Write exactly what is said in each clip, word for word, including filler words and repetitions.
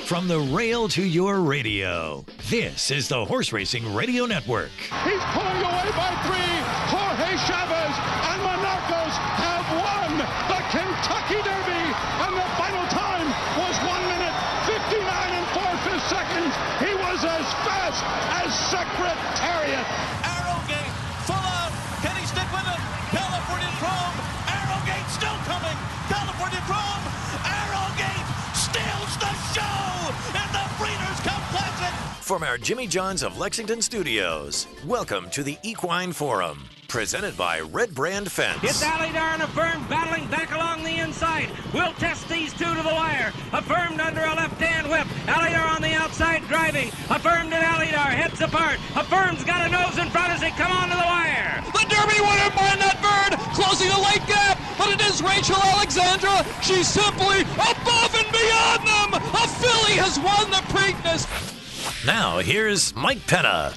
From the rail to your radio, this is the Horse Racing Radio Network. He's pulling away by three. Jorge Chavez and Monarcos have won the Kentucky Derby, and the final time was one minute fifty-nine and four-fifths seconds. He was as fast as Secretariat. Arrowgate, full out. Can he stick with it? California Chrome. Arrowgate still coming. California Chrome. Arrowgate steals the show in the Breeders' Cup Classic. From our Jimmy John's of Lexington studios, welcome to the Equine Forum, presented by Red Brand Fence. It's Alydar and Affirmed battling back along the inside. We'll test these two to the wire. Affirmed under a left-hand whip. Alydar on the outside driving. Affirmed and Alydar heads apart. Affirmed's got a nose in front as they come onto the wire. The Derby winner, Barnett Bird, closing a late gap, but it is Rachel Alexandra. She's simply above and beyond them. A filly has won the Preakness. Now, here's Mike Penna.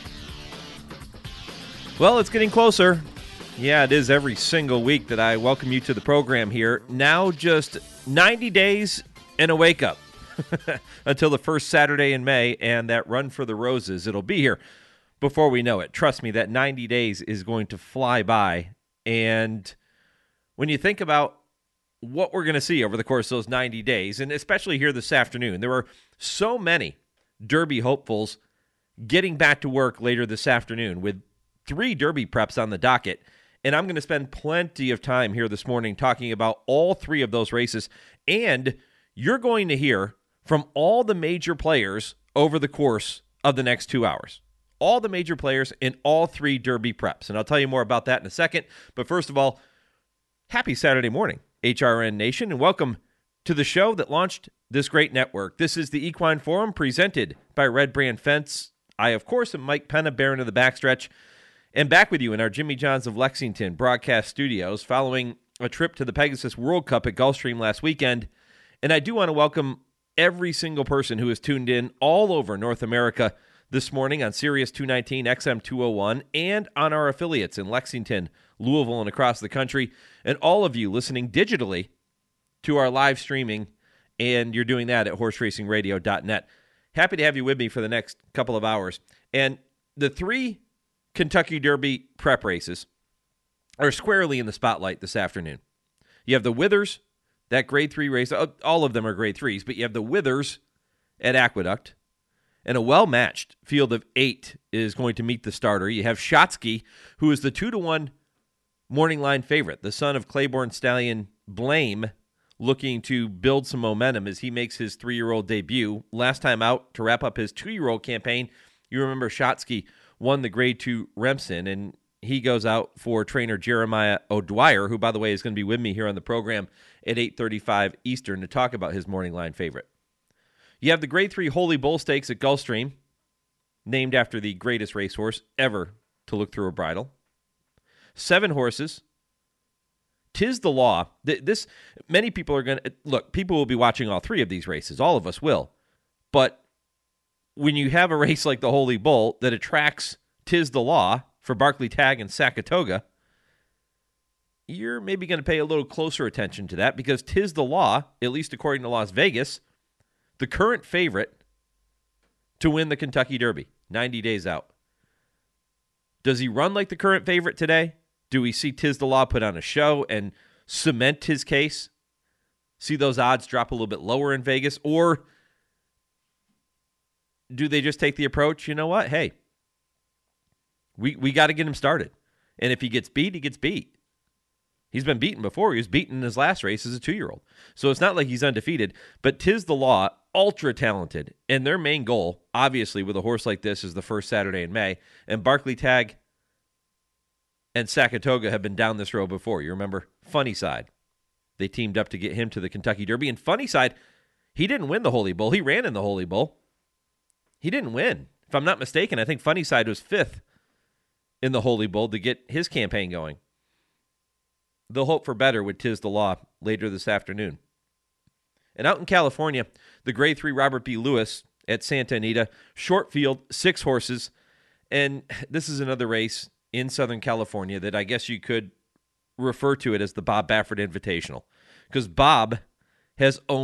Well, it's getting closer. Yeah, it is every single week that I welcome you to the program here. Now just ninety days and a wake-up until the first Saturday in May, and that Run for the Roses. It'll be here before we know it. Trust me, that ninety days is going to fly by. And when you think about what we're going to see over the course of those ninety days, and especially here this afternoon, there were so many Derby hopefuls getting back to work later this afternoon with three Derby preps on the docket. And I'm going to spend plenty of time here this morning talking about all three of those races. And you're going to hear from all the major players over the course of the next two hours. All the major players in all three Derby preps. And I'll tell you more about that in a second. But first of all, happy Saturday morning, H R N Nation, and welcome to the show that launched this great network. This is the Equine Forum presented by Red Brand Fence. I, of course, am Mike Penna, Baron of the Backstretch, and back with you in our Jimmy John's of Lexington broadcast studios following a trip to the Pegasus World Cup at Gulfstream last weekend. And I do want to welcome every single person who has tuned in all over North America this morning on Sirius two nineteen, X M two oh one, and on our affiliates in Lexington, Louisville, and across the country, and all of you listening digitally to our live streaming, and you're doing that at horse racing radio dot net. Happy to have you with me for the next couple of hours. And the three Kentucky Derby prep races are squarely in the spotlight this afternoon. You have the Withers, that grade three race. All of them are grade threes, but you have the Withers at Aqueduct, and a well-matched field of eight is going to meet the starter. You have Shotsky, who is the two to one morning line favorite, the son of Claiborne stallion Blame, looking to build some momentum as he makes his three-year-old debut. Last time out to wrap up his two-year-old campaign, you remember Shotsky won the grade two Remsen, and he goes out for trainer Jeremiah O'Dwyer, who, by the way, is going to be with me here on the program at eight thirty-five Eastern to talk about his morning line favorite. You have the grade three Holy Bull Stakes at Gulfstream, named after the greatest racehorse ever to look through a bridle. Seven horses. 'Tis the Law. This, many people are going to, look, people will be watching all three of these races. All of us will. But when you have a race like the Holy Bull that attracts 'Tis the Law for Barclay Tagg and Saratoga, you're maybe going to pay a little closer attention to that because 'Tis the Law, at least according to Las Vegas, the current favorite to win the Kentucky Derby, ninety days out. Does he run like the current favorite today? Do we see 'Tis the Law put on a show and cement his case? See those odds drop a little bit lower in Vegas? Or do they just take the approach, you know what, hey, we, we got to get him started. And if he gets beat, he gets beat. He's been beaten before. He was beaten in his last race as a two-year-old. So it's not like he's undefeated. But 'Tis the Law, ultra-talented. And their main goal, obviously, with a horse like this is the first Saturday in May. And Barclay Tagg and Saratoga have been down this road before. You remember Funny Side. They teamed up to get him to the Kentucky Derby. And Funny Side, he didn't win the Holy Bull. He ran in the Holy Bull. He didn't win. If I'm not mistaken, I think Funny Side was fifth in the Holy Bull to get his campaign going. They'll hope for better with 'Tis the Law later this afternoon. And out in California, the grade three Robert B. Lewis at Santa Anita, short field, six horses. And this is another race in Southern California that I guess you could refer to it as the Bob Baffert Invitational, because Bob has owned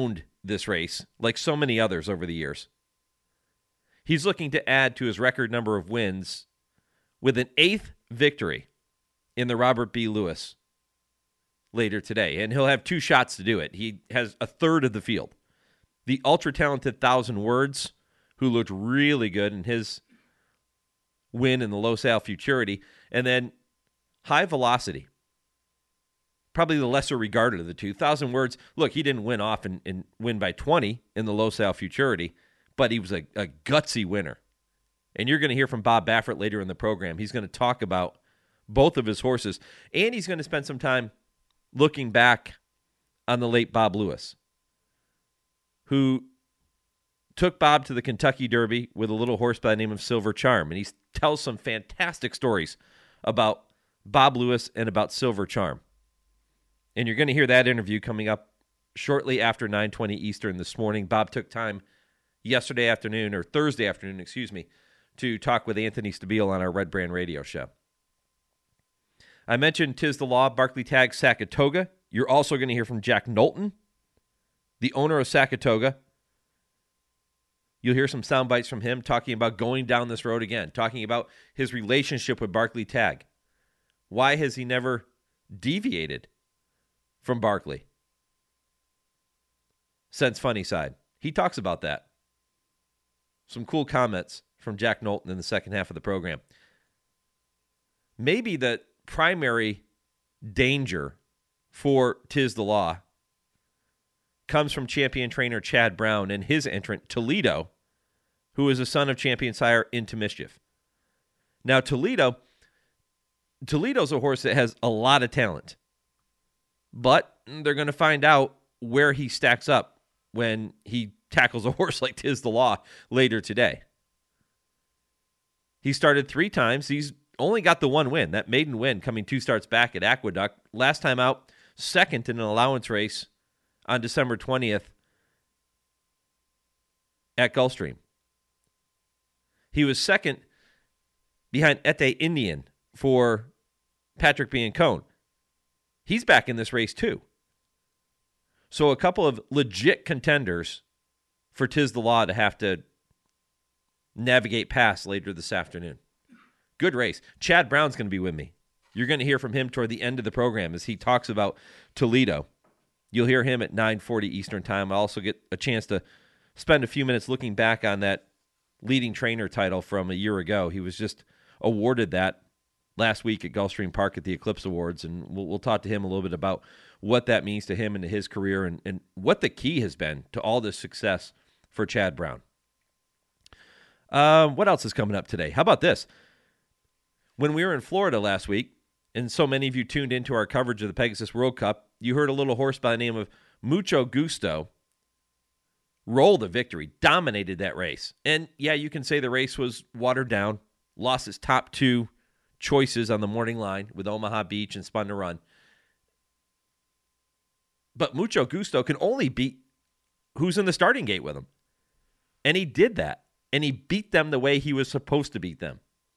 this race, like so many others over the years. He's looking to add to his record number of wins with an eighth victory in the Robert B. Lewis later today. And he'll have two shots to do it. He has a third of the field. The ultra-talented Thousand Words, who looked really good in his win in the Los Al Futurity. And then High Velocity, probably the lesser regarded of the two. Thousand Words, look, he didn't win off and, and win by twenty in the Los Al Futurity, but he was a, a gutsy winner. And you're going to hear from Bob Baffert later in the program. He's going to talk about both of his horses, and he's going to spend some time looking back on the late Bob Lewis, who took Bob to the Kentucky Derby with a little horse by the name of Silver Charm. And he tells some fantastic stories about Bob Lewis and about Silver Charm. And you're going to hear that interview coming up shortly after nine twenty Eastern this morning. Bob took time yesterday afternoon, or Thursday afternoon, excuse me, to talk with Anthony Stabile on our Red Brand radio show. I mentioned Tiz the Law, Barclay Tagg, Saratoga. You're also going to hear from Jack Knowlton, the owner of Saratoga. You'll hear some sound bites from him talking about going down this road again, talking about his relationship with Barclay Tagg. Why has he never deviated from Barclay since Funny Side? He talks about that. Some cool comments from Jack Knowlton in the second half of the program. Maybe the primary danger for Tiz the Law comes from champion trainer Chad Brown and his entrant, Toledo, who is a son of champion sire Into Mischief. Now, Toledo, Toledo's a horse that has a lot of talent, but they're going to find out where he stacks up when he tackles a horse like Tiz the Law later today. He started three times. He's only got the one win, that maiden win coming two starts back at Aqueduct. Last time out, second in an allowance race on December twentieth at Gulfstream. He was second behind Ete Indian for Patrick Biancone. He's back in this race too. So a couple of legit contenders for Tiz the Law to have to navigate past later this afternoon. Good race. Chad Brown's going to be with me. You're going to hear from him toward the end of the program as he talks about Toledo. You'll hear him at nine forty Eastern Time. I'll also get a chance to spend a few minutes looking back on that leading trainer title from a year ago. He was just awarded that last week at Gulfstream Park at the Eclipse Awards, and we'll, we'll talk to him a little bit about what that means to him and to his career and, and what the key has been to all this success for Chad Brown. Uh, what else is coming up today? How about this? When we were in Florida last week, and so many of you tuned into our coverage of the Pegasus World Cup, you heard a little horse by the name of Mucho Gusto roll the victory, dominated that race. And yeah, you can say the race was watered down, lost its top two choices on the morning line with Omaha Beach and Spun to Run. But Mucho Gusto can only beat who's in the starting gate with him. And he did that. And he beat them the way he was supposed to beat them.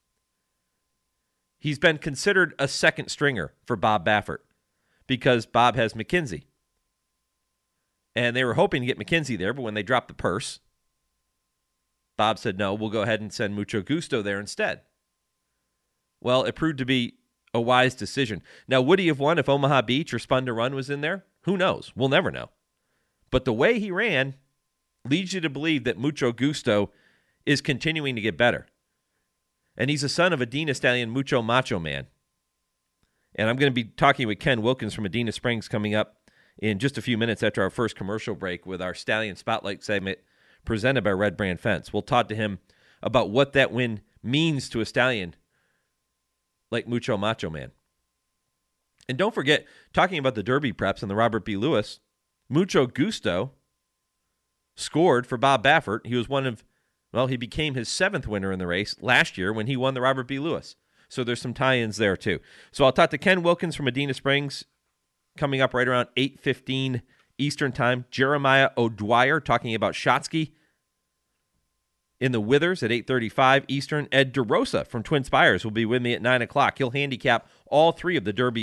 He's been considered a second stringer for Bob Baffert because Bob has McKenzie. And they were hoping to get McKenzie there, but when they dropped the purse, Bob said, no, we'll go ahead and send Mucho Gusto there instead. Well, it proved to be a wise decision. Now, would he have won if Omaha Beach or Spun to Run was in there? Who knows? We'll never know. But the way he ran leads you to believe that Mucho Gusto is continuing to get better. And he's a son of Adina Stallion Mucho Macho Man. And I'm going to be talking with Ken Wilkins from Adina Springs coming up in just a few minutes after our first commercial break with our Stallion Spotlight segment presented by Red Brand Fence. We'll talk to him about what that win means to a stallion like Mucho Macho Man. And don't forget, talking about the Derby preps and the Robert B. Lewis, Mucho Gusto scored for Bob Baffert. He was one of, well, he became his seventh winner in the race last year when he won the Robert B. Lewis. So there's some tie-ins there too. So I'll talk to Ken Wilkins from Adina Springs coming up right around eight fifteen Eastern Time. Jeremiah O'Dwyer talking about Shotsky in the Withers at eight thirty-five Eastern. Ed DeRosa from Twin Spires will be with me at nine o'clock. He'll handicap all three of the Derby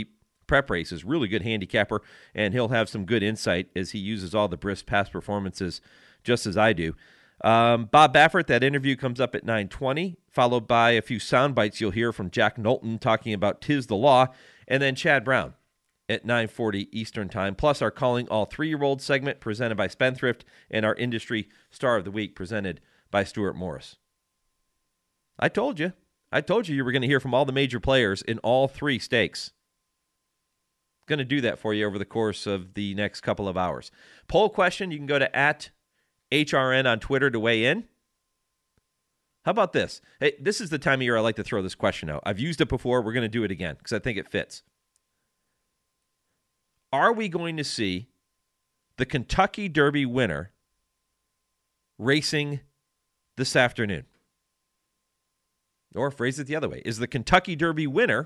prep races. Really good handicapper, and he'll have some good insight as he uses all the brisk past performances just as I do. Um, Bob Baffert, that interview comes up at nine twenty, followed by a few sound bites you'll hear from Jack Knowlton talking about Tis the Law, and then Chad Brown at nine forty Eastern Time, plus our Calling All Three-Year-Old segment presented by Spendthrift and our Industry Star of the Week presented by Stuart Morris. I told you. I told you you were going to hear from all the major players in all three stakes. Going to do that for you over the course of the next couple of hours. Poll question, you can go to at H R N on Twitter to weigh in. How about this? Hey, this is the time of year I like to throw this question out. I've used it before. We're going to do it again because I think it fits. Are we going to see the Kentucky Derby winner racing this afternoon? Or phrase it the other way. Is the Kentucky Derby winner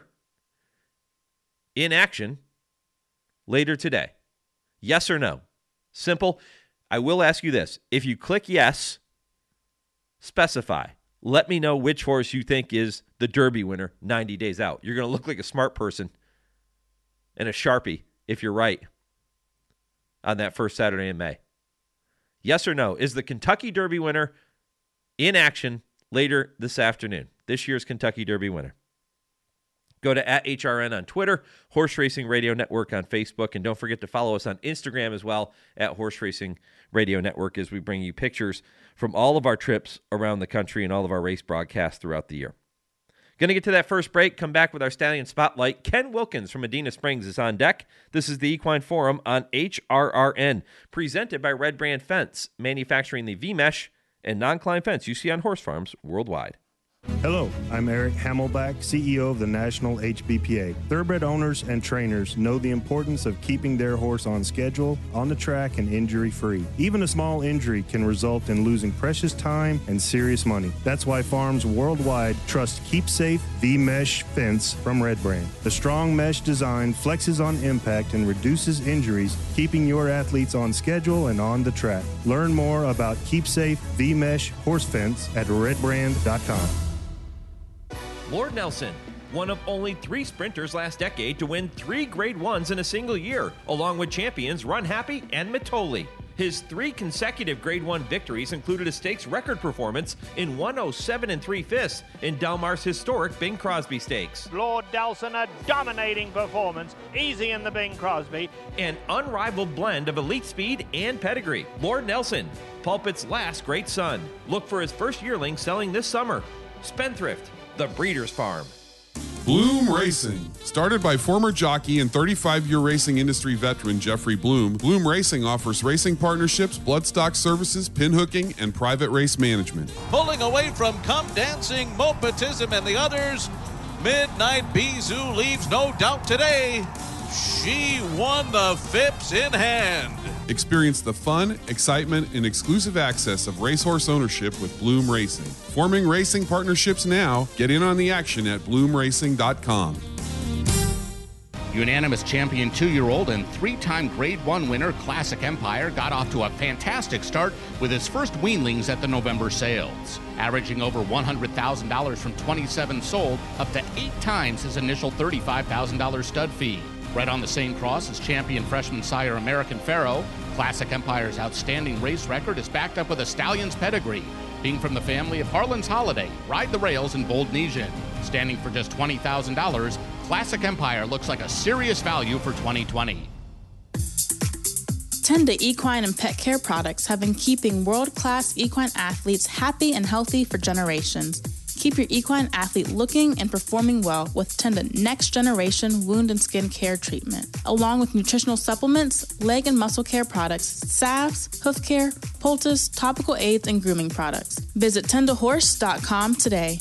in action later today? Yes or no? Simple. I will ask you this. If you click yes, specify. Let me know which horse you think is the Derby winner ninety days out. You're going to look like a smart person and a Sharpie if you're right on that first Saturday in May. Yes or no? Is the Kentucky Derby winner in action later this afternoon? This year's Kentucky Derby winner. Go to at H R N on Twitter, Horse Racing Radio Network on Facebook, and don't forget to follow us on Instagram as well at Horse Racing Radio Network as we bring you pictures from all of our trips around the country and all of our race broadcasts throughout the year. Going to get to that first break, come back with our Stallion Spotlight. Ken Wilkins from Medina Springs is on deck. This is the Equine Forum on H R R N, presented by Red Brand Fence, manufacturing the V-Mesh and non-climb fence you see on horse farms worldwide. Hello, I'm Eric Hamelback, C E O of the National H B P A. Thoroughbred owners and trainers know the importance of keeping their horse on schedule, on the track, and injury-free. Even a small injury can result in losing precious time and serious money. That's why farms worldwide trust Keep Safe V-Mesh Fence from Red Brand. The strong mesh design flexes on impact and reduces injuries, keeping your athletes on schedule and on the track. Learn more about Keep Safe V-Mesh Horse Fence at red brand dot com. Lord Nelson, one of only three sprinters last decade to win three Grade Ones in a single year, along with champions Run Happy and Matoli. His three consecutive Grade One victories included a stakes record performance in one oh seven and three fifths in Del Mar's historic Bing Crosby Stakes. Lord Nelson, a dominating performance, easy in the Bing Crosby. An unrivaled blend of elite speed and pedigree. Lord Nelson, Pulpit's last great son. Look for his first yearling selling this summer. Spendthrift, the Breeders' Farm. Bloom Racing. Started by former jockey and thirty-five-year racing industry veteran Jeffrey Bloom, Bloom Racing offers racing partnerships, bloodstock services, pinhooking, and private race management. Pulling away from Come Dancing, Mopetism, and the others, Midnight Bizou leaves no doubt today. She won the Phipps in hand. Experience the fun, excitement, and exclusive access of racehorse ownership with Bloom Racing. Forming racing partnerships now. Get in on the action at bloom racing dot com. Unanimous champion two-year-old and three-time Grade One winner Classic Empire got off to a fantastic start with his first weanlings at the November sales, averaging over one hundred thousand dollars from twenty-seven sold, up to eight times his initial thirty-five thousand dollars stud fee. Right on the same cross as champion freshman sire American Pharaoh, Classic Empire's outstanding race record is backed up with a stallion's pedigree, being from the family of Harlan's Holiday, Ride the Rails, and Bold Nesian. Standing for just twenty thousand dollars, Classic Empire looks like a serious value for twenty twenty. Tenda Equine and Pet Care products have been keeping world-class equine athletes happy and healthy for generations. Keep your equine athlete looking and performing well with Tenda Next Generation Wound and Skin Care Treatment, along with nutritional supplements, leg and muscle care products, salves, hoof care, poultice, topical aids, and grooming products. Visit tenda horse dot com today.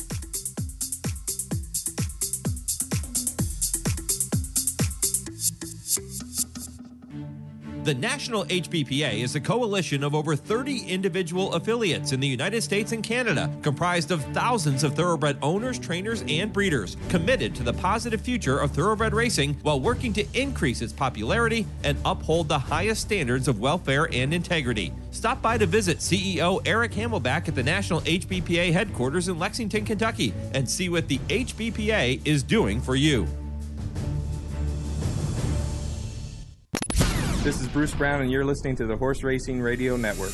The National H B P A is a coalition of over thirty individual affiliates in the United States and Canada, comprised of thousands of thoroughbred owners, trainers, and breeders, committed to the positive future of thoroughbred racing while working to increase its popularity and uphold the highest standards of welfare and integrity. Stop by to visit C E O Eric Hamelback at the National H B P A headquarters in Lexington, Kentucky, and see what the H B P A is doing for you. This is Bruce Brown, and you're listening to the Horse Racing Radio Network.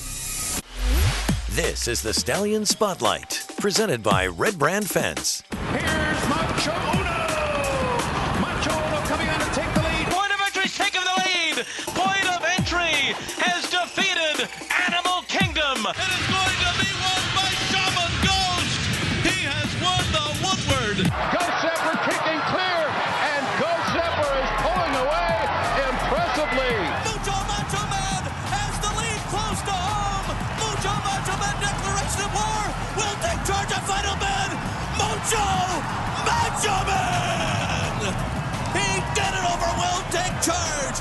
This is the Stallion Spotlight, presented by Red Brand Fence. Here's Macho Uno. Macho Uno coming on to take the lead. Point of entry's taken the lead. Point of entry has defeated Animal Kingdom. It is going to be won by Shaman Ghost. He has won the Woodward. Ghost Zephyr kicking clear, and Ghost Zephyr is pulling away impressively. Mucho Macho Man has the lead close to home. Mucho Macho Man declaration of war will take charge of Final Man. Mucho Macho Man! He did it over Will Take Charge.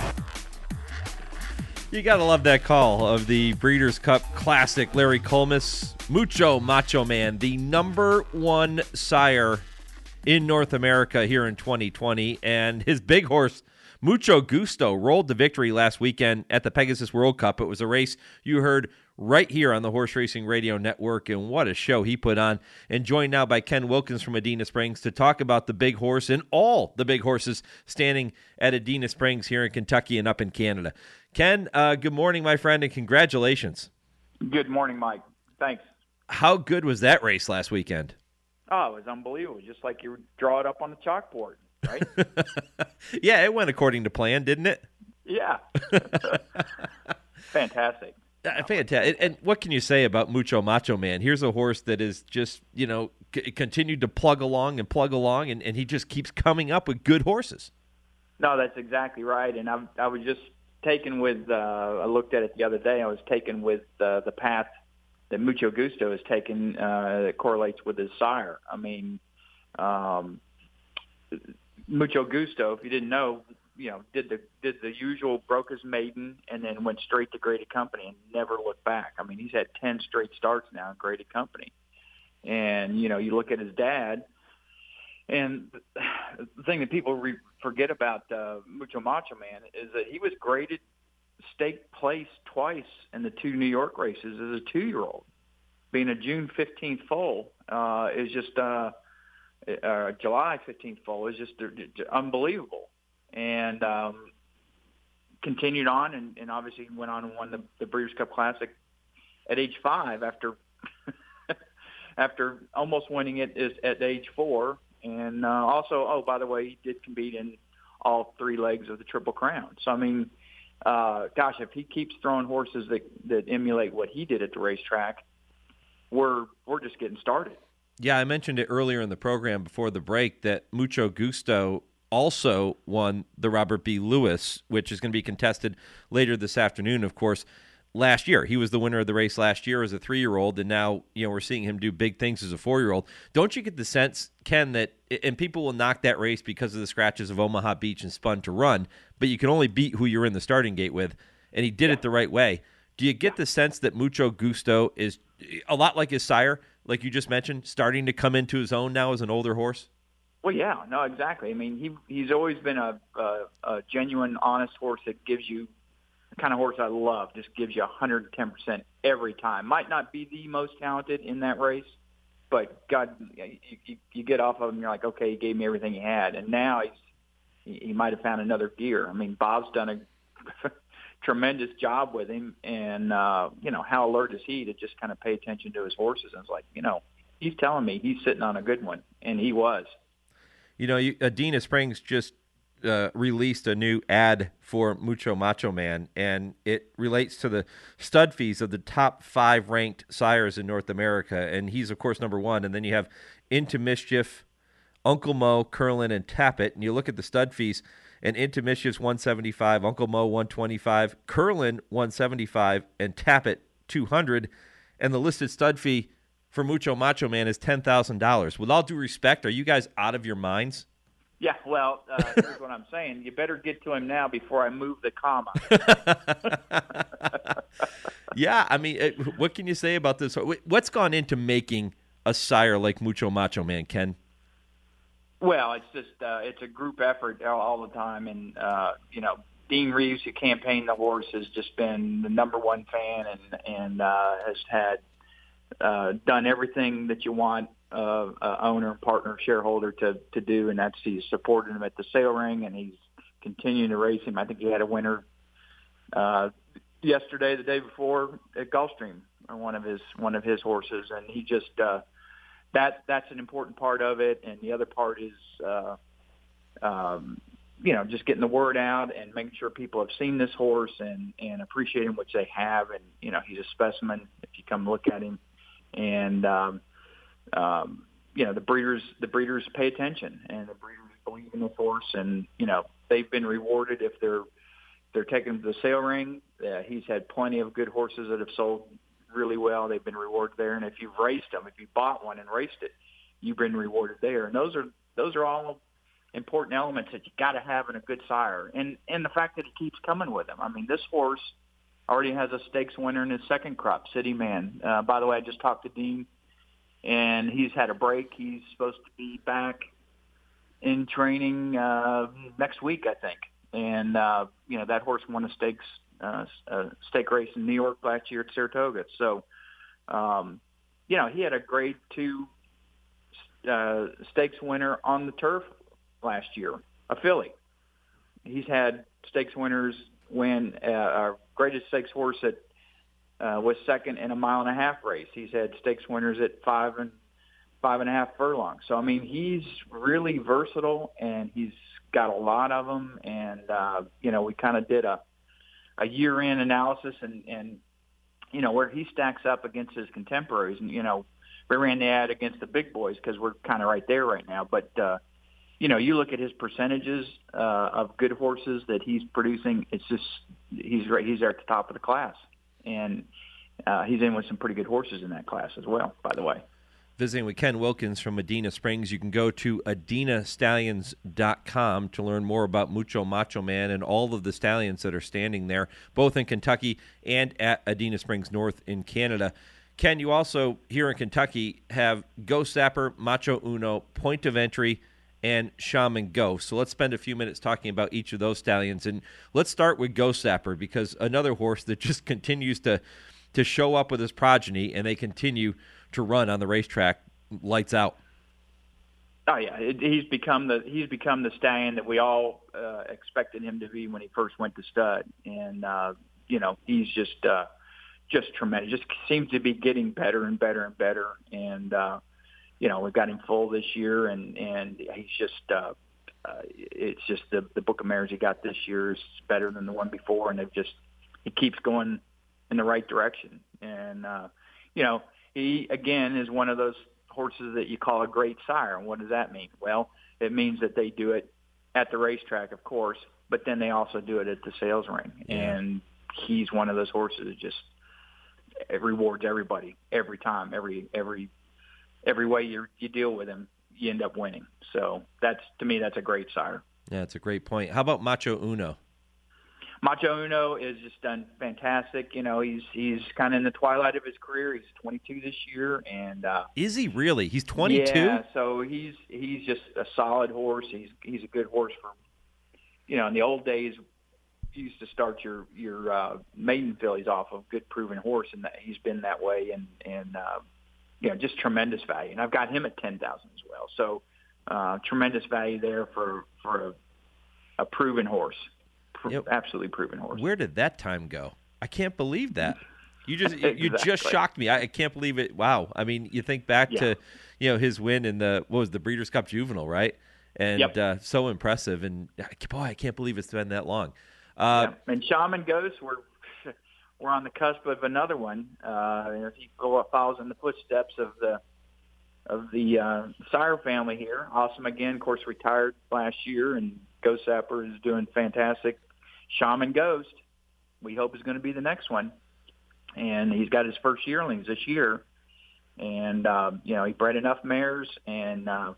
You got to love that call of the Breeders' Cup Classic. Larry Collmus, Mucho Macho Man, the number one sire in North America here in twenty twenty, and his big horse, Mucho Gusto, rolled to victory last weekend at the Pegasus World Cup. It was a race you heard right here on the Horse Racing Radio Network, and what a show he put on. And joined now by Ken Wilkins from Adena Springs to talk about the big horse and all the big horses standing at Adena Springs here in Kentucky and up in Canada. Ken, uh, good morning, my friend, and congratulations. Good morning, Mike. Thanks. How good was that race last weekend? Oh, it was unbelievable, just like you draw it up on the chalkboard, right? Yeah, it went according to plan, didn't it? Yeah. Fantastic. Uh, fantastic. And what can you say about Mucho Macho Man? Here's a horse that is just, you know, c- continued to plug along and plug along, and, and he just keeps coming up with good horses. No, that's exactly right. And I, I was just taken with, uh, I looked at it the other day, I was taken with uh, the path that Mucho Gusto has taken uh, that correlates with his sire. I mean, um, Mucho Gusto, if you didn't know, you know, did the did the usual, broke his maiden, and then went straight to graded company and never looked back. I mean, he's had ten straight starts now in graded company. And, you know, you look at his dad, and the thing that people re- forget about uh, Mucho Macho Man is that he was graded stake place twice in the two New York races as a two-year-old. Being a June fifteenth foal uh, is just uh, uh, July fifteenth foal is just uh, unbelievable. And um, continued on, and, and obviously went on and won the, the Breeders' Cup Classic at age five after after almost winning it is at age four. And uh, also, oh, by the way, he did compete in all three legs of the Triple Crown. So, I mean, uh, gosh, if he keeps throwing horses that, that emulate what he did at the racetrack, we're we're just getting started. Yeah, I mentioned it earlier in the program before the break that Mucho Gusto also won the Robert B. Lewis, which is going to be contested later this afternoon, of course. Last year, he was the winner of the race last year as a three-year-old, and now, you know, we're seeing him do big things as a four-year-old. Don't you get the sense, Ken, that, and people will knock that race because of the scratches of Omaha Beach and Spun to Run, but you can only beat who you're in the starting gate with, and he did yeah. it the right way. Do you get the sense that Mucho Gusto is a lot like his sire, like you just mentioned, starting to come into his own now as an older horse? Well, yeah, no, exactly. I mean, he he's always been a, a, a genuine, honest horse that gives you the kind of horse I love, just gives you one hundred ten percent every time. Might not be the most talented in that race, but, God, you, you, you get off of him, you're like, okay, he gave me everything he had. And now he's he, he might have found another gear. I mean, Bob's done a tremendous job with him, and, uh, you know, how alert is he to just kind of pay attention to his horses? And it's like, you know, he's telling me he's sitting on a good one, and he was. You know, you, Adena Springs just uh, released a new ad for Mucho Macho Man, and it relates to the stud fees of the top five ranked sires in North America, and he's, of course, number one. And then you have Into Mischief, Uncle Mo, Curlin, and Tappet, and you look at the stud fees, and Into Mischief's one seventy-five, Uncle Mo one twenty-five, Curlin one seventy-five, and Tappet two hundred, and the listed stud fee for Mucho Macho Man is ten thousand dollars. With all due respect, are you guys out of your minds? Yeah, well, uh, here's what I'm saying. You better get to him now before I move the comma. Yeah, I mean, what can you say about this? What's gone into making a sire like Mucho Macho Man, Ken? Well, it's just uh, it's a group effort all, all the time. And, uh, you know, Dean Reeves, who campaigned the horse, has just been the number one fan and, and uh, has had Uh, done everything that you want uh, uh, owner, partner, shareholder to, to do, and that's he's supported him at the sale ring, and he's continuing to race him. I think he had a winner uh, yesterday, the day before at Gulfstream, or one of his one of his horses, and he just uh, that that's an important part of it. And the other part is, uh, um, you know, just getting the word out and making sure people have seen this horse and and appreciate him, which they have. And you know, he's a specimen if you come look at him. And um, um, you know, the breeders the breeders pay attention, and the breeders believe in this horse, and you know, they've been rewarded if they're they're taking him to the sale ring. Uh, he's had plenty of good horses that have sold really well. They've been rewarded there, and if you've raced them, if you bought one and raced it, you've been rewarded there. And those are those are all important elements that you got to have in a good sire, and and the fact that he keeps coming with them. I mean, this horse already has a stakes winner in his second crop, City Man. Uh, by the way, I just talked to Dean, and he's had a break. He's supposed to be back in training uh, next week, I think. And uh, you know, that horse won a stakes uh, a stake race in New York last year at Saratoga. So, um, you know, he had a grade two uh, stakes winner on the turf last year, a filly. He's had stakes winners win uh, our greatest stakes horse at uh, was second in a mile and a half race. He's had stakes winners at five and five and a half furlongs. So I mean, he's really versatile, and he's got a lot of them. And uh, you know, we kind of did a a year-end analysis, and and you know, where he stacks up against his contemporaries. And you know, we ran the ad against the big boys because we're kind of right there right now. But uh, you know, you look at his percentages uh, of good horses that he's producing. It's just he's right. He's there at the top of the class, and uh, he's in with some pretty good horses in that class as well, by the way. Visiting with Ken Wilkins from Adena Springs. You can go to adena stallions dot com to learn more about Mucho Macho Man and all of the stallions that are standing there, both in Kentucky and at Adena Springs North in Canada. Ken, you also, here in Kentucky, have Ghost Zapper, Macho Uno, Point of Entry, and Shaman Ghost. So let's spend a few minutes talking about each of those stallions. And let's start with Ghost Zapper, because another horse that just continues to, to show up with his progeny, and they continue to run on the racetrack, lights out. Oh yeah, it, he's become the he's become the stallion that we all uh, expected him to be when he first went to stud, and uh, you know, he's just uh, just tremendous. Just seems to be getting better and better and better, and uh, you know, we've got him full this year, and and he's just uh, uh, it's just the the book of mares he got this year is better than the one before, and it just he keeps going in the right direction, and uh, you know. He, again, is one of those horses that you call a great sire. And what does that mean? Well, it means that they do it at the racetrack, of course, but then they also do it at the sales ring. Yeah. And he's one of those horses that just it rewards everybody every time, every every every way you you deal with him, you end up winning. So that's, to me, that's a great sire. Yeah, that's a great point. How about Macho Uno? Macho Uno is just done fantastic. You know, he's he's kind of in the twilight of his career. He's twenty-two this year, and uh, is he really? He's twenty-two. Yeah, so he's he's just a solid horse. He's he's a good horse for, you know, in the old days, you used to start your your uh, maiden fillies off of good proven horse, and that he's been that way, and and uh, you know, just tremendous value. And I've got him at ten thousand as well. So uh, tremendous value there for for a, a proven horse. Yep. Absolutely proven horse. Where did that time go? I can't believe that. You just exactly. you just shocked me. I, I can't believe it. Wow. I mean, you think back yeah. to, you know, his win in the what was the Breeders' Cup Juvenile, right? And yep. uh, so impressive. And boy, I can't believe it's been that long. Uh, yeah. And Shaman Ghost, we're we're on the cusp of another one. Uh, if he follows in the footsteps of the of the uh, sire family here. Awesome again. Of course, retired last year, and Ghost Zapper is doing fantastic. Shaman Ghost, we hope, is going to be the next one. And he's got his first yearlings this year. And, uh, you know, he bred enough mares. And, uh,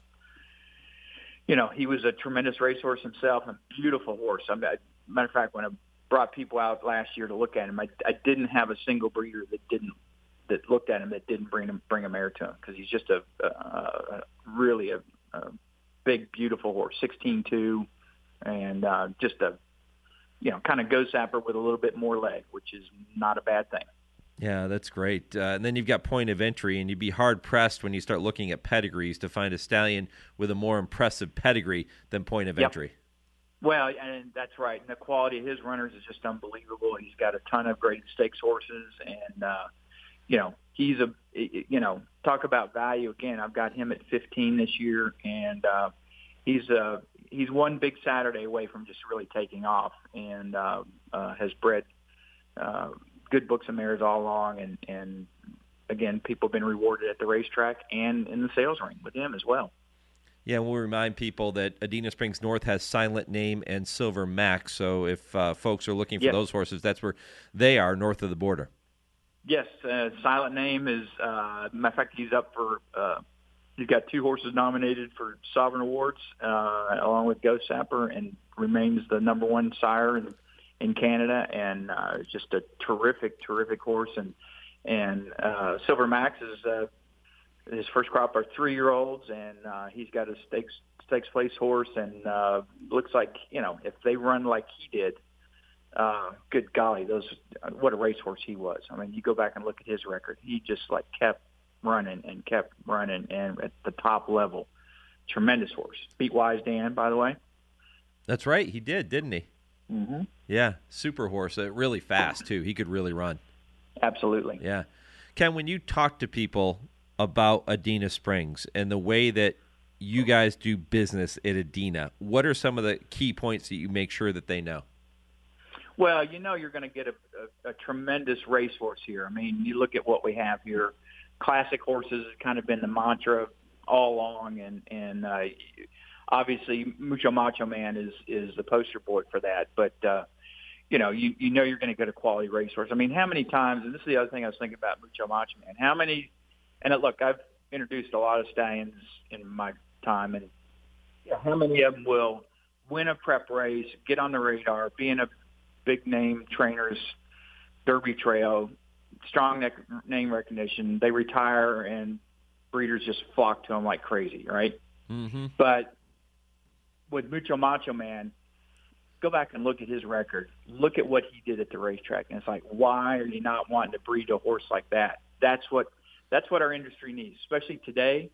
you know, he was a tremendous racehorse himself, a beautiful horse. I mean, matter of fact, when I brought people out last year to look at him, I, I didn't have a single breeder that didn't that looked at him that didn't bring him bring a mare to him, because he's just a, a, a really a, a big, beautiful horse, sixteen two. And uh, just a, you know, kind of Ghost Zapper with a little bit more leg, which is not a bad thing. Yeah, that's great. Uh, and then you've got Point of Entry, and you'd be hard-pressed when you start looking at pedigrees to find a stallion with a more impressive pedigree than Point of yep. Entry. Well, and that's right. And the quality of his runners is just unbelievable. He's got a ton of great stakes horses, and uh, you know, he's a you know, talk about value again. I've got him at fifteen this year, and uh, he's uh, he's one big Saturday away from just really taking off, and uh, uh, has bred uh, good books of mares all along, and and again, people have been rewarded at the racetrack and in the sales ring with him as well. Yeah, we'll remind people that Adena Springs North has Silent Name and Silver Max. So if uh, folks are looking for yes. those horses, that's where they are, north of the border. Yes, uh, Silent Name is, uh, matter of fact, he's up for, uh, he's got two horses nominated for Sovereign Awards, uh, along with Ghost Sapper, and remains the number one sire in, in Canada, and uh, just a terrific, terrific horse. And, and uh, Silver Max is uh, his first crop are three-year-olds, and uh, he's got a stakes stakes place horse, and uh, looks like, you know, if they run like he did, uh, good golly, those what a racehorse he was. I mean, you go back and look at his record. He just like kept running and kept running, and at the top level, tremendous horse. Beat Wise Dan, by the way. That's right, he did, didn't he? Mm-hmm. Yeah, super horse, uh, really fast too. He could really run. Absolutely. Yeah, Ken, when you talk to people about Adena Springs and the way that you guys do business at Adena, what are some of the key points that you make sure that they know? Well, you know you're going to get a, a, a tremendous racehorse here. I mean, you look at what we have here. Classic horses has kind of been the mantra all along, and, and uh, obviously Mucho Macho Man is, is the poster boy for that. But, uh, you know, you, you know you're going to get a quality racehorse. I mean, how many times, and this is the other thing I was thinking about Mucho Macho Man, how many – and look, I've introduced a lot of stallions in my time, and you know, how many of them will win a prep race, get on the radar, be in a big-name trainer's Derby trail, strong ne- name recognition, they retire, and breeders just flock to them like crazy, right? Mm-hmm. But with Mucho Macho Man, go back and look at his record. Look at what he did at the racetrack, and it's like, why are you not wanting to breed a horse like that? That's what That's what our industry needs, especially today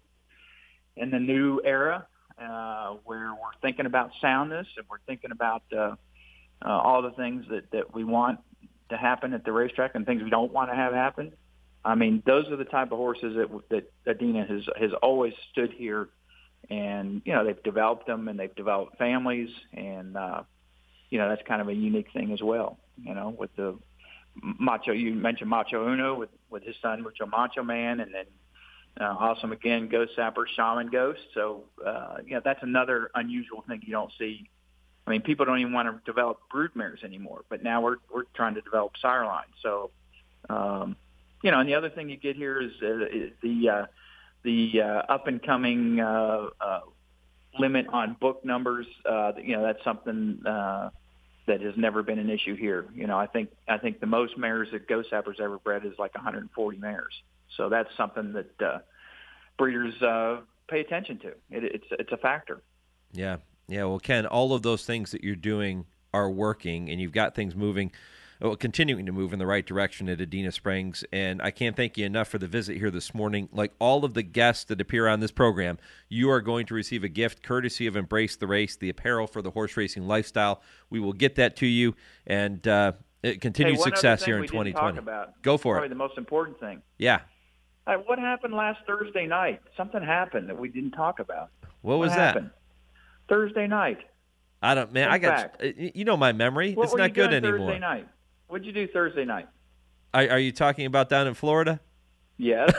in the new era uh, where we're thinking about soundness and we're thinking about uh, uh, all the things that, that we want to happen at the racetrack and things we don't want to have happen. I mean, those are the type of horses that, that Adena has, has always stood here, and, you know, they've developed them and they've developed families, and, uh, you know, that's kind of a unique thing as well, you know, with the Macho, you mentioned Macho Uno with, with his son, Mucho Macho Man, and then uh, awesome again, Ghost Sapper, Shaman Ghost. So, uh, you know, that's another unusual thing you don't see. I mean, people don't even want to develop brood mares anymore, but now we're we're trying to develop sire lines. So, um, you know, and the other thing you get here is, uh, is the uh, the uh, up and coming uh, uh, limit on book numbers. Uh, you know, that's something. Uh, that has never been an issue here. You know, I think I think the most mares that Ghost Sapper's ever bred is like one hundred forty mares. So that's something that uh, breeders uh, pay attention to. It, it's it's a factor. Yeah, yeah. Well, Ken, all of those things that you're doing are working, and you've got things moving, well, continuing to move in the right direction at Adena Springs. And I can't thank you enough for the visit here this morning. Like all of the guests that appear on this program, you are going to receive a gift courtesy of Embrace the Race, the apparel for the horse racing lifestyle. We will get that to you, and uh, continued hey, success here in we twenty twenty. Talk about, Go for probably it. The most important thing. Yeah. Hey, what happened last Thursday night? Something happened that we didn't talk about. What was what that? Happened? Thursday night. I don't, man. In I got fact, you know my memory. What it's were not you good doing anymore. Thursday night? What'd you do Thursday night? Are, are you talking about down in Florida? Yes.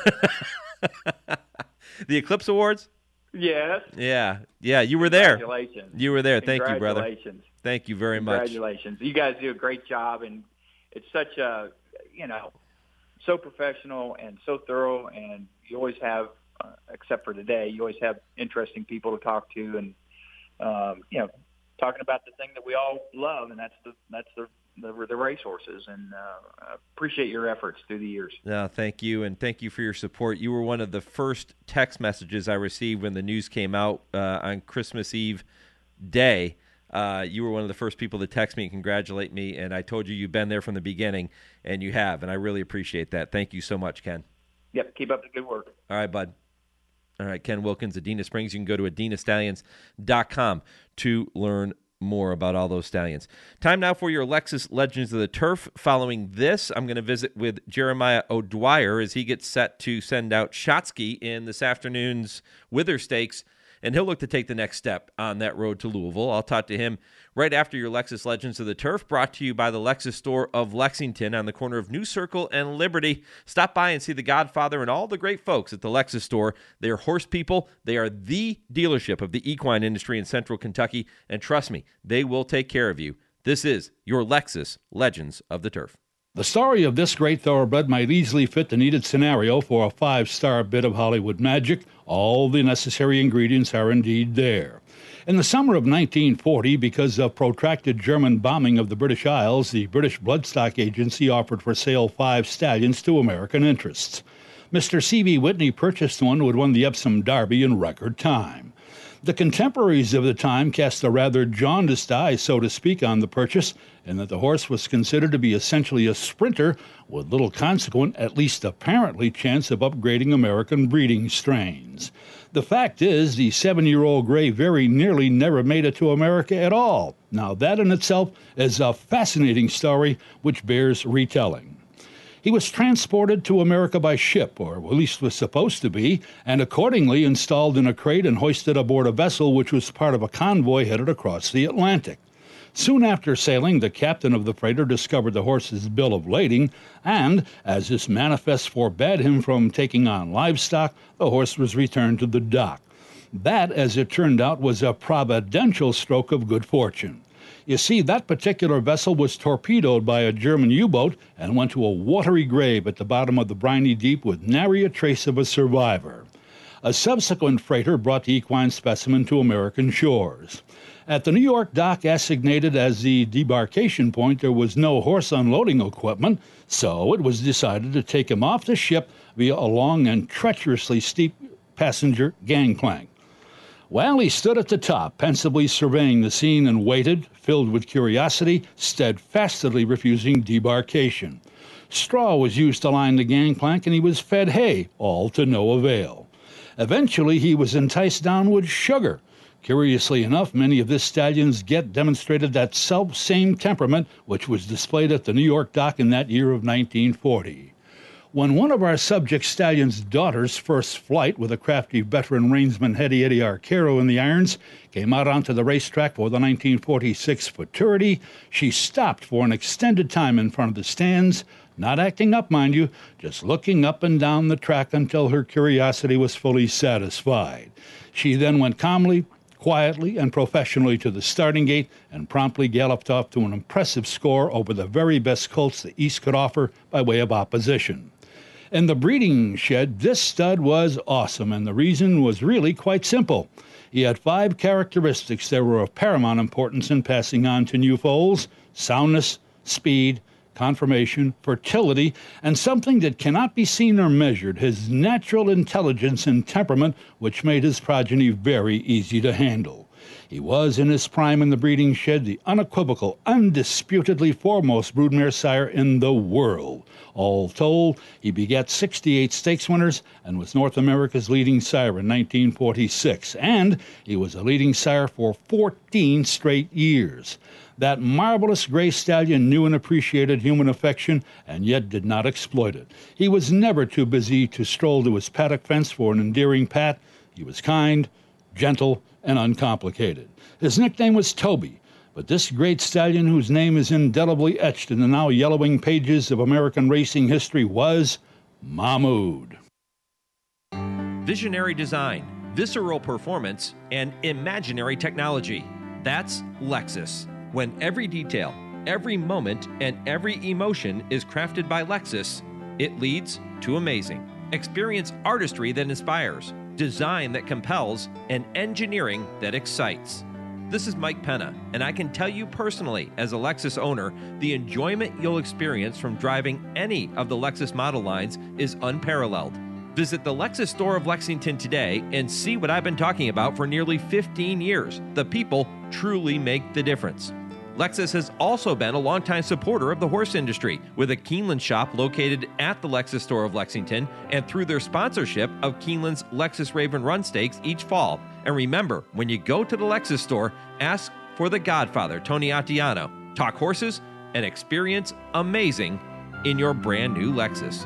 The Eclipse Awards? Yes. Yeah. Yeah, you were there. Congratulations. You were there. Thank you, brother. Congratulations. Thank you very much. Congratulations. You guys do a great job, and it's such a, you know, so professional and so thorough, and you always have, uh, except for today, you always have interesting people to talk to, and, um, you know, talking about the thing that we all love, and that's the that's the the, the racehorses, and uh, I appreciate your efforts through the years. No, thank you, and thank you for your support. You were one of the first text messages I received when the news came out uh, on Christmas Eve day. Uh, you were one of the first people to text me and congratulate me, and I told you you've been there from the beginning, and you have, and I really appreciate that. Thank you so much, Ken. Yep, keep up the good work. All right, bud. All right, Ken Wilkins, Adena Springs. You can go to adena stallions dot com to learn more about all those stallions. Time now for your Lexus Legends of the Turf. Following this, I'm going to visit with Jeremiah O'Dwyer as he gets set to send out Shotsky in this afternoon's Wither Stakes, and he'll look to take the next step on that road to Louisville. I'll talk to him right after your Lexus Legends of the Turf, brought to you by the Lexus store of Lexington on the corner of New Circle and Liberty. Stop by and see the Godfather and all the great folks at the Lexus store. They are horse people. They are the dealership of the equine industry in Central Kentucky, and trust me, they will take care of you. This is your Lexus Legends of the Turf. The story of this great thoroughbred might easily fit the needed scenario for a five-star bit of Hollywood magic. All the necessary ingredients are indeed there. In the summer of nineteen forty, because of protracted German bombing of the British Isles, the British Bloodstock Agency offered for sale five stallions to American interests. Mister C B Whitney purchased one who had won the Epsom Derby in record time. The contemporaries of the time cast a rather jaundiced eye, so to speak, on the purchase, in that the horse was considered to be essentially a sprinter with little consequent, at least apparently, chance of upgrading American breeding strains. The fact is, the seven-year-old gray very nearly never made it to America at all. Now, that in itself is a fascinating story which bears retelling. He was transported to America by ship, or at least was supposed to be, and accordingly installed in a crate and hoisted aboard a vessel which was part of a convoy headed across the Atlantic. Soon after sailing, the captain of the freighter discovered the horse's bill of lading, and, as his manifest forbade him from taking on livestock, the horse was returned to the dock. That, as it turned out, was a providential stroke of good fortune. You see, that particular vessel was torpedoed by a German U-boat and went to a watery grave at the bottom of the briny deep with nary a trace of a survivor. A subsequent freighter brought the equine specimen to American shores. At the New York dock assignated as the debarkation point, there was no horse unloading equipment, so it was decided to take him off the ship via a long and treacherously steep passenger gangplank. Well, he stood at the top, pensively surveying the scene, and waited, filled with curiosity, steadfastly refusing debarkation. Straw was used to line the gangplank, and he was fed hay, all to no avail. Eventually, he was enticed down with sugar. Curiously enough, many of this stallion's get demonstrated that self-same temperament which was displayed at the New York dock in that year of nineteen forty. When one of our subject stallion's daughter's first flight with a crafty veteran reinsman Hetty Eddie Arcaro in the irons came out onto the racetrack for the nineteen forty-six Futurity, she stopped for an extended time in front of the stands, not acting up, mind you, just looking up and down the track until her curiosity was fully satisfied. She then went calmly, quietly, and professionally to the starting gate and promptly galloped off to an impressive score over the very best colts the East could offer by way of opposition. In the breeding shed, this stud was awesome, and the reason was really quite simple. He had five characteristics that were of paramount importance in passing on to new foals: soundness, speed, conformation, fertility, and something that cannot be seen or measured, his natural intelligence and temperament, which made his progeny very easy to handle. He was, in his prime in the breeding shed, the unequivocal, undisputedly foremost broodmare sire in the world. All told, he begat sixty-eight stakes winners and was North America's leading sire in nineteen forty-six, and he was a leading sire for fourteen straight years. That marvelous gray stallion knew and appreciated human affection and yet did not exploit it. He was never too busy to stroll to his paddock fence for an endearing pat. He was kind, gentle, and uncomplicated. His nickname was Toby, but this great stallion, whose name is indelibly etched in the now yellowing pages of American racing history, was Mahmoud. Visionary design, visceral performance, and imaginary technology. That's Lexus. When every detail, every moment, and every emotion is crafted by Lexus, it leads to amazing. Experience artistry that inspires, design that compels, and engineering that excites. This is Mike Penna, and I can tell you personally, as a Lexus owner, the enjoyment you'll experience from driving any of the Lexus model lines is unparalleled. Visit the Lexus store of Lexington today and see what I've been talking about for nearly fifteen years. The people truly make the difference. Lexus has also been a longtime supporter of the horse industry, with a Keeneland shop located at the Lexus store of Lexington and through their sponsorship of Keeneland's Lexus Raven Run Stakes each fall. And remember, when you go to the Lexus store, ask for the Godfather, Tony Attiano. Talk horses and experience amazing in your brand new Lexus.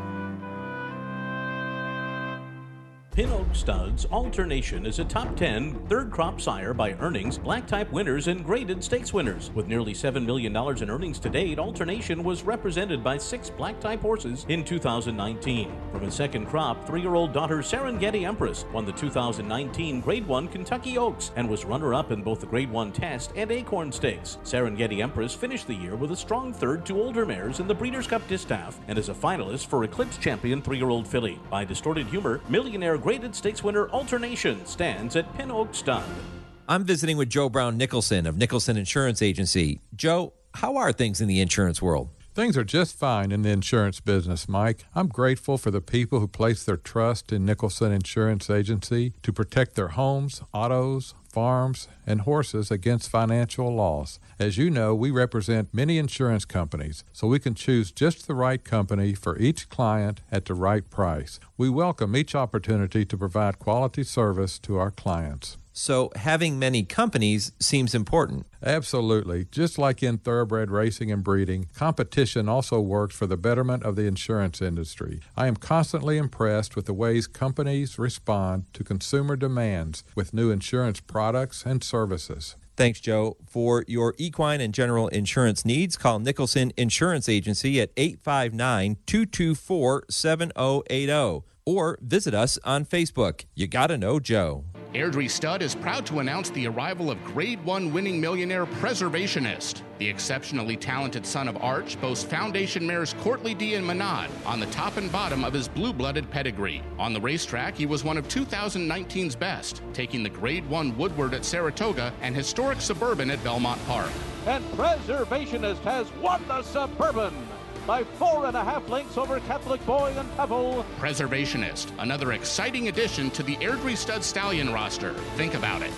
Pin Oak Studs Alternation is a top ten third crop sire by earnings, black type winners, and graded stakes winners. With nearly seven million dollars in earnings to date, Alternation was represented by six black type horses in two thousand nineteen. From his second crop, three-year-old daughter Serengeti Empress won the two thousand nineteen Grade one Kentucky Oaks and was runner-up in both the Grade one Test and Acorn Stakes. Serengeti Empress finished the year with a strong third to older mares in the Breeders' Cup Distaff and is a finalist for Eclipse Champion three-year-old filly. By Distorted Humor, Millionaire Graded Stakes winner Alternation stands at Pin Oak Stud. I'm visiting with Joe Brown Nicholson of Nicholson Insurance Agency. Joe, how are things in the insurance world? Things are just fine in the insurance business, Mike. I'm grateful for the people who place their trust in Nicholson Insurance Agency to protect their homes, autos, farms, and horses against financial loss. As you know, we represent many insurance companies, so we can choose just the right company for each client at the right price. We welcome each opportunity to provide quality service to our clients. So having many companies seems important. Absolutely. Just like in thoroughbred racing and breeding, competition also works for the betterment of the insurance industry. I am constantly impressed with the ways companies respond to consumer demands with new insurance products and services. Thanks, Joe. For your equine and general insurance needs, call Nicholson Insurance Agency at eight five nine, two two four, seven zero eight zero or visit us on Facebook. You gotta know Joe. Airdrie Stud is proud to announce the arrival of Grade one winning millionaire Preservationist. The exceptionally talented son of Arch boasts foundation mares Courtly D and Manad on the top and bottom of his blue-blooded pedigree. On the racetrack, he was one of two thousand nineteen's best, taking the Grade one Woodward at Saratoga and historic Suburban at Belmont Park. And Preservationist has won the Suburban by four and a half lengths over Catholic Boy and Pebble. Preservationist, another exciting addition to the Airdrie Stud Stallion roster. Think about it.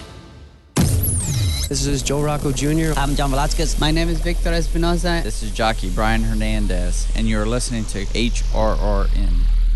This is Joe Rocco Junior I'm John Velasquez. My name is Victor Espinosa. This is jockey Brian Hernandez, and you're listening to H R R N.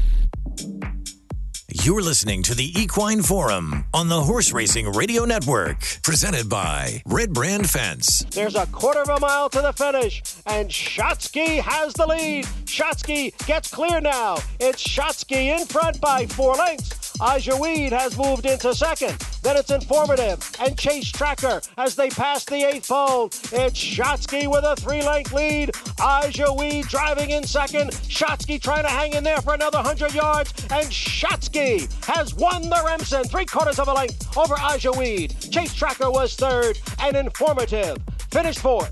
You're listening to the Equine Forum on the Horse Racing Radio Network, presented by Red Brand Fence. There's a quarter of a mile to the finish, and Shotsky has the lead. Shotsky gets clear now. It's Shotsky in front by four lengths. Ajaweed has moved into second. Then it's Informative and Chase Tracker as they pass the eighth pole. It's Shotsky with a three-length lead. Ajaweed driving in second. Shotsky trying to hang in there for another one hundred yards. And Shotsky has won the Remsen, three-quarters of a length over Ajaweed. Chase Tracker was third, and Informative finished fourth.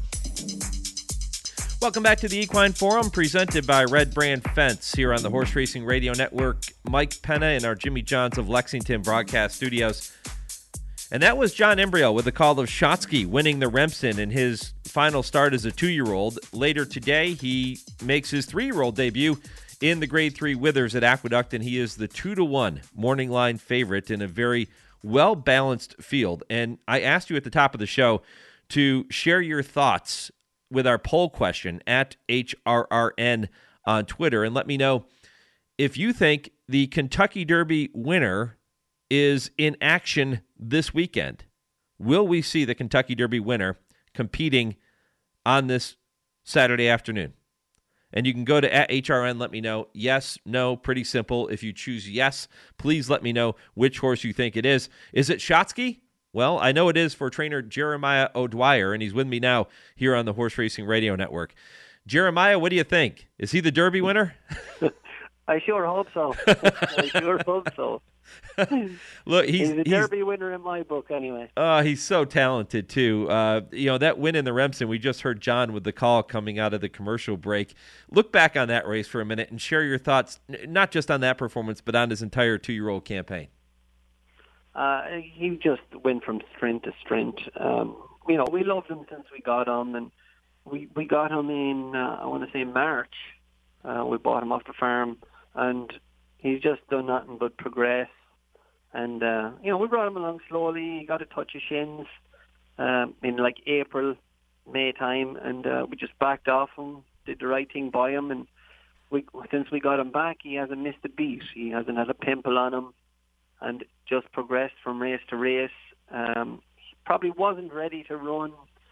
Welcome back to the Equine Forum, presented by Red Brand Fence here on the Horse Racing Radio Network. Mike Penna in our Jimmy Johns of Lexington broadcast studios. And that was John Embryo with the call of Shotsky winning the Remsen in his final start as a two-year-old. Later today, he makes his three-year-old debut in the Grade three Withers at Aqueduct, and he is the two to one morning line favorite in a very well-balanced field. And I asked you at the top of the show to share your thoughts with our poll question at H R R N on Twitter, and let me know if you think the Kentucky Derby winner is in action this weekend. Will we see the Kentucky Derby winner competing on this Saturday afternoon? And you can go to at H R N, let me know yes, no, pretty simple. If you choose yes, please let me know which horse you think it is. Is it Shotsky? Well, I know it is for trainer Jeremiah O'Dwyer, and he's with me now here on the Horse Racing Radio Network. Jeremiah, what do you think? Is he the Derby winner? I sure hope so. I sure hope so. Look, he's, he's the he's, Derby winner in my book, anyway. Oh, he's so talented too. Uh, you know, that win in the Remsen, we just heard John with the call coming out of the commercial break. Look back on that race for a minute and share your thoughts, not just on that performance, but on his entire two-year-old campaign. Uh, he just went from strength to strength. Um, you know, we loved him since we got him, and we we got him in, uh, I want to say, March. Uh, we bought him off the farm, and he's just done nothing but progress. And, uh, you know, we brought him along slowly. He got a touch of shins um, in, like, April, May time, and uh, we just backed off him, did the right thing by him, and we, since we got him back, he hasn't missed a beat. He hasn't had a pimple on him, and just progressed from race to race. Um, he probably wasn't ready to run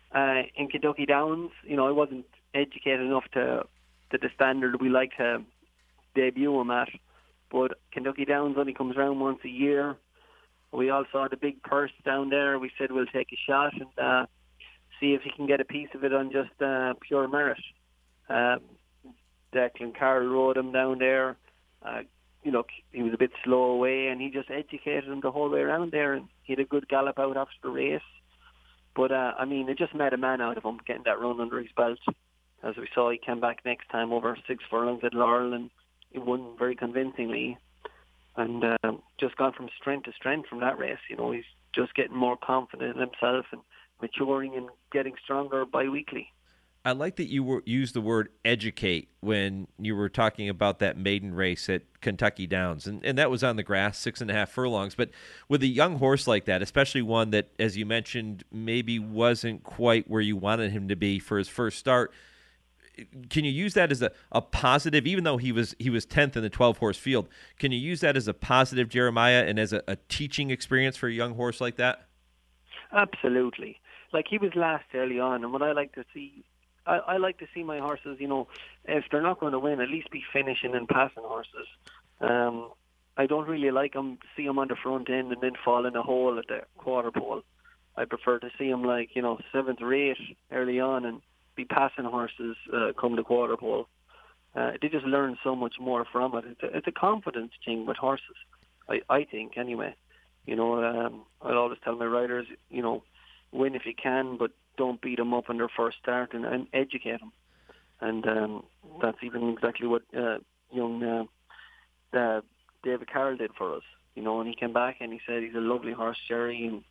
Uh, in Kentucky Downs, you know, I wasn't educated enough to to the standard we like to debut him at. But Kentucky Downs only comes around once a year. We all saw the big purse down there. We said we'll take a shot and uh, see if he can get a piece of it on just uh, pure merit. Uh, Declan Carroll rode him down there. Uh, you know, he was a bit slow away, and he just educated him the whole way around there. And he had a good gallop out after the race. But, uh, I mean, it just made a man out of him, getting that run under his belt. As we saw, he came back next time over six furlongs at Laurel, and he won very convincingly. And uh, just gone from strength to strength from that race. You know, he's just getting more confident in himself and maturing and getting stronger bi-weekly. I like that you were, used the word educate when you were talking about that maiden race at Kentucky Downs, and, and that was on the grass, six and a half furlongs. But with a young horse like that, especially one that, as you mentioned, maybe wasn't quite where you wanted him to be for his first start, can you use that as a, a positive, even though he was he was tenth in the twelve-horse field, can you use that as a positive, Jeremiah, and as a, a teaching experience for a young horse like that? Absolutely. Like, he was last early on, and what I like to see I, I like to see my horses, you know, if they're not going to win, at least be finishing and passing horses. Um, I don't really like them, see them on the front end and then fall in a hole at the quarter pole. I prefer to see them like, you know, seventh or eighth early on and be passing horses uh, come the quarter pole. Uh, they just learn so much more from it. It's a, it's a confidence thing with horses, I, I think, anyway. You know, um, I'll always tell my riders, you know, win if you can, but don't beat them up on their first start, and, and educate them. And um, that's even exactly what uh, young uh, uh, David Carroll did for us. You know, and he came back and he said he's a lovely horse, Jerry, and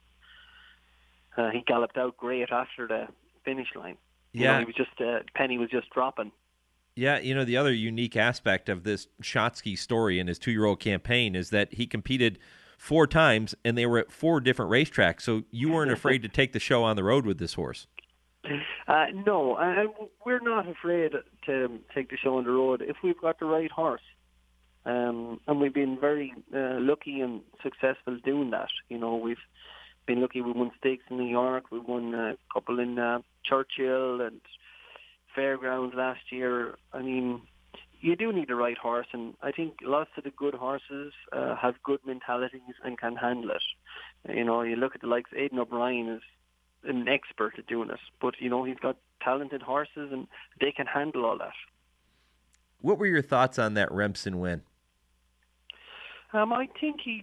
uh, he galloped out great after the finish line. You Yeah, know, he was just uh, penny was just dropping. Yeah, you know, the other unique aspect of this Shotsky story and his two-year-old campaign is that he competed four times, and they were at four different racetracks. So you weren't afraid to take the show on the road with this horse. Uh, no, uh, we're not afraid to take the show on the road if we've got the right horse. Um, and we've been very uh, lucky and successful doing that. You know, we've been lucky. We won stakes in New York. We won a couple in uh, Churchill and Fairgrounds last year. I mean, you do need the right horse, and I think lots of the good horses uh, have good mentalities and can handle it. You know, you look at the likes of Aidan O'Brien is an expert at doing it, but, you know, he's got talented horses and they can handle all that. What were your thoughts on that Remsen win? Um, I think he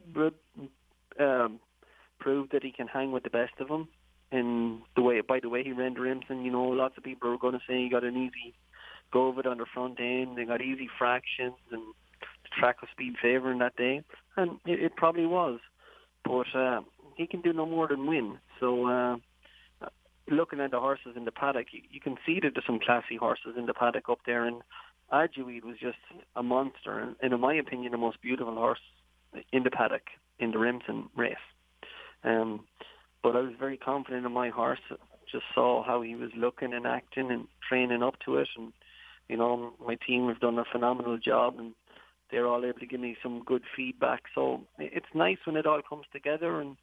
um, proved that he can hang with the best of them. And the way, by the way he ran the Remsen, you know, lots of people are going to say he got an easy go of it on the front end. They got easy fractions, and the track was speed favouring that day, and it, it probably was. But uh, he can do no more than win. So uh, looking at the horses in the paddock, you, you can see that there's some classy horses in the paddock up there, and Adjuid was just a monster, and, and in my opinion, the most beautiful horse in the paddock in the Remsen race. Um, but I was very confident in my horse. Just saw how he was looking and acting and training up to it, and you know, my team have done a phenomenal job, and they're all able to give me some good feedback. So it's nice when it all comes together. And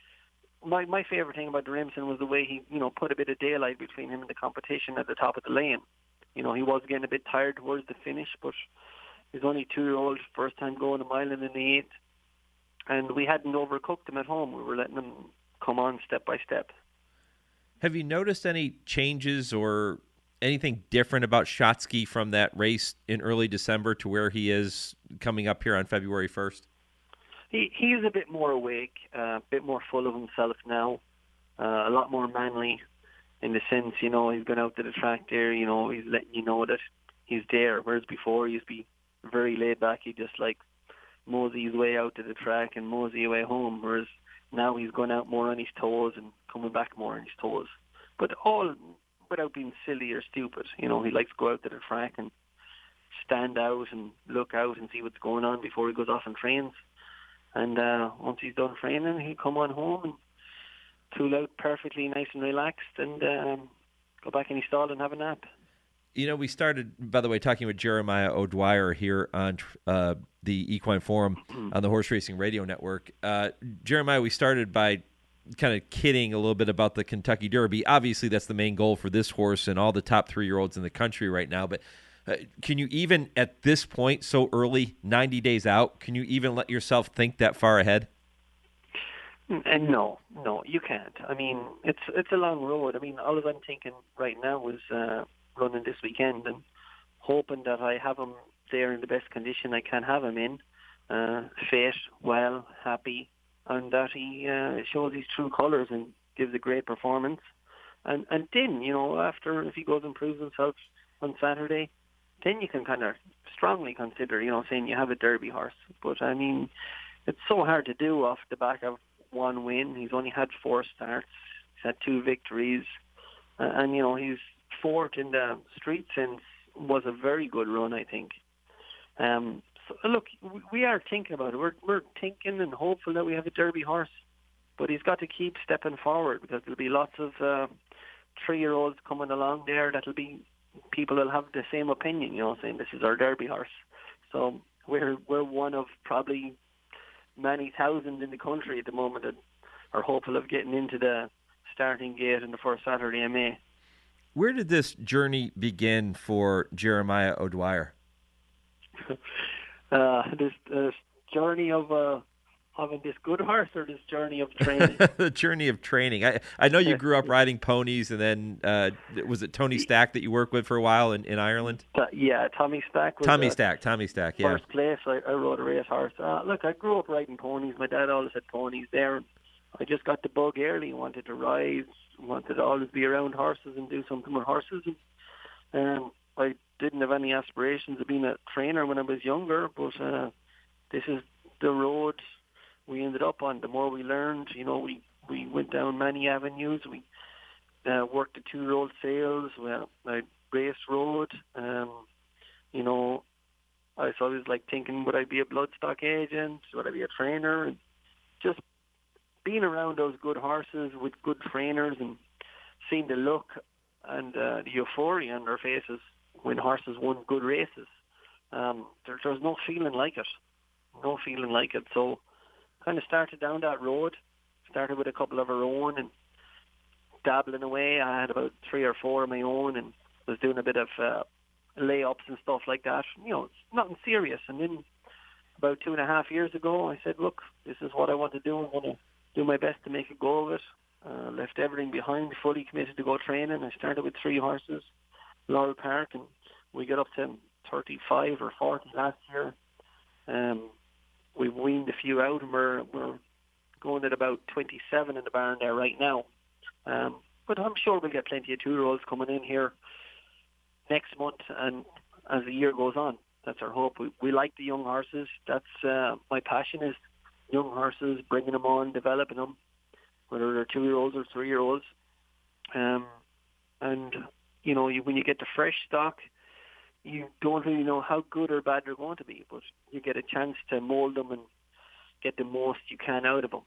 my my favourite thing about the Remsen was the way he, you know, put a bit of daylight between him and the competition at the top of the lane. You know, he was getting a bit tired towards the finish, but he's only two-year-old, first time going a mile and an eighth, and we hadn't overcooked him at home. We were letting him come on step by step. Have you noticed any changes or anything different about Shotsky from that race in early December to where he is coming up here on February first? He he is a bit more awake, uh, a bit more full of himself now, uh, a lot more manly in the sense, you know, he's going out to the track there, you know, he's letting you know that he's there, whereas before he used to be very laid back. He just like mosey his way out to the track and mosey away home, whereas now he's going out more on his toes and coming back more on his toes. But all without being silly or stupid. You know, he likes to go out to the track and stand out and look out and see what's going on before he goes off and trains. And uh, once he's done training, he'll come on home and tool out perfectly nice and relaxed and um, go back in his stall and have a nap. You know, we started, by the way, talking with Jeremiah O'Dwyer here on uh, the Equine Forum on the Horse Racing Radio Network. Uh, Jeremiah, we started by kind of kidding a little bit about the Kentucky Derby. Obviously, that's the main goal for this horse and all the top three-year-olds in the country right now. But uh, can you even, at this point, so early, ninety days out, can you even let yourself think that far ahead? And no, no, you can't. I mean, it's it's a long road. I mean, all I'm thinking right now is uh, running this weekend and hoping that I have him there in the best condition I can have him in, uh, fit, well, happy, and that he uh, shows his true colours and gives a great performance. And and then, you know, after, if he goes and proves himself on Saturday, then you can kind of strongly consider, you know, saying you have a Derby horse. But, I mean, it's so hard to do off the back of one win. He's only had four starts. He's had two victories. Uh, and, you know, he's fourth in the street since was a very good run, I think. Um, so, look, we are thinking about it. We're, we're thinking and hopeful that we have a Derby horse. But he's got to keep stepping forward because there'll be lots of uh, three-year-olds coming along there that'll be, people will have the same opinion, you know, saying this is our Derby horse. So we're we're one of probably many thousand in the country at the moment that are hopeful of getting into the starting gate on the first Saturday in May. Where did this journey begin for Jeremiah O'Dwyer? uh, this, this journey of uh, having this good horse, or this journey of training? The journey of training. I I know you grew up riding ponies, and then uh, was it Tony Stack that you worked with for a while in, in Ireland? Uh, yeah, Tommy Stack. Was Tommy uh, Stack, Tommy Stack, yeah. First place, I, I rode a race horse. Uh, look, I grew up riding ponies. My dad always had ponies there. I just got the bug early, wanted to ride, wanted to always be around horses and do something with horses. And um, I didn't have any aspirations of being a trainer when I was younger, but uh, this is the road we ended up on. The more we learned, you know, we, we went down many avenues. We uh, worked the two-year-old sales. Well, I raced road. Um, you know, I was always like thinking, would I be a bloodstock agent? Would I be a trainer? And just being around those good horses with good trainers and seeing the look and uh, the euphoria on their faces when horses won good races. Um, there, there's no feeling like it. No feeling like it. So kind of started down that road, started with a couple of our own and dabbling away. I had about three or four of my own and was doing a bit of uh, layups and stuff like that. You know, it's nothing serious. And then about two and a half years ago, I said, look, this is what I want to do. I'm going to do my best to make a go of it. Uh, left everything behind, fully committed to go training. I started with three horses, Laurel Park, and we got up to thirty-five or forty last year. Um, We've weaned a few out, and we're, we're going at about twenty-seven in the barn there right now. Um, but I'm sure we'll get plenty of two-year-olds coming in here next month and as the year goes on. That's our hope. We, we like the young horses. That's uh, my passion is young horses, bringing them on, developing them, whether they're two-year-olds or three-year-olds. Um, and, you know, you, when you get the fresh stock, you don't really know how good or bad they're going to be, but you get a chance to mold them and get the most you can out of them.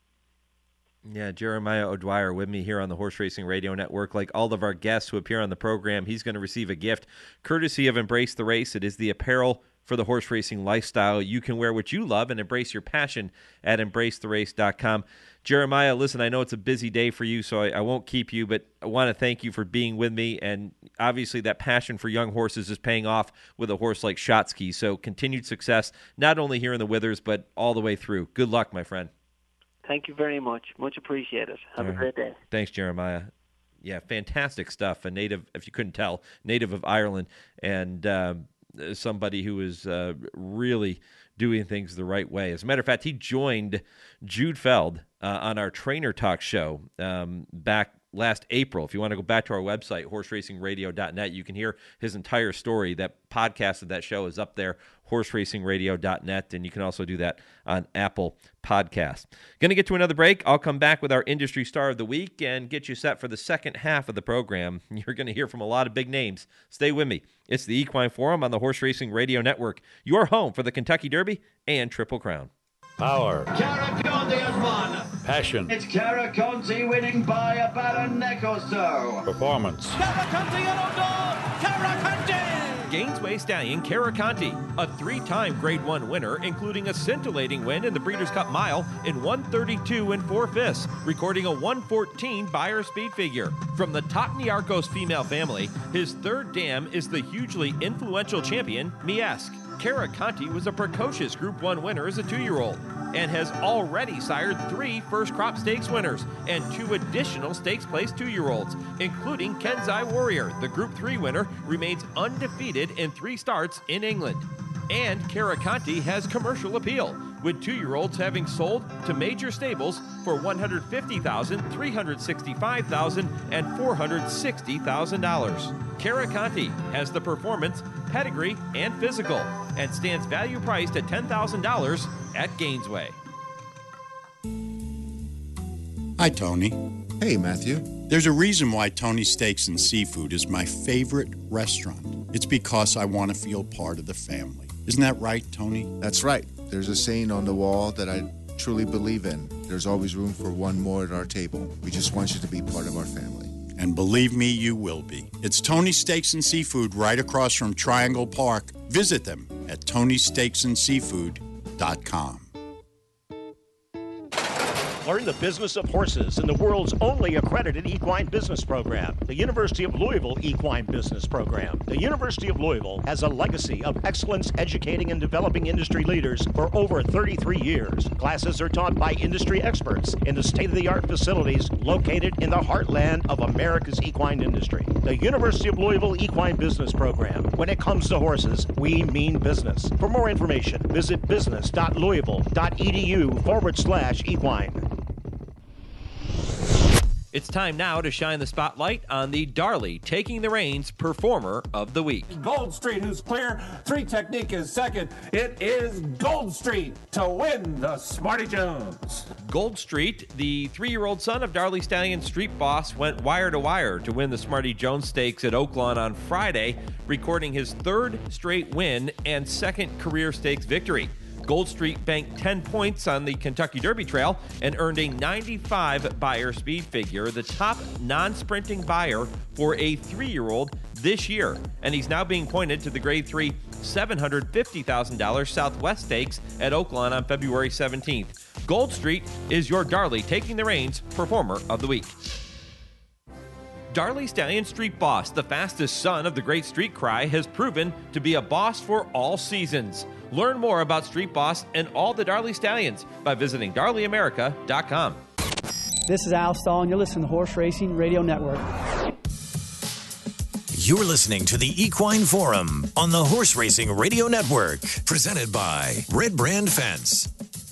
Yeah, Jeremiah O'Dwyer with me here on the Horse Racing Radio Network. Like all of our guests who appear on the program, he's going to receive a gift courtesy of Embrace the Race. It is the apparel for the horse racing lifestyle. You can wear what you love and embrace your passion at embrace the race dot com. Jeremiah, listen, I know it's a busy day for you, so I, I won't keep you, but I want to thank you for being with me. And obviously that passion for young horses is paying off with a horse like Shotsky. So continued success, not only here in the Withers, but all the way through. Good luck, my friend. Thank you very much. Much appreciated. Have all a great day. Thanks, Jeremiah. Yeah, fantastic stuff. A native, if you couldn't tell, native of Ireland, and uh, somebody who is uh, really doing things the right way. As a matter of fact, he joined Jude Feld uh, on our Trainer Talk show um, back last April. If you want to go back to our website, horse racing radio dot net, you can hear his entire story. That podcast of that show is up there, horse racing radio dot net, and you can also do that on Apple Podcasts. Going to get to another break. I'll come back with our Industry Star of the Week and get you set for the second half of the program. You're going to hear from a lot of big names. Stay with me. It's the Equine Forum on the Horse Racing Radio Network, your home for the Kentucky Derby and Triple Crown. Power. Cara Conti has won. Passion. It's Cara Conti winning by about a neck or so. Performance. Cara Conti and O'Donnell. Cara Conti. Gainesway Stallion Caraconte, a three-time Grade one winner, including a scintillating win in the Breeders' Cup Mile in one thirty-two and four fifths, recording a one fourteen Beyer speed figure. From the Totniarcos female family, his third dam is the hugely influential champion, Miesk. Caraconte was a precocious Group one winner as a two-year-old and has already sired three first crop stakes winners and two additional stakes place two-year-olds, including Kenzai Warrior. The Group three winner remains undefeated in three starts in England. And Caraconte has commercial appeal, with two-year-olds having sold to major stables for one hundred fifty thousand dollars, three hundred sixty-five thousand dollars, and four hundred sixty thousand dollars. Caraconte has the performance, pedigree, and physical, and stands value priced at ten thousand dollars at Gainesway. Hi, Tony. Hey, Matthew. There's a reason why Tony's Steaks and Seafood is my favorite restaurant. It's because I want to feel part of the family. Isn't that right, Tony? That's right. There's a saying on the wall that I truly believe in. There's always room for one more at our table. We just want you to be part of our family. And believe me, you will be. It's Tony's Steaks and Seafood right across from Triangle Park. Visit them at tony steaks and seafood dot com. Learn the business of horses in the world's only accredited equine business program, the University of Louisville Equine Business Program. The University of Louisville has a legacy of excellence educating and developing industry leaders for over thirty-three years. Classes are taught by industry experts in the state-of-the-art facilities located in the heartland of America's equine industry. The University of Louisville Equine Business Program. When it comes to horses, we mean business. For more information, visit business.louisville.edu forward slash equine. It's time now to shine the spotlight on the Darley Taking the Reins Performer of the Week. Gold Street, who's clear. Three Technique is second. It is Gold Street to win the Smarty Jones. Gold Street, the three-year-old son of Darley Stallion Street Boss, went wire to wire to win the Smarty Jones Stakes at Oaklawn on Friday, recording his third straight win and second career stakes victory. Gold Street banked ten points on the Kentucky Derby Trail and earned a ninety-five Beyer speed figure, the top non-sprinting Beyer for a three-year-old this year. And he's now being pointed to the Grade three seven hundred fifty thousand dollars Southwest Stakes at Oaklawn on February seventeenth. Gold Street is your Darley Taking the Reins Performer of the Week. Darley Stallion Street Boss, the fastest son of the great Street Cry, has proven to be a boss for all seasons. Learn more about Street Boss and all the Darley Stallions by visiting darley america dot com. This is Al Stahl, and you're listening to Horse Racing Radio Network. You're listening to the Equine Forum on the Horse Racing Radio Network, presented by Red Brand Fence.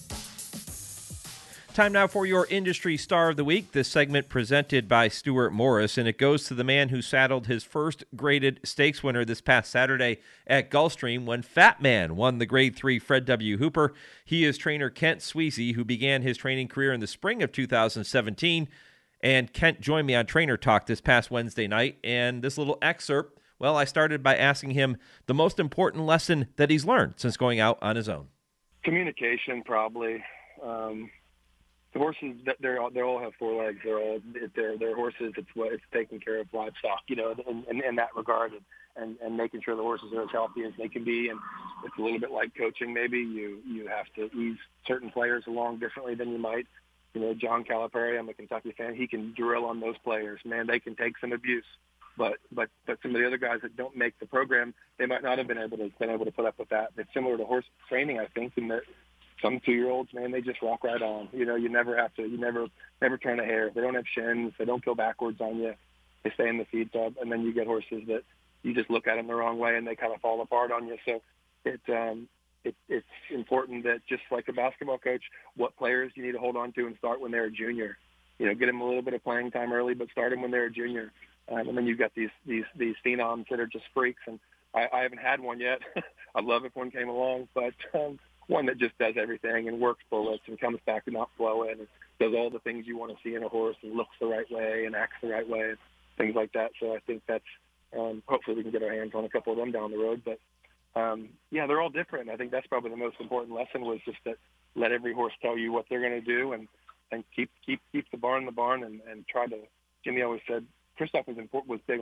Time now for your Industry Star of the Week, this segment presented by Stuart Morris, and it goes to the man who saddled his first graded stakes winner this past Saturday at Gulfstream when Fat Man won the Grade three Fred W. Hooper. He is trainer Kent Sweezy, who began his training career in the spring of two thousand seventeen, and Kent joined me on Trainer Talk this past Wednesday night, and this little excerpt, well, I started by asking him the most important lesson that he's learned since going out on his own. Communication, probably. Um The horses, they're all, they all have four legs. They're all they're they're horses. It's what it's taking care of livestock, you know, in, in, in that regard, and, and and making sure the horses are as healthy as they can be. And it's a little bit like coaching. Maybe you you have to ease certain players along differently than you might. You know, John Calipari, I'm a Kentucky fan. He can drill on those players. Man, they can take some abuse, but but but some of the other guys that don't make the program, they might not have been able to been able to put up with that. It's similar to horse training, I think, in that. Some two-year-olds, man, they just rock right on. You know, you never have to, you never, never turn a hair. They don't have shins. They don't go backwards on you. They stay in the feed tub, and then you get horses that you just look at them the wrong way, and they kind of fall apart on you. So it, um, it, it's important that just like a basketball coach, what players you need to hold on to and start when they're a junior. You know, get them a little bit of playing time early, but start them when they're a junior. Um, and then you've got these these these phenoms that are just freaks, and I, I haven't had one yet. I'd love if one came along, but. Um, one that just does everything and works bullets and comes back and not flowing and does all the things you want to see in a horse and looks the right way and acts the right way and things like that. So I think that's um, hopefully we can get our hands on a couple of them down the road. But, um, yeah, they're all different. I think that's probably the most important lesson was just that let every horse tell you what they're going to do and, and keep keep keep the barn the barn and, and try to – Jimmy always said Christoph was, important, was big on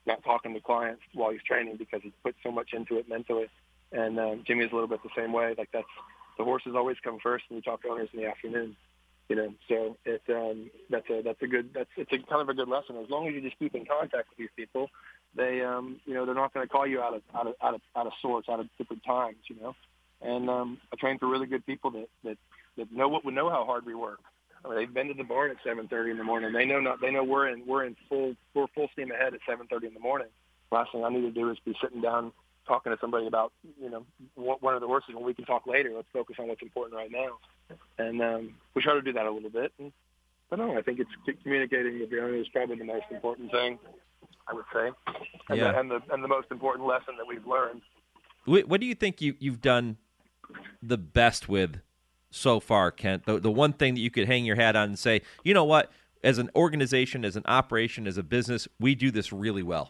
not talking to clients while he's training because he put so much into it mentally. And um, Jimmy is a little bit the same way. Like that's the horses always come first, and we talk to owners in the afternoon. You know, so it um, that's a that's a good that's it's a kind of a good lesson. As long as you just keep in contact with these people, they um, you know they're not going to call you out of out of out of out of sorts, out of different times. You know, and um, I train for really good people that that, that know what we know how hard we work. I mean, they've been to the barn at seven thirty in the morning. They know not they know we're in we're in full we're full steam ahead at seven thirty in the morning. Last thing I need to do is be sitting down talking to somebody about, you know, one of the horses when we can talk later. Let's focus on what's important right now. And um, we try to do that a little bit. And, but no, I think it's communicating with the owner is probably the most important thing, I would say. And, yeah. the, and, the, and the most important lesson that we've learned. What do you think you, you've done the best with so far, Kent? The, the one thing that you could hang your hat on and say, you know what, as an organization, as an operation, as a business, we do this really well.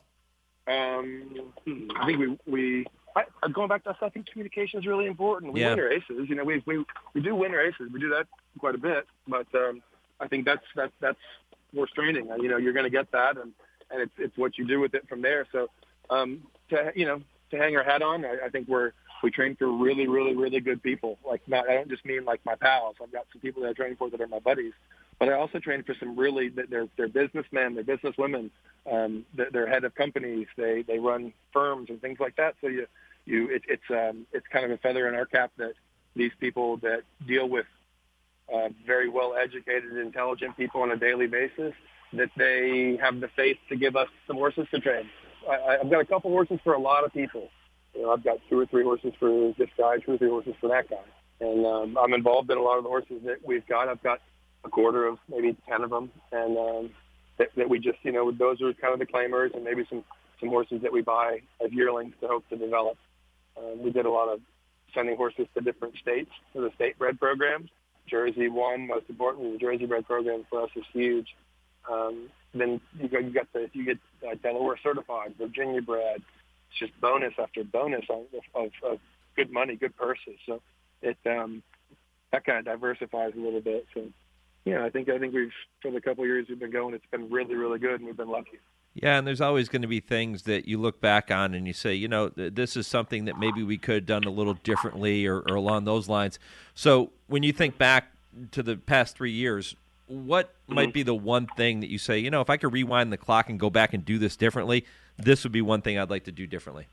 Um, I think we, we I, going back to us, I think communication is really important. We yeah. win races, you know, we, we, we do win races. We do that quite a bit, but, um, I think that's, that's, that's horse training. You know, you're going to get that and, and it's, it's what you do with it from there. So, um, to, you know, to hang our hat on, I, I think we're, we train for really, really, really good people. Like not, I don't just mean like my pals. I've got some people that I train for that are my buddies. But I also train for some really, they're, they're businessmen, they're businesswomen, um, they're, they're head of companies, they, they run firms and things like that. So you, you, it, it's, um, it's kind of a feather in our cap that these people that deal with uh, very well-educated, intelligent people on a daily basis, that they have the faith to give us some horses to train. I, I've got a couple horses for a lot of people. You know, I've got two or three horses for this guy, two or three horses for that guy. And um, I'm involved in a lot of the horses that we've got. I've got a quarter of maybe ten of them, and um, that, that we just, you know, those are kind of the claimers, and maybe some, some horses that we buy as yearlings to hope to develop. Um, we did a lot of sending horses to different states for the state bred programs. Jersey one, most importantly, the Jersey bred program for us is huge. Um, then you go, you got the you get uh, Delaware certified, Virginia bred. It's just bonus after bonus of, of, of good money, good purses. So it um, that kind of diversifies a little bit. So. Yeah, I think I think we've for the couple of years we've been going, it's been really, really good, and we've been lucky. Yeah, and there's always going to be things that you look back on and you say, you know, th- this is something that maybe we could have done a little differently or, or along those lines. So when you think back to the past three years, what mm-hmm. might be the one thing that you say, you know, if I could rewind the clock and go back and do this differently, this would be one thing I'd like to do differently?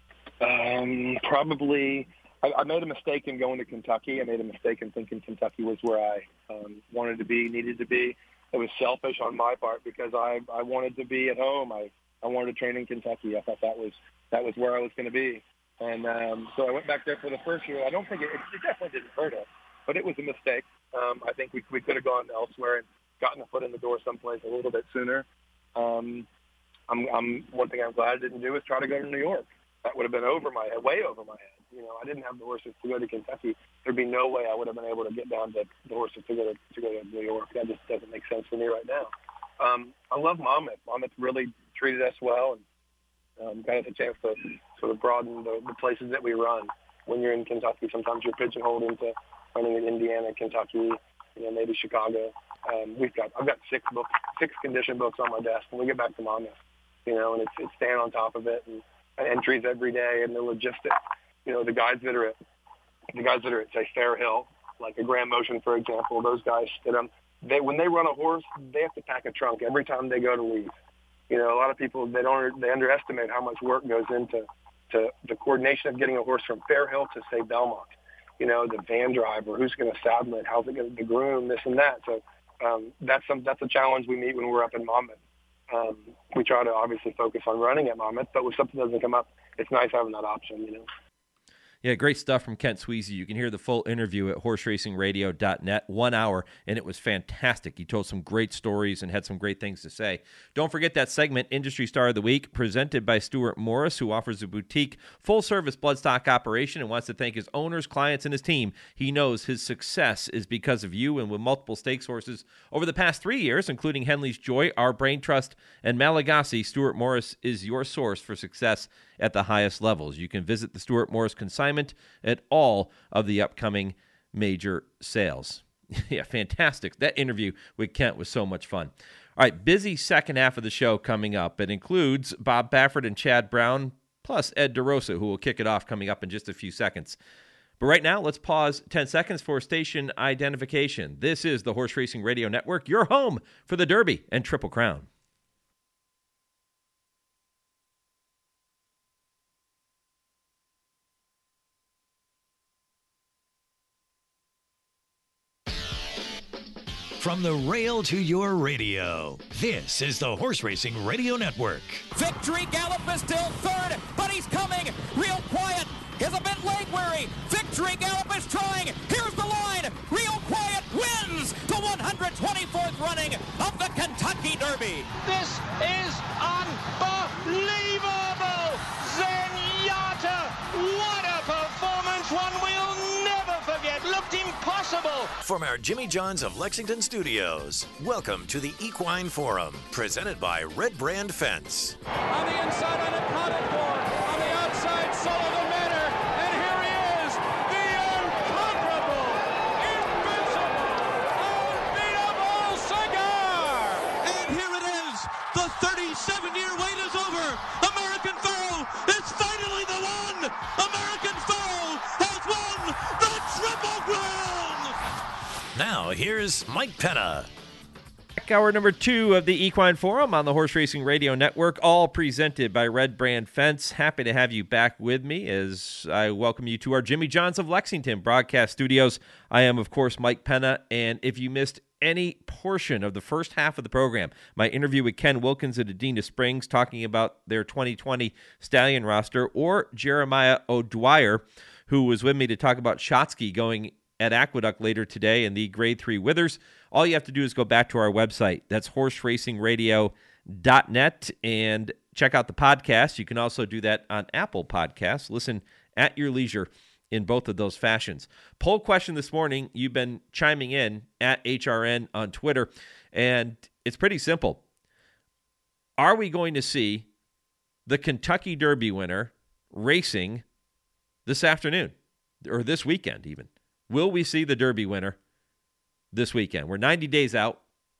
Um, probably. I, I made a mistake in going to Kentucky. I made a mistake in thinking Kentucky was where I um, wanted to be, needed to be. It was selfish on my part because I, I wanted to be at home. I, I wanted to train in Kentucky. I thought that was that was where I was going to be. And um, so I went back there for the first year. I don't think it, it definitely didn't hurt us, but it was a mistake. Um, I think we, we could have gone elsewhere and gotten a foot in the door someplace a little bit sooner. Um, I'm, I'm, one thing I'm glad I didn't do is try to go to New York. That would have been over my head, way over my head. You know, I didn't have the horses to go to Kentucky. There'd be no way I would have been able to get down to the horses to go to, to go to New York. That just doesn't make sense for me right now. Um, I love Monmouth. Monmouth really treated us well and um, got us a chance to sort of broaden the, the places that we run. When you're in Kentucky, sometimes you're pigeonholed into running in Indiana, Kentucky, you know, maybe Chicago. Um, we've got I've got six books, six condition books on my desk when we get back to Monmouth. You know, and it's it's staying on top of it and, and entries every day and the logistics. You know, the guys that are at the guys that are at say Fair Hill, like a Grand Motion, for example, those guys that um they when they run a horse, they have to pack a trunk every time they go to leave. You know, a lot of people they don't they underestimate how much work goes into to the coordination of getting a horse from Fair Hill to say Belmont. You know, the van driver, who's going to saddle it, how's it going to groom, this and that. So um, that's some that's a challenge we meet when we're up in Monmouth. Um, we try to obviously focus on running at Monmouth, but when something doesn't come up, it's nice having that option. You know. Yeah, great stuff from Kent Sweezy. You can hear the full interview at horse racing radio dot net, one hour, and it was fantastic. He told some great stories and had some great things to say. Don't forget that segment, Industry Star of the Week, presented by Stuart Morris, who offers a boutique, full-service bloodstock operation and wants to thank his owners, clients, and his team. He knows his success is because of you, and with multiple stakes horses over the past three years, including Henley's Joy, Our Brain Trust, and Malagasy, Stuart Morris is your source for success at the highest levels. You can visit the Stuart Morris consignment at all of the upcoming major sales. Yeah, fantastic. That interview with Kent was so much fun. All All right, busy second half of the show coming up. It includes Bob Baffert and Chad Brown, plus Ed DeRosa, who will kick it off coming up in just a few seconds. But right now, let's pause ten seconds for station identification. This is the Horse Racing Radio Network, your home for the Derby and Triple Crown. From the rail to your radio, this is the Horse Racing Radio Network. Victory Gallop is still third, but he's coming. Real Quiet is a bit leg weary. Victory Gallop is trying. Here's the line. Real Quiet wins the one hundred twenty-fourth running of the Kentucky Derby. This is unbelievable! Zenyatta! What a performance! One will never forget. Looked impossible. From our Jimmy John's of Lexington studios, welcome to the Equine Forum, presented by Red Brand Fence. On the inside, on a potted board. On the outside, Sullivan Manor. And here he is, the unconquerable, invincible, unbeatable Cigar. And here it is. The thirty-seven-year wait is over. American Pharoah is finally the one. American Pharoah has won the Triple Crown. Now, here's Mike Penna. Hour number two of the Equine Forum on the Horse Racing Radio Network, all presented by Red Brand Fence. Happy to have you back with me as I welcome you to our Jimmy John's of Lexington broadcast studios. I am, of course, Mike Penna, and if you missed any portion of the first half of the program, my interview with Ken Wilkins at Adena Springs talking about their twenty twenty stallion roster, or Jeremiah O'Dwyer, who was with me to talk about Shotsky going at Aqueduct later today in the Grade three Withers, all you have to do is go back to our website. That's horse racing radio dot net and check out the podcast. You can also do that on Apple Podcasts. Listen at your leisure in both of those fashions. Poll question this morning, you've been chiming in at H R N on Twitter, and it's pretty simple. Are we going to see the Kentucky Derby winner racing this afternoon, or this weekend even? Will we see the Derby winner this weekend? We're ninety days out.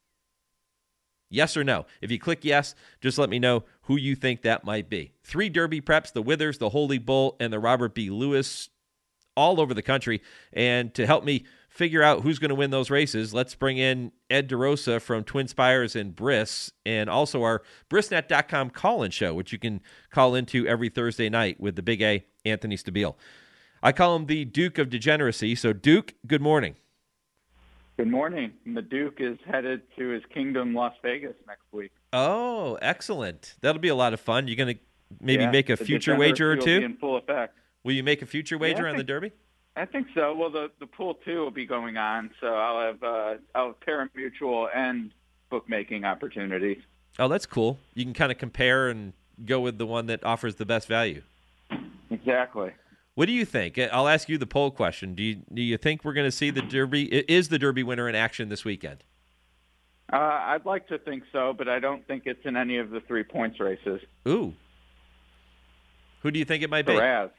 Yes or no? If you click yes, just let me know who you think that might be. Three Derby preps, the Withers, the Holy Bull, and the Robert B. Lewis, all over the country. And to help me figure out who's going to win those races, let's bring in Ed DeRosa from Twin Spires and Briss, and also our Brissnet dot com call-in show, which you can call into every Thursday night with the Big A, Anthony Stabile. I call him the Duke of Degeneracy. So, Duke, good morning. Good morning. The Duke is headed to his kingdom, Las Vegas, next week. Oh, excellent. That'll be a lot of fun. You're going to maybe yeah, make a future wager or two? Will be in full effect. Will you make a future wager yeah, on think, the Derby? I think so. Well, the, the pool two will be going on, so I'll have, uh, I'll have pari-mutuel and bookmaking opportunities. Oh, that's cool. You can kind of compare and go with the one that offers the best value. Exactly. What do you think? I'll ask you the poll question. Do you do you think we're going to see the Derby? Is the Derby winner in action this weekend? Uh, I'd like to think so, but I don't think it's in any of the three points races. Ooh. Who do you think it might be? Taraz.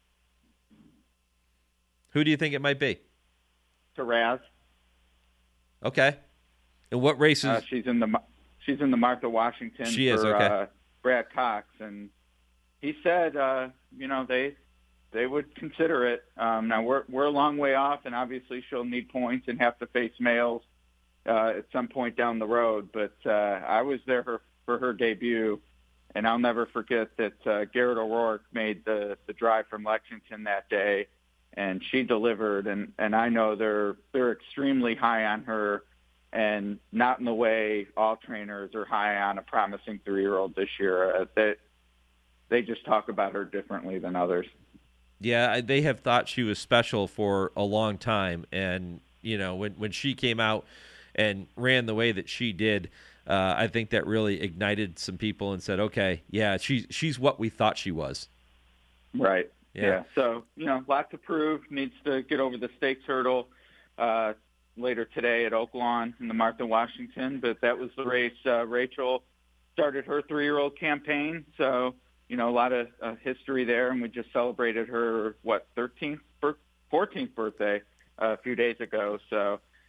Who do you think it might be? Taraz. Okay. And what races? Uh, she's in the she's in the Martha Washington. She is, for, okay. Uh, Brad Cox, and he said, uh, you know, they. They would consider it. Um, now, we're we're a long way off, and obviously she'll need points and have to face males uh, at some point down the road. But uh, I was there for, for her debut, and I'll never forget that uh, Garrett O'Rourke made the, the drive from Lexington that day, and she delivered. And, and I know they're they're extremely high on her, and not in the way all trainers are high on a promising three-year-old this year. Uh, they, they just talk about her differently than others. Yeah, they have thought she was special for a long time, and you know when when she came out and ran the way that she did, uh, I think that really ignited some people and said, "Okay, yeah, she's she's what we thought she was." Right. Yeah. yeah. So you know, lot to prove. Needs to get over the stakes hurdle uh, later today at Oaklawn in the Martha Washington. But that was the race. Uh, Rachel started her three-year-old campaign, so. You know, a lot of uh, history there, and we just celebrated her, what, thirteenth, fourteenth birthday uh, a few days ago. So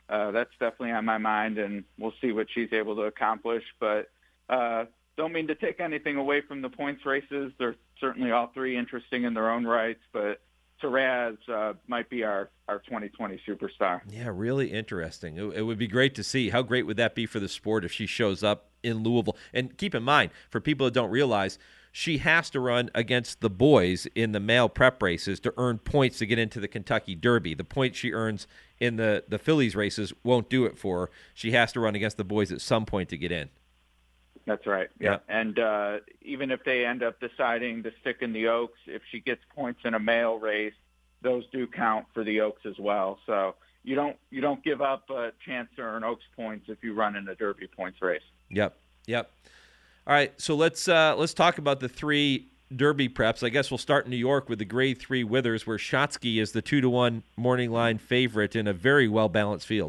uh, that's definitely on my mind, and we'll see what she's able to accomplish. But uh, don't mean to take anything away from the points races. They're certainly all three interesting in their own rights, but Taraz uh, might be our, our twenty twenty superstar. Yeah, really interesting. It, it would be great to see. How great would that be for the sport if she shows up in Louisville? And keep in mind, for people that don't realize, she has to run against the boys in the male prep races to earn points to get into the Kentucky Derby. The points she earns in the, the Phillies races won't do it for her. She has to run against the boys at some point to get in. That's right. Yeah. yeah. And uh, even if they end up deciding to stick in the Oaks, if she gets points in a male race, those do count for the Oaks as well. So you don't you don't give up a chance to earn Oaks points if you run in a Derby points race. Yep. Yep. All right. So let's uh, let's talk about the three Derby preps. I guess we'll start in New York with the Grade Three Withers, where Shotsky is the two to one morning line favorite in a very well balanced field.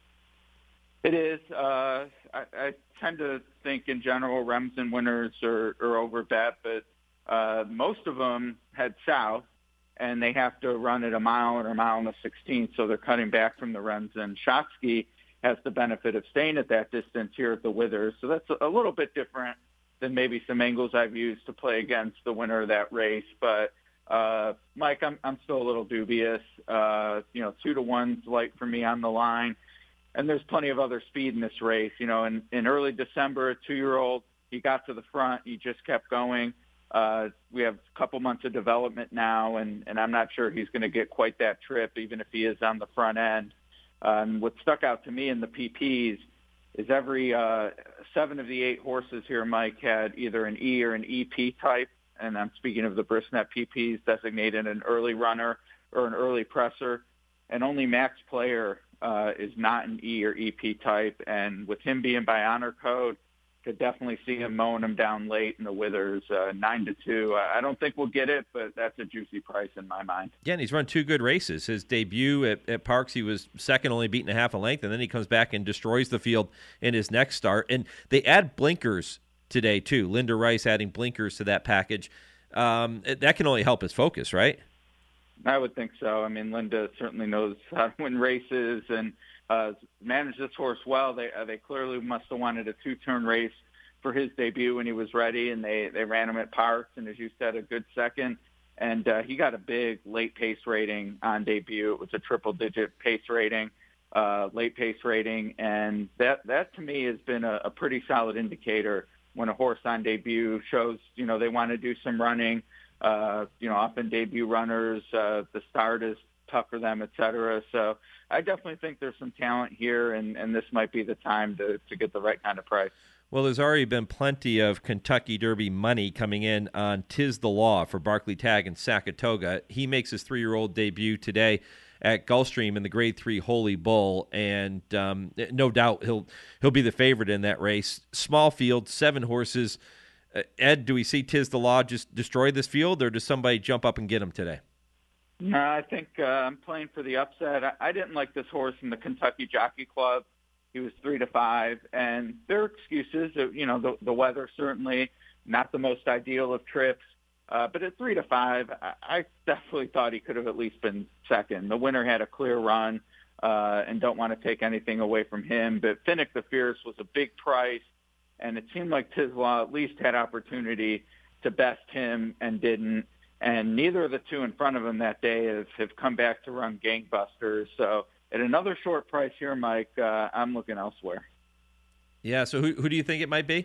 It is. Uh, I, I tend to think in general Remsen winners are, are over bet, but uh, most of them head south, and they have to run at a mile or a mile and a sixteenth, so they're cutting back from the Remsen. Shotsky has the benefit of staying at that distance here at the Withers, so that's a, a little bit different than maybe some angles I've used to play against the winner of that race. But uh, Mike, I'm I'm still a little dubious. Uh, you know, two to one's light for me on the line. And there's plenty of other speed in this race. You know, in, in early December, a two-year-old, he got to the front. He just kept going. Uh, we have a couple months of development now, and, and I'm not sure he's going to get quite that trip, even if he is on the front end. Uh, and what stuck out to me in the P Ps is every uh, seven of the eight horses here, Mike, had either an E or an E P type. And I'm speaking of the Brisnet P Ps, designated an early runner or an early presser. And only Max Player Uh, is not an E or E P type, and with him being by honor code, could definitely see him mowing him down late in the Withers, uh, nine to two. I don't think we'll get it, but that's a juicy price in my mind. Yeah, and he's run two good races. His debut at, at Parks, he was second, only beaten a half a length, and then he comes back and destroys the field in his next start. And they add blinkers today too. Linda Rice adding blinkers to that package. Um, that can only help his focus, right? I would think so. I mean, Linda certainly knows how to win races and uh, managed this horse well. They uh, they clearly must have wanted a two-turn race for his debut when he was ready, and they, they ran him at Parks, and as you said, a good second. And uh, he got a big late pace rating on debut. It was a triple-digit pace rating, uh, late pace rating, and that, that to me has been a, a pretty solid indicator when a horse on debut shows, you know, they want to do some running. Uh, you know, often debut runners, uh, the start is tough for them, et cetera. So I definitely think there's some talent here, and, and this might be the time to, to get the right kind of price. Well, there's already been plenty of Kentucky Derby money coming in on Tiz the Law for Barclay Tagg and Saratoga. He makes his three-year-old debut today at Gulfstream in the Grade Three Holy Bull, and um, no doubt he'll he'll be the favorite in that race. Small field, seven horses. Uh, Ed, do we see Tiz the Law just destroy this field, or does somebody jump up and get him today? No, I think uh, I'm playing for the upset. I, I didn't like this horse in the Kentucky Jockey Club. He was three to five, and there are excuses. You know, the, the weather certainly not the most ideal of trips, uh, but at three to five, I, I definitely thought he could have at least been second. The winner had a clear run, uh, and don't want to take anything away from him. But Finnick the Fierce was a big price. And it seemed like Tiz the Law at least had opportunity to best him and didn't. And neither of the two in front of him that day have, have come back to run gangbusters. So at another short price here, Mike, uh, I'm looking elsewhere. Yeah, so who who do you think it might be?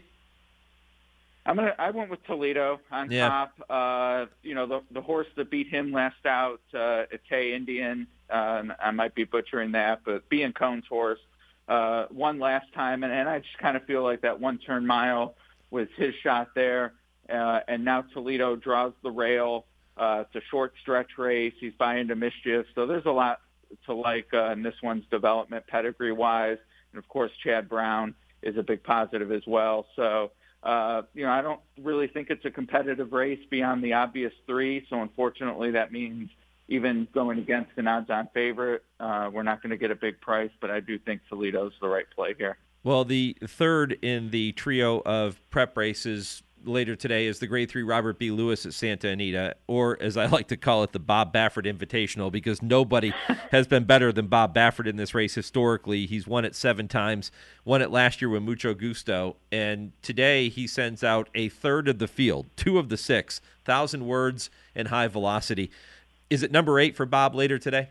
I'm gonna. I went with Toledo on yeah. top. Uh, you know, the the horse that beat him last out, uh, Ete Indian. Uh, I might be butchering that, but Bean Cohn's horse. Uh, won last time, and, and I just kind of feel like that one-turn mile was his shot there. Uh, and now Toledo draws the rail. Uh, it's a short stretch race. He's by into mischief. So there's a lot to like uh, in this one's development pedigree-wise. And, of course, Chad Brown is a big positive as well. So, uh, you know, I don't really think it's a competitive race beyond the obvious three. So, unfortunately, that means even going against an odds-on favorite, uh, we're not going to get a big price, but I do think Toledo's the right play here. Well, the third in the trio of prep races, later today is the Grade three Robert B. Lewis at Santa Anita, or as I like to call it, the Bob Baffert Invitational, because nobody has been better than Bob Baffert in this race historically. He's won it seven times, won it last year with Mucho Gusto, and today he sends out a third of the field, two of the six, thousand words and high velocity. Is it number eight for Bob later today?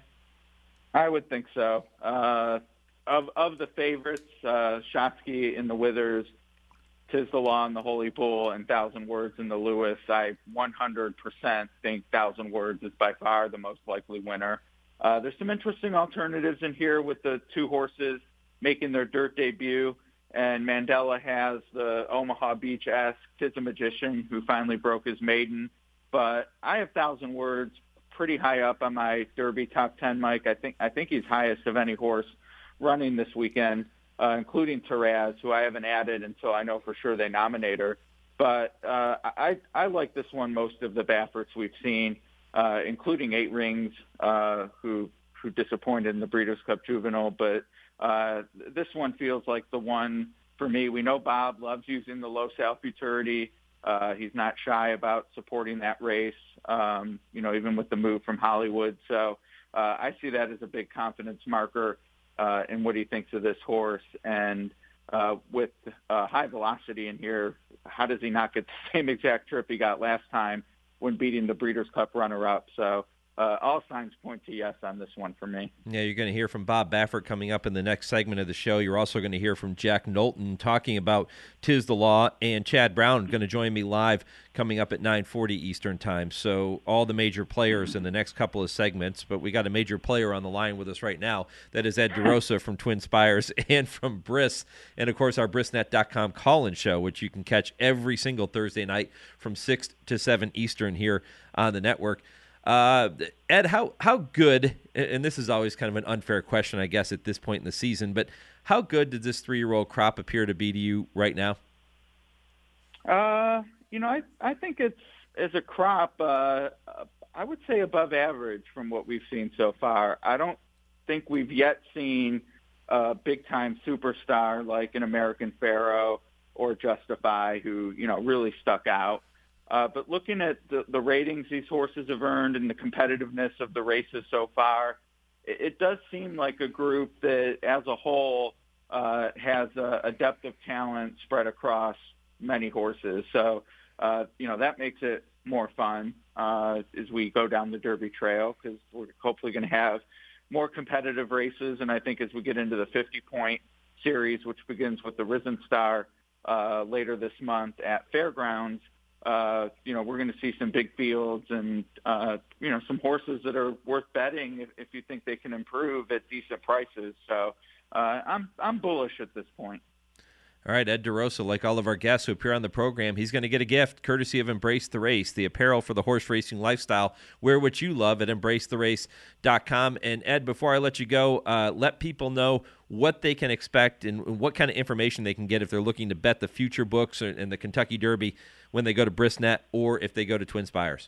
I would think so. Uh, of of the favorites, uh, Shotsky in the Withers, Tis the Law in the Holy Bull, and Thousand Words in the Lewis, I one hundred percent think Thousand Words is by far the most likely winner. Uh, there's some interesting alternatives in here with the two horses making their dirt debut, and Mandela has the Omaha Beach-esque Tis a Magician, who finally broke his maiden. But I have Thousand Words pretty high up on my Derby top ten, Mike. I think I think he's highest of any horse running this weekend, uh, including Taraz, who I haven't added until I know for sure they nominate her. But uh, I I like this one most of the Bafferts we've seen, uh, including Eight Rings, uh, who who disappointed in the Breeders' Cup Juvenile. But uh, this one feels like the one for me. We know Bob loves using the low South Futurity. Uh, he's not shy about supporting that race, um, you know, even with the move from Hollywood. So uh, I see that as a big confidence marker uh, in what he thinks of this horse. And uh, with uh, high velocity in here, how does he not get the same exact trip he got last time when beating the Breeders' Cup runner-up? So uh, all signs point to yes on this one for me. Yeah, you're going to hear from Bob Baffert coming up in the next segment of the show. You're also going to hear from Jack Knowlton talking about Tis the Law, and Chad Brown going to join me live coming up at nine forty Eastern Time. So all the major players in the next couple of segments, but we got a major player on the line with us right now. That is Ed DeRosa from Twin Spires and from Briss, and of course our Briss Net dot com call-in show, which you can catch every single Thursday night from six to seven Eastern here on the network. Uh, Ed, how how good, and this is always kind of an unfair question, I guess, at this point in the season, but how good did this three-year-old crop appear to be to you right now? Uh, you know, I I think it's, as a crop, uh, I would say above average from what we've seen so far. I don't think we've yet seen a big-time superstar like an American Pharoah or Justify who, you know, really stuck out. Uh, but looking at the, the ratings these horses have earned and the competitiveness of the races so far, it, it does seem like a group that, as a whole, uh, has a, a depth of talent spread across many horses. So, uh, you know, that makes it more fun uh, as we go down the Derby trail, because we're hopefully going to have more competitive races. And I think as we get into the fifty-point series, which begins with the Risen Star uh, later this month at Fairgrounds, Uh, you know, we're going to see some big fields and, uh, you know, some horses that are worth betting if, if you think they can improve at decent prices. So uh, I'm I'm bullish at this point. All right, Ed DeRosa, like all of our guests who appear on the program, he's going to get a gift courtesy of Embrace the Race, the apparel for the horse racing lifestyle. Wear what you love at embrace the race dot com. And, Ed, before I let you go, uh, let people know what they can expect and what kind of information they can get if they're looking to bet the future books and the Kentucky Derby when they go to Brissnet or if they go to Twin Spires.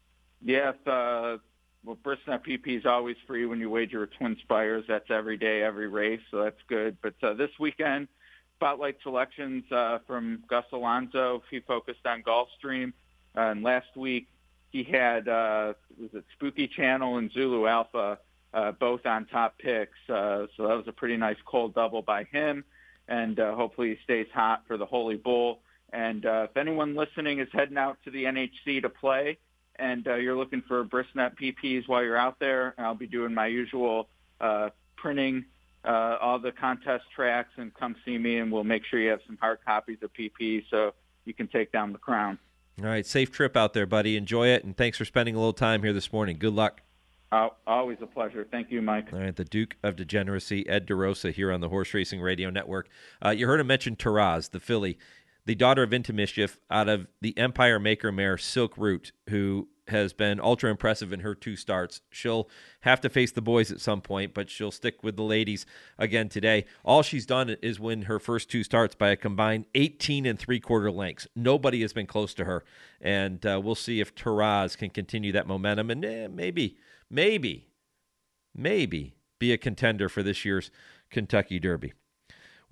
Yes, uh, well, Brissnet P P is always free when you wager at Twin Spires. That's every day, every race, so that's good. But uh, this weekend, spotlight selections uh, from Gus Alonso. He focused on Gulfstream. Uh, and last week he had, uh, was it Spooky Channel and Zulu Alpha, uh, both on top picks. Uh, so that was a pretty nice cold double by him. And uh, hopefully he stays hot for the Holy Bull. And uh, if anyone listening is heading out to the N H C to play and uh, you're looking for Brissnet P Ps while you're out there, I'll be doing my usual uh, printing Uh, all the contest tracks, and come see me, and we'll make sure you have some hard copies of P P so you can take down the crown. All right, safe trip out there, buddy. Enjoy it, and thanks for spending a little time here this morning. Good luck. Uh, always a pleasure. Thank you, Mike. All right, the Duke of Degeneracy, Ed DeRosa, here on the Horse Racing Radio Network. Uh, you heard him mention Taraz, the filly, the daughter of Into Mischief, out of the Empire Maker mare Silk Root, who has been ultra impressive in her two starts. She'll have to face the boys at some point, but she'll stick with the ladies again today. All she's done is win her first two starts by a combined eighteen and three quarter lengths. Nobody has been close to her, and uh, we'll see if Taraz can continue that momentum and eh, maybe, maybe, maybe be a contender for this year's Kentucky Derby.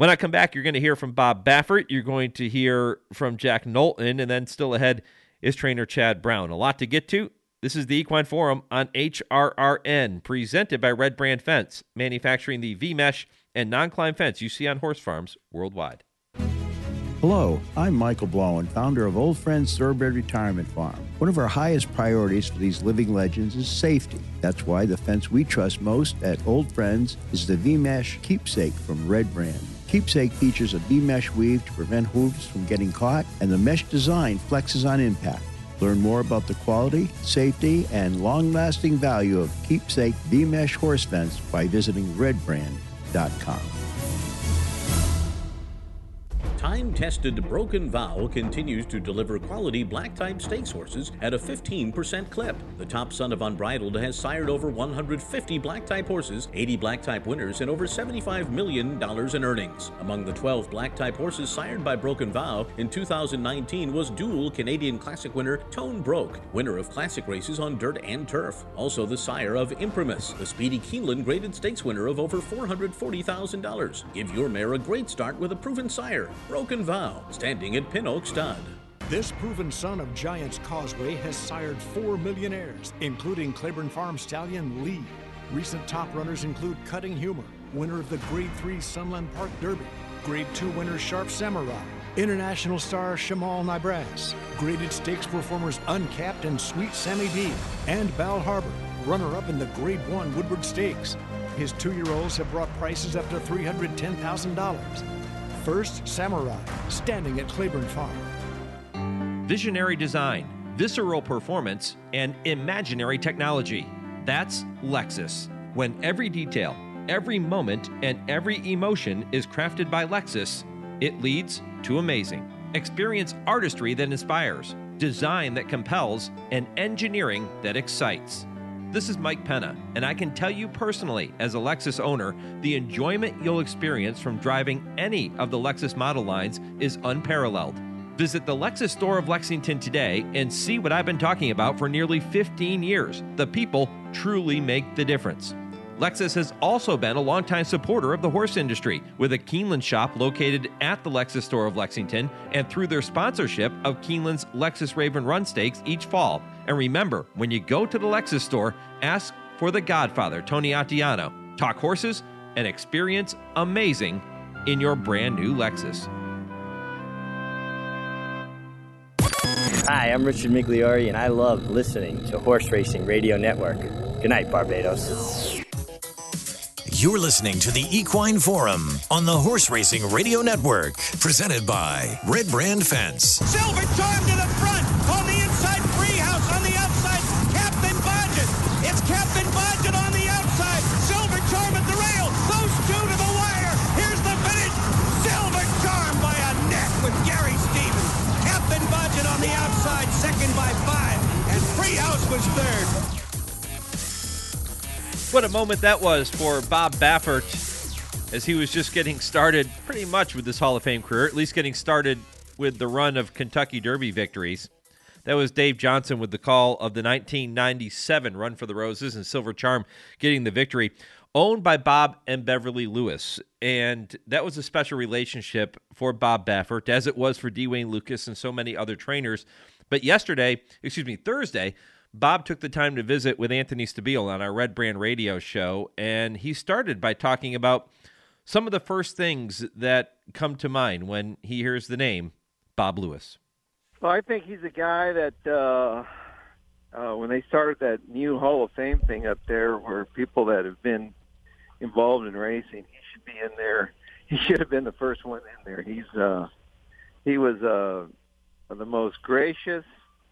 When I come back, you're going to hear from Bob Baffert. You're going to hear from Jack Knowlton, and then still ahead is trainer Chad Brown. A lot to get to. This is the Equine Forum on H R R N, presented by Red Brand Fence, manufacturing the V-Mesh and non-climb fence you see on horse farms worldwide. Hello, I'm Michael Blowen, founder of Old Friends Thoroughbred Retirement Farm. One of our highest priorities for these living legends is safety. That's why the fence we trust most at Old Friends is the V-Mesh Keepsake from Red Brand. Keepsake features a V-Mesh weave to prevent hooves from getting caught, and the mesh design flexes on impact. Learn more about the quality, safety, and long-lasting value of Keepsake V-Mesh horse fence by visiting red brand dot com. Time-tested Broken Vow continues to deliver quality black-type stakes horses at a fifteen percent clip. The top son of Unbridled has sired over one hundred fifty black-type horses, eighty black-type winners, and over seventy-five million dollars in earnings. Among the twelve black-type horses sired by Broken Vow in two thousand nineteen was dual Canadian Classic winner Tone Broke, winner of classic races on dirt and turf. Also the sire of Imprimus, the speedy Keeneland graded stakes winner of over four hundred forty thousand dollars. Give your mare a great start with a proven sire. Broken Vow, standing at Pin Oak Stud. This proven son of Giants Causeway has sired four millionaires, including Claiborne Farm stallion Lee. Recent top runners include Cutting Humor, winner of the Grade three Sunland Park Derby, Grade two winner Sharp Samurai, International star Shamal Nibras, graded stakes performers Uncapped and Sweet Sammy B, and Bal Harbor, runner-up in the Grade one Woodward Stakes. His two-year-olds have brought prices up to three hundred ten thousand dollars. First Samurai, standing at Claiborne Farm. Visionary design, visceral performance, and imaginary technology. That's Lexus. When every detail, every moment, and every emotion is crafted by Lexus, it leads to amazing. Experience artistry that inspires, design that compels, and engineering that excites. This is Mike Penna, and I can tell you personally, as a Lexus owner, the enjoyment you'll experience from driving any of the Lexus model lines is unparalleled. Visit the Lexus store of Lexington today and see what I've been talking about for nearly fifteen years. The people truly make the difference. Lexus has also been a longtime supporter of the horse industry, with a Keeneland shop located at the Lexus store of Lexington and through their sponsorship of Keeneland's Lexus Raven Run Stakes each fall. And remember, when you go to the Lexus store, ask for the Godfather, Tony Attiano. Talk horses and experience amazing in your brand new Lexus. Hi, I'm Richard Migliori, and I love listening to Horse Racing Radio Network. Good night, Barbados. You're listening to the Equine Forum on the Horse Racing Radio Network, presented by Red Brand Fence. Silver Charm to the front, on the inside, Freehouse on the outside, Captain Budget. It's Captain Budget on the outside, Silver Charm at the rail, those two to the wire. Here's the finish, Silver Charm by a neck with Gary Stevens. Captain Budget on the outside, second by five, and Freehouse was third. What a moment that was for Bob Baffert as he was just getting started pretty much with his Hall of Fame career, at least getting started with the run of Kentucky Derby victories. That was Dave Johnson with the call of the nineteen ninety-seven Run for the Roses, and Silver Charm getting the victory, owned by Bob and Beverly Lewis. And that was a special relationship for Bob Baffert, as it was for D. Wayne Lucas and so many other trainers. But yesterday, excuse me, Thursday, Bob took the time to visit with Anthony Stabile on our Red Brand Radio show, and he started by talking about some of the first things that come to mind when he hears the name Bob Lewis. Well, I think he's a guy that uh, uh, when they started that new Hall of Fame thing up there where people that have been involved in racing, he should be in there. He should have been the first one in there. He's uh, he was uh, the most gracious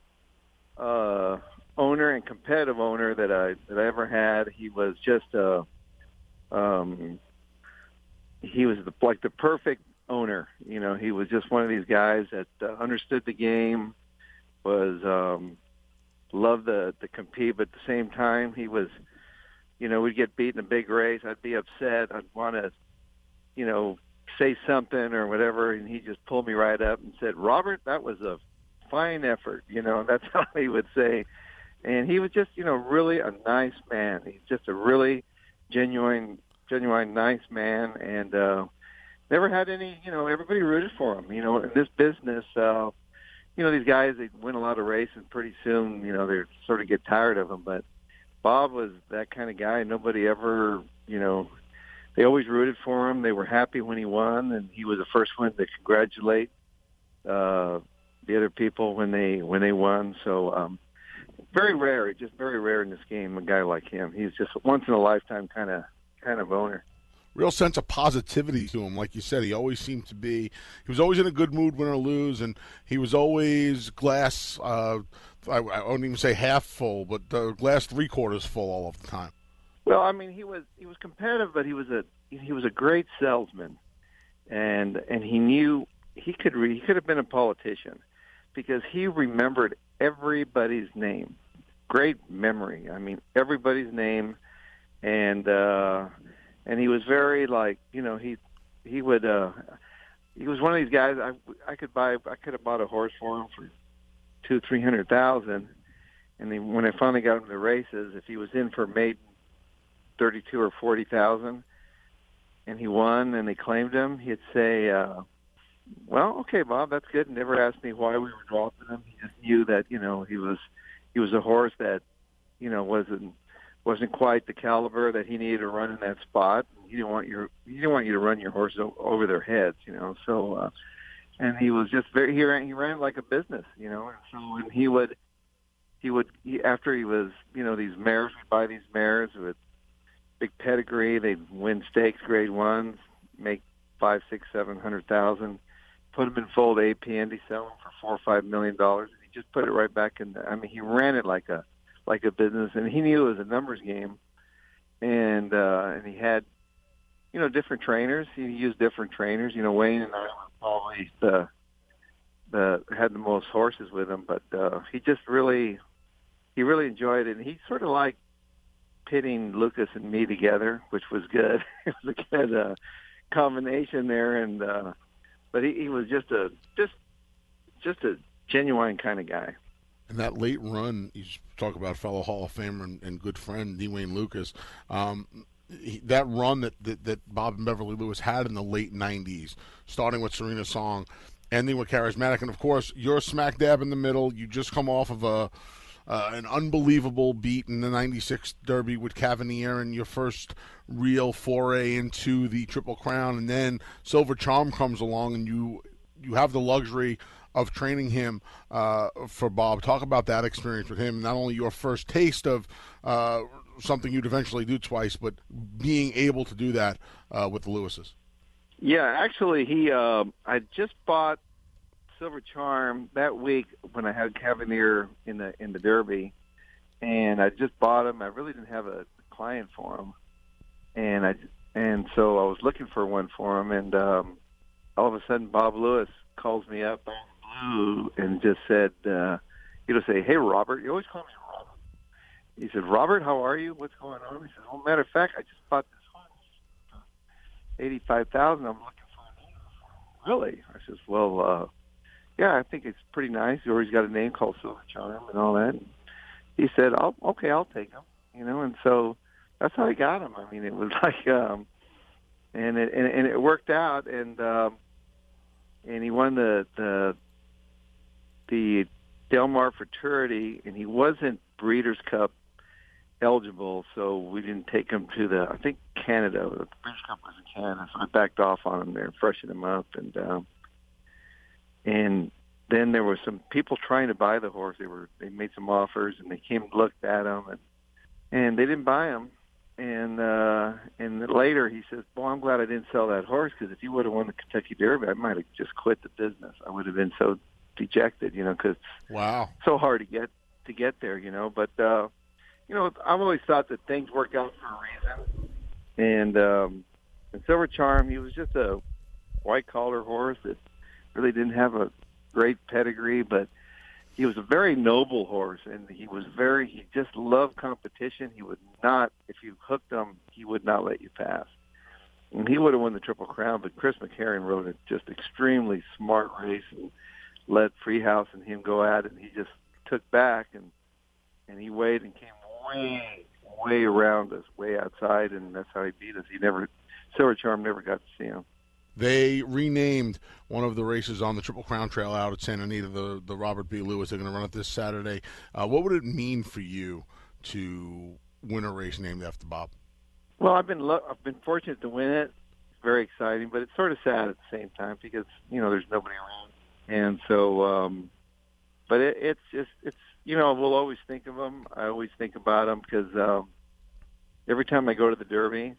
uh owner and competitive owner that I that I ever had. He was just a, um, he was the, like the perfect owner. You know, he was just one of these guys that uh, understood the game, was um, loved the to compete, but at the same time, he was, you know, we'd get beat in a big race. I'd be upset. I'd want to, you know, say something or whatever, and he just pulled me right up and said, "Robert, that was a fine effort." You know, that's how he would say. And he was just, you know, really a nice man. He's just a really genuine, genuine nice man. And, uh, never had any, you know, everybody rooted for him. You know, in this business, uh, you know, these guys, they win a lot of races, and pretty soon, you know, they sort of get tired of them. But Bob was that kind of guy. Nobody ever, you know, they always rooted for him. They were happy when he won, and he was the first one to congratulate uh, the other people when they when they won. So um, very rare, just very rare in this game, a guy like him. He's just once in a lifetime kind of kind of owner. Real sense of positivity to him. Like you said, he always seemed to be, he was always in a good mood, win or lose, and he was always glass, uh, I, I wouldn't even say half full, but uh, glass three quarters full all of the time. Well, I mean, he was he was competitive, but he was a he was a great salesman, and and he knew he could re, he could have been a politician because he remembered everybody's name. Great memory. I mean, everybody's name, and uh, and he was very like you know he he would uh, he was one of these guys. I I could buy I could have bought a horse for him for two three hundred thousand, and then when I finally got him to the races, if he was in for maiden thirty-two or forty thousand, and he won, and they claimed him, he'd say, uh, "Well, okay, Bob, that's good." And never asked me why we were dropping him. He just knew that you know he was he was a horse that you know wasn't wasn't quite the caliber that he needed to run in that spot. He didn't want your he didn't want you to run your horse o- over their heads, you know. So, uh, and he was just very he ran he ran like a business, you know. And so when he would he would he, after he was you know these mares, we'd buy these mares with big pedigree. They'd win stakes, grade ones, make five, six, seven hundred thousand. Put them in fold A P N, sell them for four or five million dollars. He just put it right back in. The, I mean, he ran it like a like a business, and he knew it was a numbers game. And uh, and he had, you know, different trainers. He used different trainers. You know, Wayne and I were probably the the had the most horses with him, but uh, he just really he really enjoyed it. And he sort of liked pitting Lucas and me together, which was good. It was a good uh, combination there, and uh, but he, he was just a just just a genuine kind of guy. And that late run, you talk about fellow Hall of Famer and, and good friend D. Wayne Lucas. Um, he, that run that, that that Bob and Beverly Lewis had in the late nineties, starting with Serena Song, ending with Charismatic, and of course you're smack dab in the middle. You just come off of a Uh, an unbelievable beat in the ninety-six Derby with Cavanier and your first real foray into the Triple Crown. And then Silver Charm comes along and you you have the luxury of training him uh, for Bob. Talk about that experience with him, not only your first taste of uh, something you'd eventually do twice, but being able to do that uh, with the Lewises. Yeah, actually, he uh, I just bought Silver Charm that week when I had Cavanier in the in the Derby, and I just bought him. I really didn't have a client for him, and I and so I was looking for one for him, and um, all of a sudden Bob Lewis calls me up on blue and just said, uh, he'll say, "Hey Robert," you always call me Robert. He said, "Robert, how are you? What's going on?" He said, "Oh, matter of fact, I just bought this one, eighty-five thousand. I'm looking for a name for him." Really? I says, "Well." Uh, Yeah, I think it's pretty nice. Or he's got a name called Silver Charm and all that. And he said, "I'll okay, I'll take him." You know, and so that's how I got him. I mean, it was like, um, and it and, and it worked out, and um, and he won the the the Del Mar Futurity, and he wasn't Breeders' Cup eligible, so we didn't take him to the I think Canada. The Breeders' Cup was in Canada, so I backed off on him there, freshened him up, and. Um, And then there were some people trying to buy the horse. They were they made some offers, and they came and looked at him, and and they didn't buy him. And uh, and later he says, "Well, I'm glad I didn't sell that horse because if he would have won the Kentucky Derby, I might have just quit the business. I would have been so dejected, you know, because wow, so hard to get to get there, you know." But uh, you know, I've always thought that things work out for a reason. And um, and Silver Charm, he was just a white collar horse that really didn't have a great pedigree, but he was a very noble horse, and he was very, he just loved competition. He would not, if you hooked him, he would not let you pass. And he would have won the Triple Crown, but Chris McCarron rode a just extremely smart race and let Freehouse and him go at it, and he just took back, and and he weighed and came way, way around us, way outside, and that's how he beat us. He never, Silver Charm never got to see him. They renamed one of the races on the Triple Crown Trail out at Santa Anita, the, the Robert B. Lewis. They're going to run it this Saturday. Uh, what would it mean for you to win a race named after Bob? Well, I've been lo- I've been fortunate to win it. It's very exciting, but it's sort of sad at the same time because you know there's nobody around, and so. Um, but it, it's just it's you know we'll always think of them. I always think about them because um, every time I go to the Derby,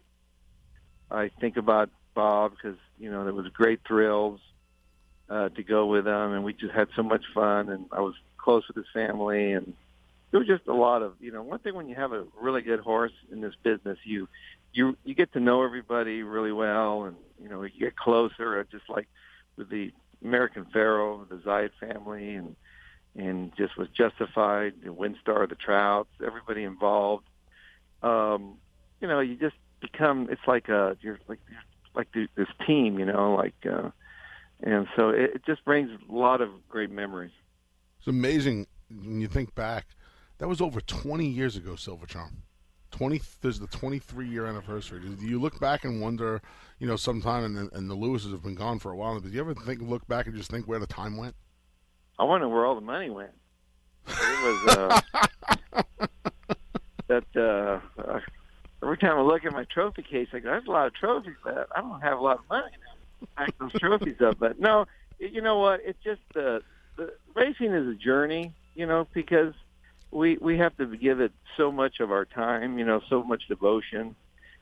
I think about Bob because you know there was great thrills uh, to go with him, and we just had so much fun, and I was close with his family, and it was just a lot of you know one thing when you have a really good horse in this business, you you you get to know everybody really well, and you know you get closer, just like with the American Pharoah, the Zayat family, and and just was Justified, the Windstar, the Trouts, everybody involved. Um, you know, you just become it's like a you're like you're like this team, you know, like, uh, and so it, it just brings a lot of great memories. It's amazing when you think back. That was over twenty years ago, Silver Charm. twenty There's the twenty-three year anniversary. Do you look back and wonder, you know, sometime, and, and the Lewises have been gone for a while. Did you ever think, look back and just think where the time went? I wonder where all the money went. It was uh, that. Uh, uh, Every time I look at my trophy case, I go, there's a lot of trophies, but I don't have a lot of money now to pack those trophies up. But no, it, you know what? It's just the, the racing is a journey, you know, because we we have to give it so much of our time, you know, so much devotion.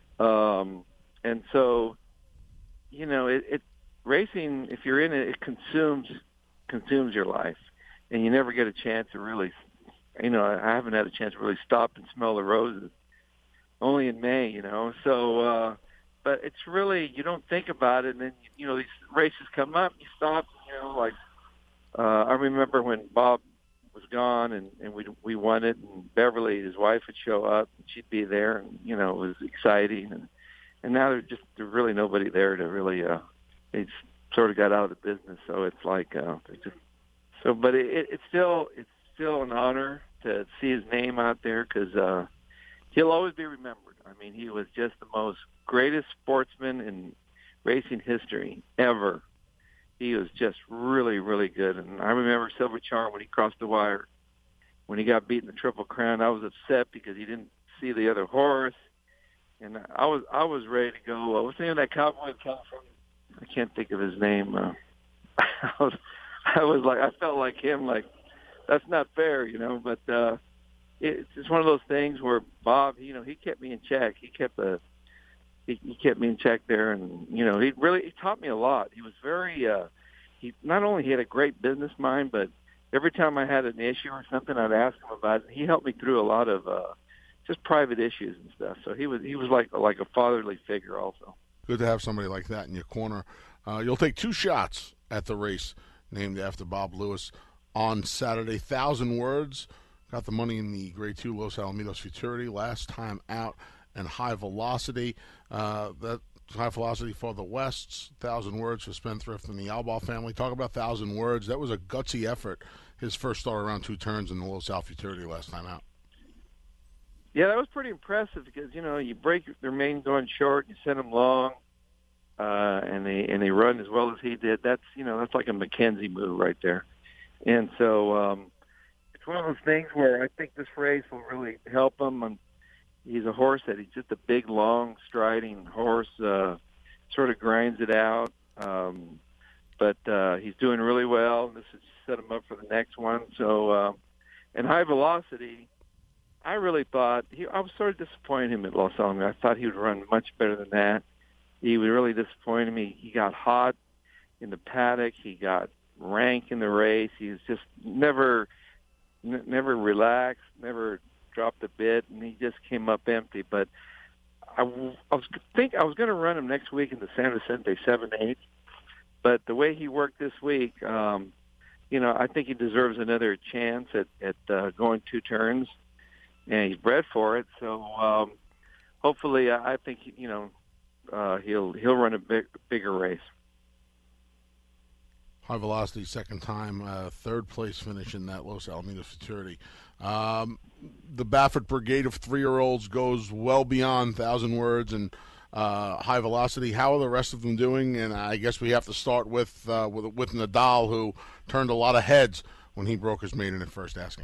Um, and so, you know, it, it racing, if you're in it, it consumes consumes your life. And you never get a chance to really, you know, I haven't had a chance to really stop and smell the roses. Only in May, you know. So, uh, but it's really you don't think about it, and then you know these races come up, you stop. You know, like uh, I remember when Bob was gone, and, and we we won it, and Beverly, his wife, would show up, and she'd be there, and you know it was exciting, and and now there's just there's really nobody there to really. Uh, they sort of got out of the business, so it's like uh, just so. But it, it, it's still it's still an honor to see his name out there because. Uh, He'll always be remembered. I mean, he was just the most greatest sportsman in racing history ever. He was just really, really good. And I remember Silver Charm when he crossed the wire, when he got beaten the Triple Crown. I was upset because he didn't see the other horse, and I was I was ready to go. Uh, what's the name of that cowboy in California? I can't think of his name. Uh, I was I was like I felt like him. Like that's not fair, you know. But. uh It's just one of those things where Bob, you know, he kept me in check. He kept a, he, he kept me in check there, and you know, he really he taught me a lot. He was very, uh, he not only he had a great business mind, but every time I had an issue or something, I'd ask him about it. He helped me through a lot of uh, just private issues and stuff. So he was he was like like a fatherly figure also. Good to have somebody like that in your corner. Uh, you'll take two shots at the race named after Bob Lewis on Saturday. Thousand Words. Got the money in the Grade Two Los Alamitos Futurity last time out, and High Velocity. Uh, that High Velocity for the Wests. Thousand Words for Spendthrift and the Albaugh family. Talk about Thousand Words. That was a gutsy effort. His first start around two turns in the Los Al Futurity last time out. Yeah, that was pretty impressive because you know you break their main going short, you send them long, uh, and they and they run as well as he did. That's you know that's like a McKenzie move right there, and so. Um, It's one of those things where I think this race will really help him. And he's a horse that he's just a big, long, striding horse. Uh, sort of grinds it out, um, but uh, he's doing really well. This has set him up for the next one. So, uh, and High Velocity, I really thought he. I was sort of disappointed him at Los Alamitos. I thought he would run much better than that. He would really disappointed me. He got hot in the paddock. He got rank in the race. He was just never. N- never relaxed, never dropped a bit, and he just came up empty. But I, w- I was think I was going to run him next week in the San Vicente seven eight, but the way he worked this week, um, you know, I think he deserves another chance at at uh, going two turns, and he's bred for it. So um, hopefully, I, I think you know uh, he'll he'll run a big, bigger race. High Velocity, second time, uh, third place finish in that Los Alamitos Futurity. Um, the Baffert Brigade of three-year-olds goes well beyond Thousand Words, and uh, High Velocity. How are the rest of them doing? And I guess we have to start with uh, with, with Nadal, who turned a lot of heads when he broke his maiden at first asking.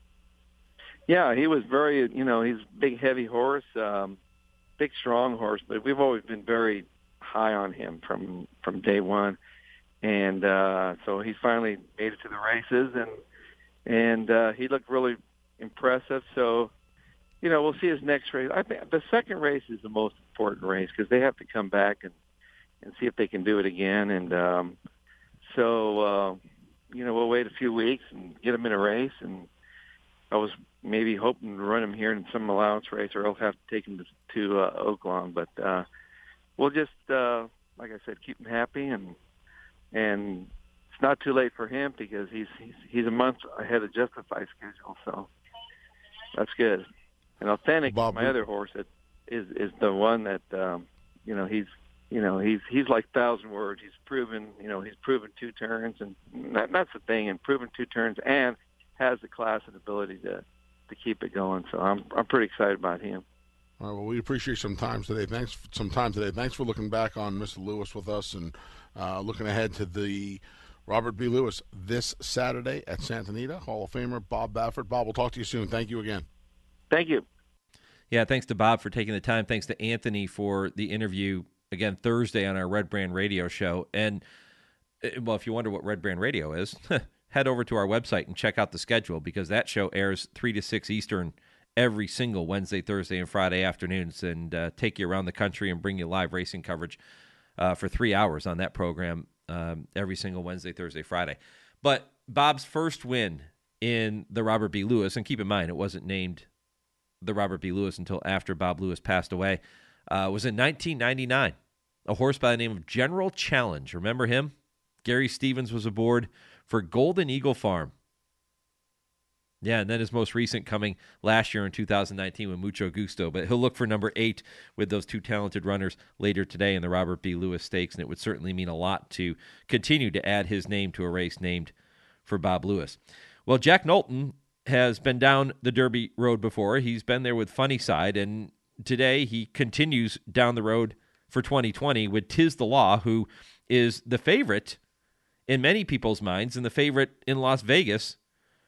Yeah, he was very, you know, he's a big, heavy horse, um, big, strong horse, but we've always been very high on him from, from day one. And uh, so he finally made it to the races, and and uh, he looked really impressive. So, you know, we'll see his next race. I think the second race is the most important race because they have to come back and, and see if they can do it again. And um, so, uh, you know, we'll wait a few weeks and get him in a race. And I was maybe hoping to run him here in some allowance race, or I'll have to take him to, to uh, Oaklawn. But uh, we'll just, uh, like I said, keep him happy, and and it's not too late for him because he's he's, he's a month ahead of Justify schedule, so that's good. And Authentic, Bob, my other horse, that is is the one that um, you know he's you know he's he's like thousand words. He's proven you know he's proven two turns, and that, that's the thing, and proven two turns, and has the class and ability to to keep it going. So I'm I'm pretty excited about him. All right, well, we appreciate some time today. Thanks for some time today. Thanks for looking back on Mister Lewis with us and uh, looking ahead to the Robert B. Lewis this Saturday at Santa Anita. Hall of Famer Bob Baffert. Bob, we'll talk to you soon. Thank you again. Thank you. Yeah, thanks to Bob for taking the time. Thanks to Anthony for the interview, again, Thursday on our Red Brand Radio show. And, well, if you wonder what Red Brand Radio is, head over to our website and check out the schedule, because that show airs three to six Eastern every single Wednesday, Thursday, and Friday afternoons, and uh, take you around the country and bring you live racing coverage uh, for three hours on that program um, every single Wednesday, Thursday, Friday. But Bob's first win in the Robert B. Lewis, and keep in mind it wasn't named the Robert B. Lewis until after Bob Lewis passed away, uh, was in nineteen ninety-nine. A horse by the name of General Challenge. Remember him? Gary Stevens was aboard for Golden Eagle Farm. Yeah, and then his most recent coming last year in two thousand nineteen with Mucho Gusto. But he'll look for number eight with those two talented runners later today in the Robert B. Lewis Stakes, and it would certainly mean a lot to continue to add his name to a race named for Bob Lewis. Well, Jack Knowlton has been down the Derby road before. He's been there with Funny Side, and today he continues down the road for twenty twenty with Tiz the Law, who is the favorite in many people's minds and the favorite in Las Vegas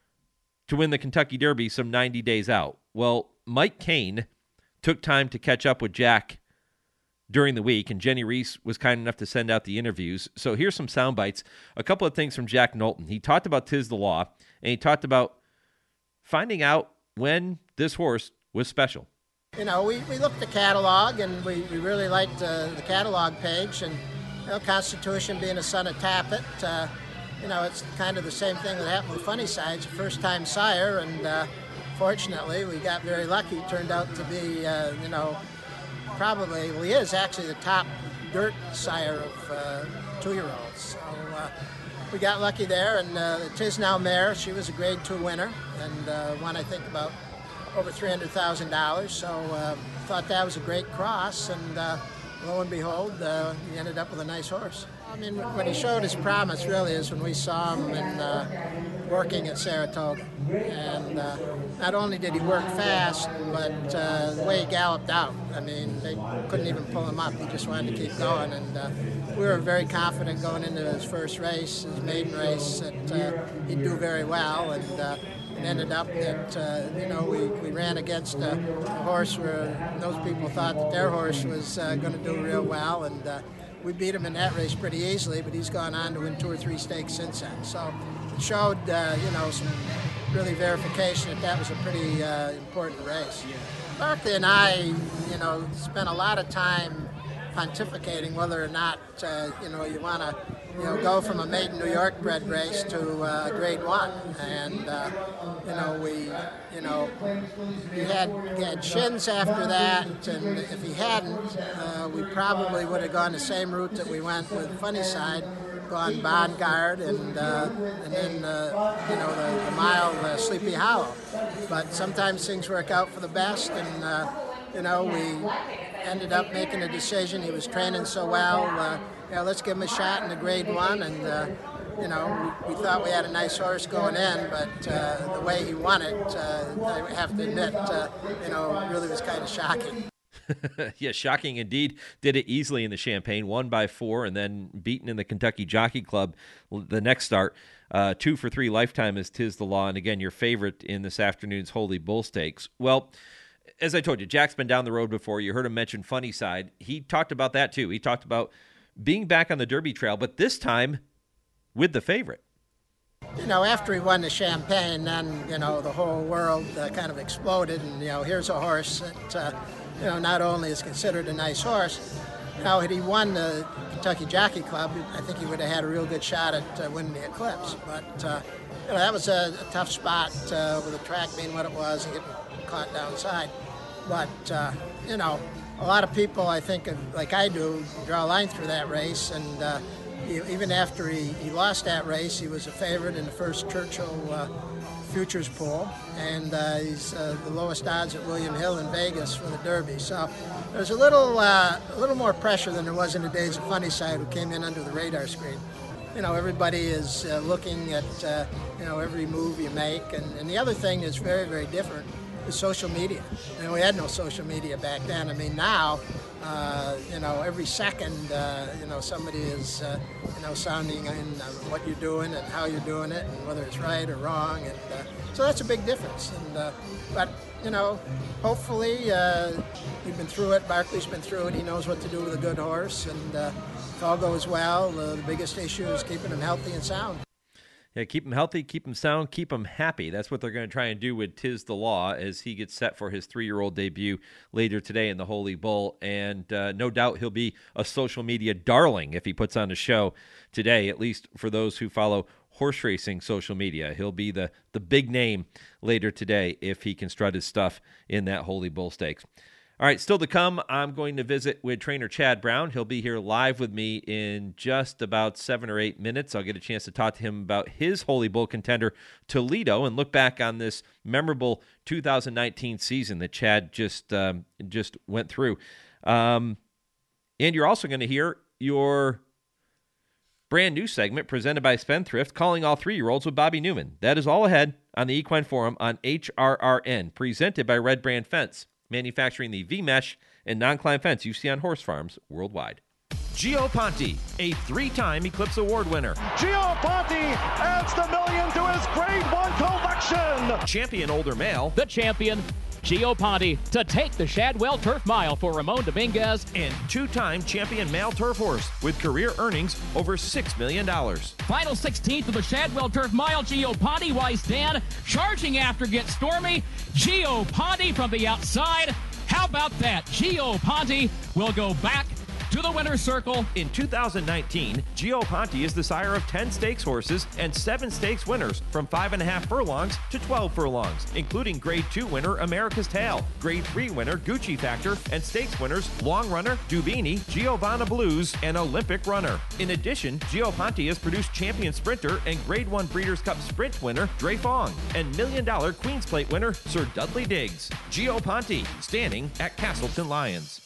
to win the Kentucky Derby some ninety days out. Well, Mike Kane took time to catch up with Jack during the week, and Jenny Reese was kind enough to send out the interviews. So here's some sound bites. A couple of things from Jack Knowlton. He talked about Tiz the Law, and he talked about finding out when this horse was special. You know, we, we looked at the catalog, and we, we really liked uh, the catalog page, and you know, Constitution being a son of Tappet, uh, you know, it's kind of the same thing that happened with Funny Side's a first-time sire, and uh, fortunately we got very lucky. Turned out to be, uh, you know, probably, well, he is actually the top dirt sire of uh, two-year-olds. So uh, we got lucky there, and uh, Tiz Now Mare, she was a grade two winner, and uh, won, I think, about over three hundred thousand dollars. So uh, thought that was a great cross, and uh, lo and behold, uh, he ended up with a nice horse. I mean, when he showed his promise, really, is when we saw him in, uh, working at Saratoga. And uh, not only did he work fast, but uh, the way he galloped out, I mean, they couldn't even pull him up. He just wanted to keep going. And uh, we were very confident going into his first race, his maiden race, that uh, he'd do very well. And uh, it ended up that, uh, you know, we, we ran against a, a horse where those people thought that their horse was uh, going to do real well. And uh, we beat him in that race pretty easily, but he's gone on to win two or three stakes since then. So it showed, uh, you know, some really verification that that was a pretty uh, important race. Barkley and I, you know, spent a lot of time pontificating whether or not, uh, you know, you want to, you know, go from a maiden New York bred race to uh, grade one. And, uh, you know, we, you know, he had, he had shins after that, and if he hadn't, uh, we probably would have gone the same route that we went with Funny Side, gone Bonguard and, uh, and then, uh, you know, the, the mile uh, Sleepy Hollow. But sometimes things work out for the best, and, uh, you know, we ended up making a decision. He was training so well. Uh, you know, let's give him a shot in the grade one, and uh, you know, we, we thought we had a nice horse going in, but uh, the way he won it, uh, I have to admit, uh, you know, really was kind of shocking. Yeah, shocking indeed. Did it easily in the Champaign, won by four, and then beaten in the Kentucky Jockey Club the next start. Uh, two for three lifetime is Tiz the Law, and again, your favorite in this afternoon's Holy Bull Stakes. Well, as I told you, Jack's been down the road before. You heard him mention Funny Side. He talked about that too. He talked about being back on the Derby trail, but this time with the favorite. You know, after he won the Champaign, then, you know, the whole world uh, kind of exploded. And, you know, here's a horse that, uh, you know, not only is considered a nice horse, you know, had he won the Kentucky Jockey Club, I think he would have had a real good shot at uh, winning the Eclipse. But, uh, you know, that was a, a tough spot uh, with the track being what it was and getting caught downside. But, uh, you know, a lot of people, I think, like I do, draw a line through that race. And, uh, even after he, he lost that race, he was a favorite in the first Churchill uh, futures pool, and uh, he's uh, the lowest odds at William Hill in Vegas for the Derby. So there's a little, uh, a little more pressure than there was in the days of Funny Side, who came in under the radar screen. You know, everybody is uh, looking at uh, you know, every move you make, and, and the other thing that's very, very different is social media. You know, we had no social media back then. I mean, now. Uh, you know, every second, uh, you know, somebody is, uh, you know, sounding in uh, what you're doing and how you're doing it and whether it's right or wrong. And uh, so that's a big difference. And uh, but, you know, hopefully uh, we've been through it. Barkley's been through it. He knows what to do with a good horse. And uh, if all goes well, uh, the biggest issue is keeping him healthy and sound. Yeah, keep him healthy, keep him sound, keep him happy. That's what they're going to try and do with Tiz the Law as he gets set for his three-year-old debut later today in the Holy Bull. And uh, no doubt he'll be a social media darling if he puts on a show today, at least for those who follow horse racing social media. He'll be the, the big name later today if he can strut his stuff in that Holy Bull Stakes. All right, still to come, I'm going to visit with trainer Chad Brown. He'll be here live with me in just about seven or eight minutes. I'll get a chance to talk to him about his Holy Bull contender, Toledo, and look back on this memorable two thousand nineteen season that Chad just um, just went through. Um, and you're also going to hear your brand new segment presented by Spendthrift, Calling All Three-Year-Olds with Bobby Newman. That is all ahead on the Equine Forum on H R R N, presented by Red Brand Fence, manufacturing the V-mesh and non-climb fence you see on horse farms worldwide. Gio Ponte, a three-time Eclipse Award winner. Gio Ponte adds the million to his grade one collection. Champion older male. The champion, Gio Ponte, to take the Shadwell Turf Mile for Ramon Dominguez. And two-time champion male turf horse with career earnings over six million dollars. Final sixteenth of the Shadwell Turf Mile, Gio Ponte, Wise Dan, charging after Get Stormy. Gio Ponte from the outside. How about that? Gio Ponte will go back to the winner's circle. In two thousand nineteen, Gio Ponte is the sire of ten stakes horses and seven stakes winners from five and a half furlongs to twelve furlongs, including Grade two winner America's Tale, Grade three winner Gucci Factor, and stakes winners Long Runner, Dubini, Giovanna Blues, and Olympic Runner. In addition, Gio Ponte has produced champion sprinter and Grade one Breeders' Cup sprint winner Dre Fong and million dollar Queen's Plate winner Sir Dudley Diggs. Gio Ponte, standing at Castleton Lions.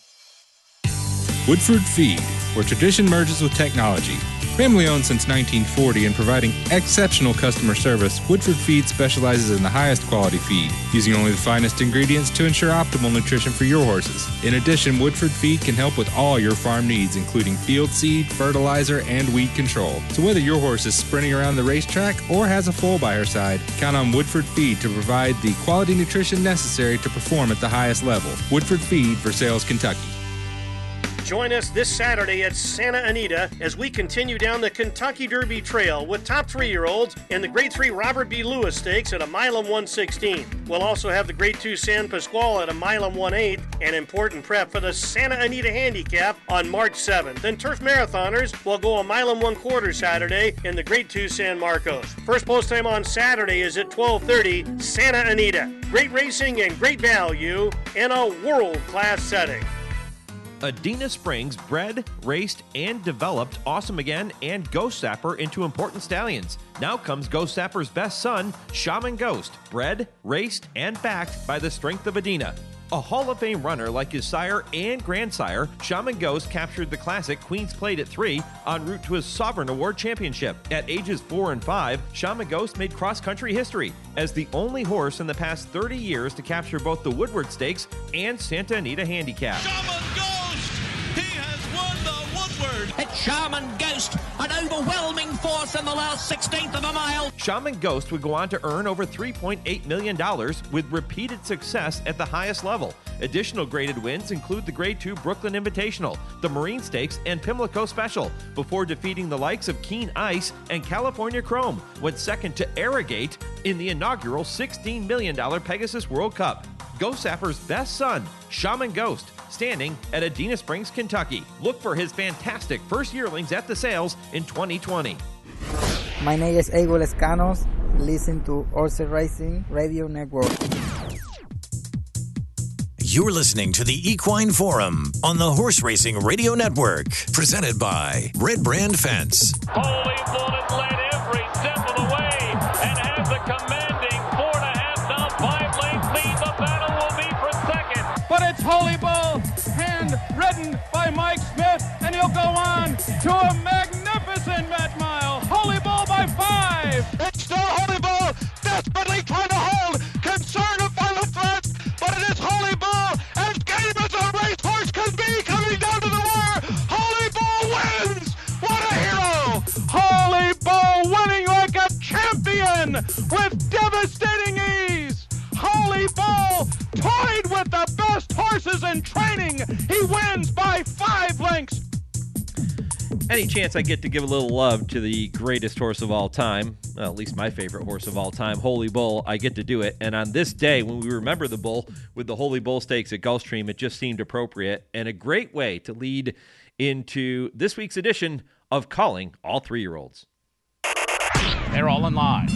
Woodford Feed, where tradition merges with technology. Family owned since nineteen forty and providing exceptional customer service, Woodford Feed specializes in the highest quality feed, using only the finest ingredients to ensure optimal nutrition for your horses. In addition, Woodford Feed can help with all your farm needs, including field seed, fertilizer, and weed control. So whether your horse is sprinting around the racetrack or has a foal by her side, count on Woodford Feed to provide the quality nutrition necessary to perform at the highest level. Woodford Feed, Versailles, Kentucky. Join us this Saturday at Santa Anita as we continue down the Kentucky Derby Trail with top three-year-olds in the Grade three Robert B. Lewis Stakes at a mile and one sixteen. We'll also have the Grade two San Pasquale at a mile and one eighth, an important prep for the Santa Anita Handicap on March seventh. Then Turf Marathoners will go a mile and one quarter Saturday in the Grade two San Marcos. First post time on Saturday is at twelve thirty, Santa Anita. Great racing and great value in a world-class setting. Adena Springs bred, raced, and developed Awesome Again and Ghost Sapper into important stallions. Now comes Ghost Sapper's best son, Shaman Ghost, bred, raced, and backed by the strength of Adena. A Hall of Fame runner like his sire and grandsire, Shaman Ghost captured the classic Queen's Plate at three en route to his Sovereign Award championship. At ages four and five, Shaman Ghost made cross-country history as the only horse in the past thirty years to capture both the Woodward Stakes and Santa Anita Handicap. Shaman Ghost! He has won the Woodward! It's Shaman Ghost, an overwhelming force in the last sixteenth of a mile. Shaman Ghost would go on to earn over three point eight million dollars with repeated success at the highest level. Additional graded wins include the Grade two Brooklyn Invitational, the Marine Stakes, and Pimlico Special, before defeating the likes of Keen Ice and California Chrome, went second to Arrogate in the inaugural sixteen million dollars Pegasus World Cup. Ghost Sapper's best son, Shaman Ghost, standing at Adena Springs, Kentucky. Look for his fantastic first yearlings at the sales in twenty twenty. My name is Abel Escanos. Listen to Horse Racing Radio Network. You're listening to the Equine Forum on the Horse Racing Radio Network, presented by Red Brand Fence. Holy Bullet led every step of the way and has a commanding four and a half, now five length lead. The battle will be for second. But it's Holy Bull, hand ridden by Mike Smith, and he'll go on to a magnificent Met Mile. Holy Bull by five. It's still Holy Bull, desperately trying to hold, concerned of final threats, but it is Holy Bull, as game as a racehorse can be, coming down to the wire. Holy Bull wins. What a hero. Holy Bull winning like a champion with devastating ease. Holy Bull tied with the best horses in training. He wins by five lengths. Any chance I get to give a little love to the greatest horse of all time, well, at least my favorite horse of all time, Holy Bull, I get to do it. And on this day, when we remember the bull with the Holy Bull Stakes at Gulfstream, it just seemed appropriate and a great way to lead into this week's edition of Calling All Three-Year-Olds. They're all in line.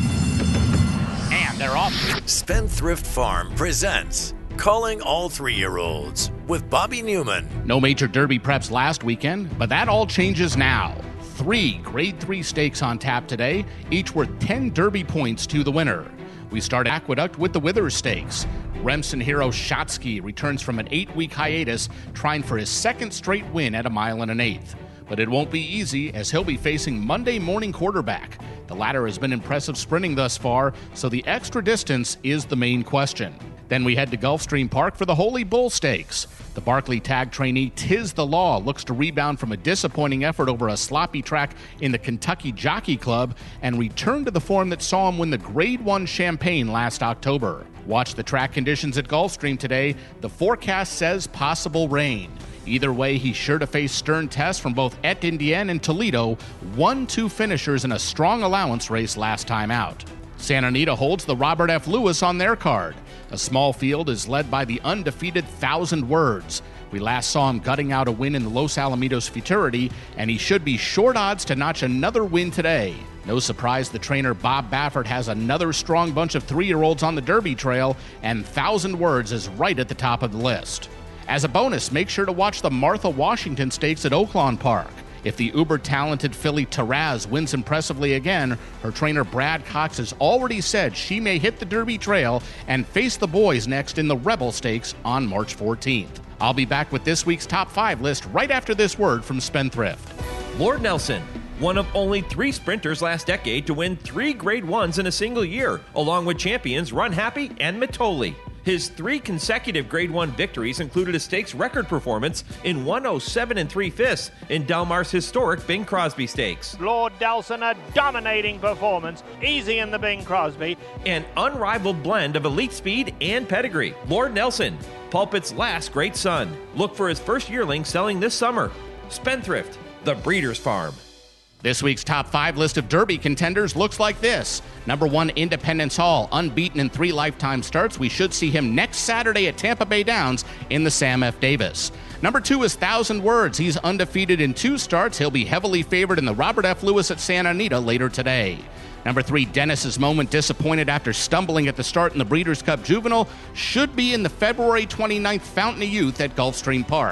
And they're off. Spendthrift Farm presents Calling All Three-Year-Olds with Bobby Newman. No major Derby preps last weekend, but that all changes now. Three Grade three stakes on tap today, each worth ten Derby points to the winner. We start Aqueduct with the Withers Stakes. Remsen hero Shotsky returns from an eight-week hiatus, trying for his second straight win at a mile and an eighth. But it won't be easy, as he'll be facing Monday Morning Quarterback. The latter has been impressive sprinting thus far, so the extra distance is the main question. Then we head to Gulfstream Park for the Holy Bull Stakes. The Barclay tag trainee Tiz the Law looks to rebound from a disappointing effort over a sloppy track in the Kentucky Jockey Club and return to the form that saw him win the Grade one Champagne last October. Watch the track conditions at Gulfstream today. The forecast says possible rain. Either way, he's sure to face stern tests from both Etienne and Toledo, one two finishers in a strong allowance race last time out. Santa Anita holds the Robert F. Lewis on their card. A small field is led by the undefeated Thousand Words. We last saw him gutting out a win in the Los Alamitos Futurity, and he should be short odds to notch another win today. No surprise the trainer Bob Baffert has another strong bunch of three-year-olds on the Derby trail, and Thousand Words is right at the top of the list. As a bonus, make sure to watch the Martha Washington Stakes at Oaklawn Park. If the uber-talented filly Taraz wins impressively again, her trainer Brad Cox has already said she may hit the Derby trail and face the boys next in the Rebel Stakes on March fourteenth. I'll be back with this week's top five list right after this word from Spendthrift. Lord Nelson, one of only three sprinters last decade to win three Grade ones in a single year, along with champions Run Happy and Mitoli. His three consecutive Grade one victories included a stakes record performance in one oh seven and three fifths in Del Mar's historic Bing Crosby Stakes. Lord Nelson, a dominating performance, easy in the Bing Crosby. An unrivaled blend of elite speed and pedigree. Lord Nelson, Pulpit's last great son. Look for his first yearling selling this summer. Spendthrift, the Breeder's Farm. This week's top five list of Derby contenders looks like this. Number one, Independence Hall, unbeaten in three lifetime starts. We should see him next Saturday at Tampa Bay Downs in the Sam F. Davis. Number two is Thousand Words. He's undefeated in two starts. He'll be heavily favored in the Robert F. Lewis at Santa Anita later today. Number three, Dennis's Moment, disappointed after stumbling at the start in the Breeders' Cup Juvenile, should be in the February twenty-ninth Fountain of Youth at Gulfstream Park.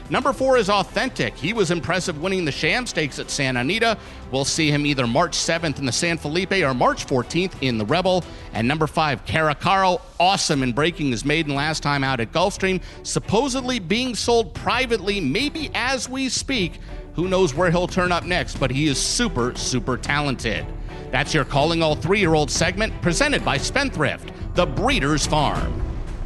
Number four is Authentic. He was impressive winning the Sham Stakes at Santa Anita. We'll see him either March seventh in the San Felipe or March fourteenth in the Rebel. And number five, Caracaro, awesome in breaking his maiden last time out at Gulfstream, supposedly being sold privately, maybe as we speak. Who knows where he'll turn up next, but he is super, super talented. That's your Calling All Three-Year-Olds segment, presented by Spendthrift, the Breeders' Farm.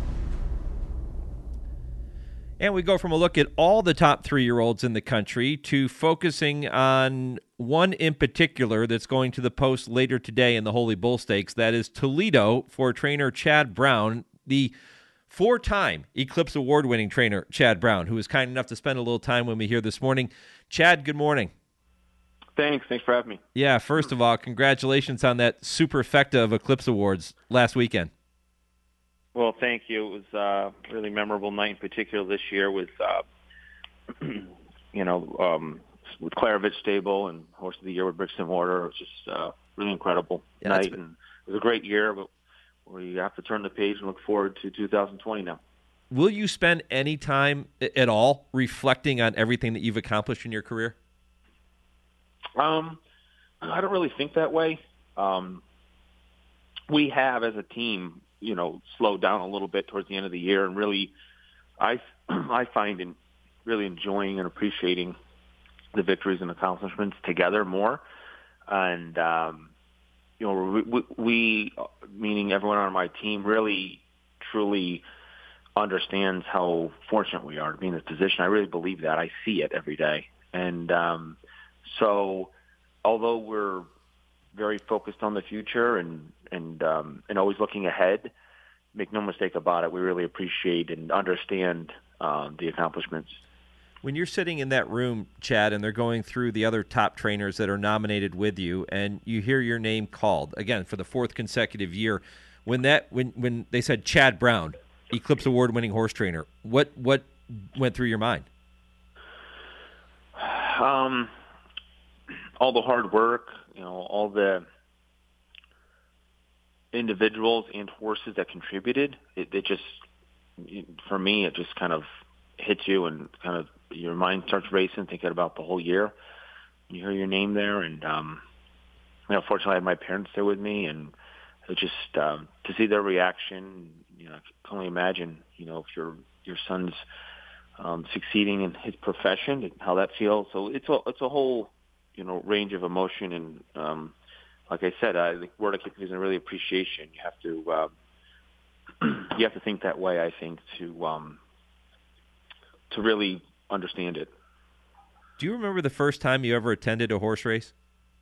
And we go from a look at all the top three-year-olds in the country to focusing on one in particular that's going to the post later today in the Holy Bull Stakes. That is Toledo for trainer Chad Brown, the four-time Eclipse Award-winning trainer Chad Brown, who was kind enough to spend a little time with me here this morning. Chad, good morning. Thanks. Thanks for having me. Yeah, first of all, congratulations on that superfecta of Eclipse Awards last weekend. Well, thank you. It was a really memorable night in particular this year with, uh, you know, um, with Claravich Stable and Horse of the Year with Brixton Mortar. It was just uh, really incredible yeah, night. And it was a great year, but we have to turn the page and look forward to two thousand twenty now. Will you spend any time at all reflecting on everything that you've accomplished in your career? Um, I don't really think that way. Um, we have, as a team, you know, slowed down a little bit towards the end of the year, and really, I I find in really enjoying and appreciating the victories and accomplishments together more. And um, you know, we, we, we, meaning everyone on my team, really, truly understands how fortunate we are to be in this position. I really believe that. I see it every day, and um, so although we're very focused on the future and and um, and always looking ahead, make no mistake about it, we really appreciate and understand um, the accomplishments. When you're sitting in that room, Chad, and they're going through the other top trainers that are nominated with you, and you hear your name called again for the fourth consecutive year, when that when when they said Chad Brown, Eclipse Award-winning horse trainer, what what went through your mind? Um, all the hard work, you know, all the individuals and horses that contributed. It, it just, for me, it just kind of hits you, and kind of your mind starts racing, thinking about the whole year. You hear your name there, and um, you know, fortunately, I had my parents there with me, and it just um, to see their reaction. You know, I can only imagine, you know, if your your son's um, succeeding in his profession and how that feels. So it's a it's a whole, you know, range of emotion, and um, like I said, I, the word I keep using, really appreciation. You have to uh, you have to think that way, I think, to um, to really understand it. Do you remember the first time you ever attended a horse race?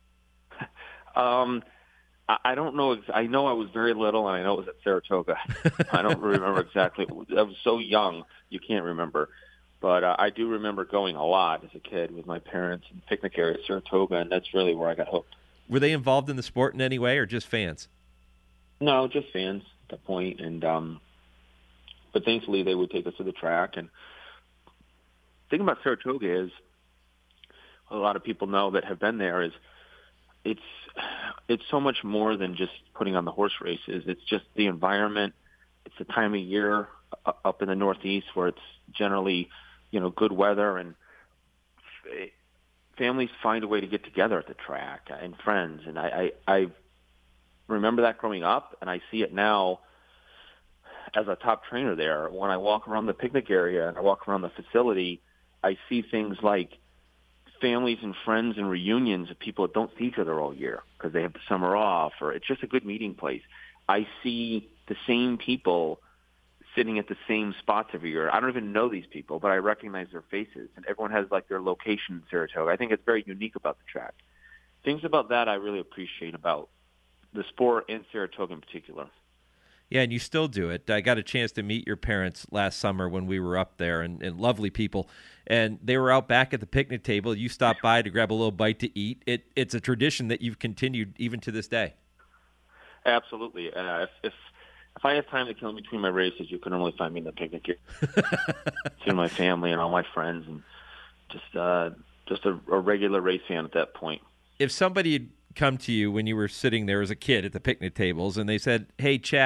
um, I, I don't know. I know I was very little, and I know it was at Saratoga. I don't remember exactly. I was so young, you can't remember. But uh, I do remember going a lot as a kid with my parents in the picnic area at Saratoga, and that's really where I got hooked. Were they involved in the sport in any way, or just fans? No, just fans at that point. And um, but thankfully, they would take us to the track. And the thing about Saratoga is, a lot of people know that have been there, is it's it's so much more than just putting on the horse races. It's just the environment. It's the time of year up in the Northeast where it's generally, you know, good weather, and families find a way to get together at the track, and friends. And I, I, I remember that growing up, and I see it now as a top trainer there. When I walk around the picnic area and I walk around the facility, I see things like families and friends and reunions of people that don't see each other all year because they have the summer off, or it's just a good meeting place. I see the same people sitting at the same spots every year. I don't even know these people, but I recognize their faces, and everyone has like their location in Saratoga. I think it's very unique about the track. Things about that I really appreciate about the sport and Saratoga in particular. Yeah, and you still do it. I got a chance to meet your parents last summer when we were up there, and, and lovely people. And they were out back at the picnic table. You stopped by to grab a little bite to eat. It, it's a tradition that you've continued even to this day. Absolutely. Uh, if, if if I have time to kill in between my races, you can normally find me in the picnic here. Seeing my family and all my friends, and just uh, just a, a regular race fan at that point. If somebody had come to you when you were sitting there as a kid at the picnic tables and they said, "Hey, Chad,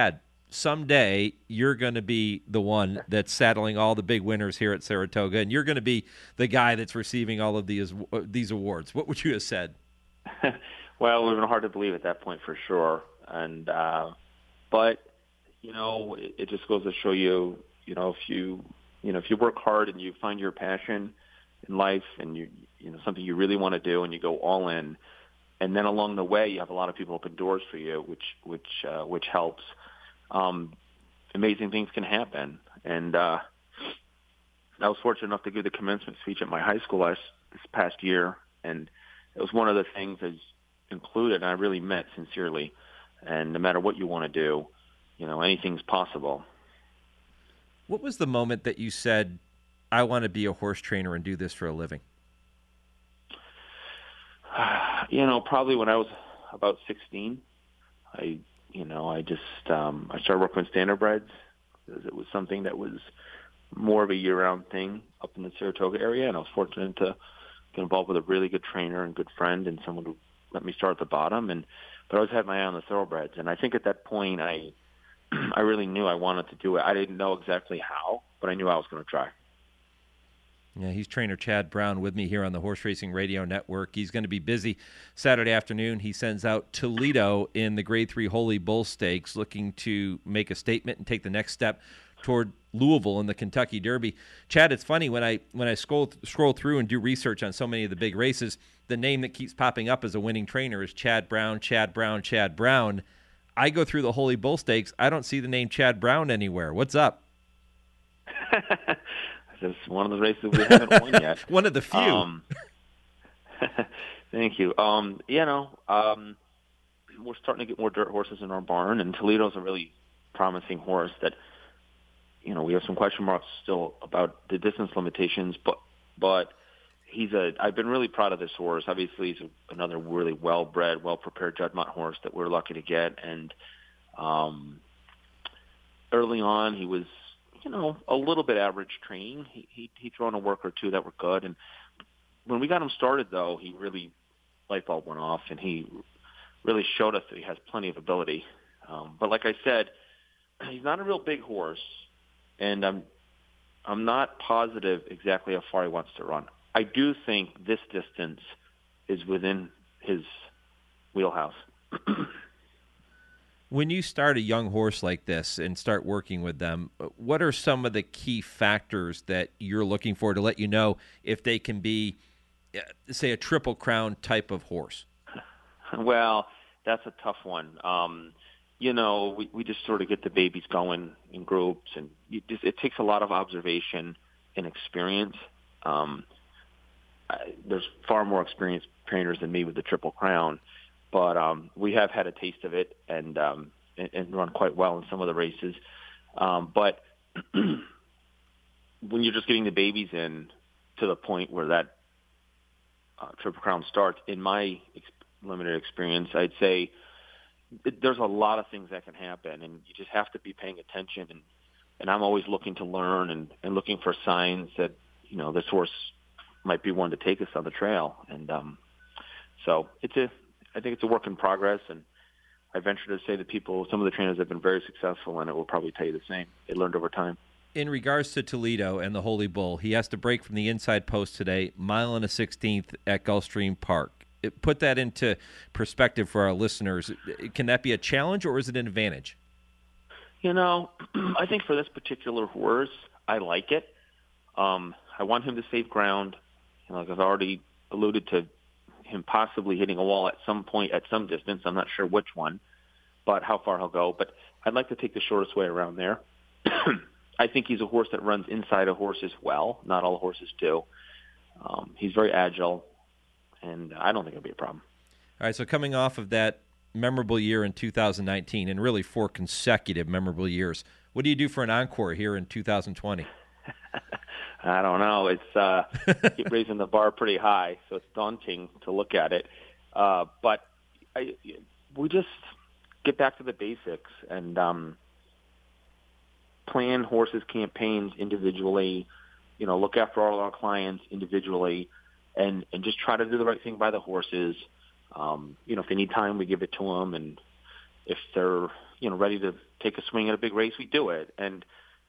someday you're going to be the one that's saddling all the big winners here at Saratoga, and you're going to be the guy that's receiving all of these these awards, what would you have said? Well, it would have been hard to believe at that point for sure. And uh, but you know, it, it just goes to show you, you know, if you you know if you work hard and you find your passion in life, and you you know something you really want to do, and you go all in, and then along the way you have a lot of people open doors for you, which which uh, which helps. Um, amazing things can happen. And uh, I was fortunate enough to give the commencement speech at my high school last this past year, and it was one of the things that's included, and I really meant sincerely. And no matter what you want to do, you know, anything's possible. What was the moment that you said, I want to be a horse trainer and do this for a living? You know, probably when I was about sixteen, I, you know, I just, um, I started working with standardbreds because it was something that was more of a year-round thing up in the Saratoga area, and I was fortunate to get involved with a really good trainer and good friend and someone who let me start at the bottom. And but I always had my eye on the thoroughbreds, and I think at that point I, I really knew I wanted to do it. I didn't know exactly how, but I knew I was going to try. Yeah, he's trainer Chad Brown with me here on the Horse Racing Radio Network. He's going to be busy Saturday afternoon. He sends out Toledo in the Grade three Holy Bull Stakes, looking to make a statement and take the next step toward Louisville in the Kentucky Derby. Chad, it's funny, when I when I scroll, scroll through and do research on so many of the big races, the name that keeps popping up as a winning trainer is Chad Brown, Chad Brown, Chad Brown. I go through the Holy Bull Stakes. I don't see the name Chad Brown anywhere. What's up? It's one of the races we haven't won yet. One of the few. Um, thank you. Um, you know, um, we're starting to get more dirt horses in our barn, and Toledo's a really promising horse that, you know, we have some question marks still about the distance limitations, but but he's a. I've been really proud of this horse. Obviously, he's a, another really well-bred, well-prepared Juddmonte horse that we're lucky to get, and um, early on he was, you know, a little bit average training. He he he thrown a work or two that were good, and when we got him started, though, he really light bulb went off, and he really showed us that he has plenty of ability. Um, but like I said, he's not a real big horse, and I'm I'm not positive exactly how far he wants to run. I do think this distance is within his wheelhouse. When you start a young horse like this and start working with them, what are some of the key factors that you're looking for to let you know if they can be, say, a Triple Crown type of horse? Well, that's a tough one. Um, you know, we, we just sort of get the babies going in groups, and you just, it takes a lot of observation and experience. Um, I, there's far more experienced trainers than me with the Triple Crown. But um, we have had a taste of it and, um, and and run quite well in some of the races. Um, but when you're just getting the babies in to the point where that uh, Triple Crown starts, in my ex- limited experience, I'd say it, there's a lot of things that can happen, and you just have to be paying attention. And, and I'm always looking to learn and, and looking for signs that, you know, this horse might be one to take us on the trail. And um, so it's a I think it's a work in progress, and I venture to say that people, some of the trainers have been very successful, and it will probably tell you the same. They learned over time. In regards to Toledo and the Holy Bull, he has to break from the inside post today, mile and a sixteenth at Gulfstream Park. It, put that into perspective for our listeners. Can that be a challenge, or is it an advantage? You know, I think for this particular horse, I like it. Um, I want him to save ground. You know, like I've already alluded to, him possibly hitting a wall at some point at some distance. I'm not sure which one, but how far he'll go. But I'd like to take the shortest way around there. I think he's a horse that runs inside of horses well. Not all horses do. Um, he's very agile, and I don't think it'll be a problem. All right, so coming off of that memorable year in two thousand nineteen, and really four consecutive memorable years, what do you do for an encore here in two thousand twenty? I don't know. It's uh, keep raising the bar pretty high, so it's daunting to look at it. Uh, but I, we just get back to the basics and um, plan horses' campaigns individually. You know, look after all our clients individually, and and just try to do the right thing by the horses. Um, you know, if they need time, we give it to them, and if they're, you know, ready to take a swing at a big race, we do it. And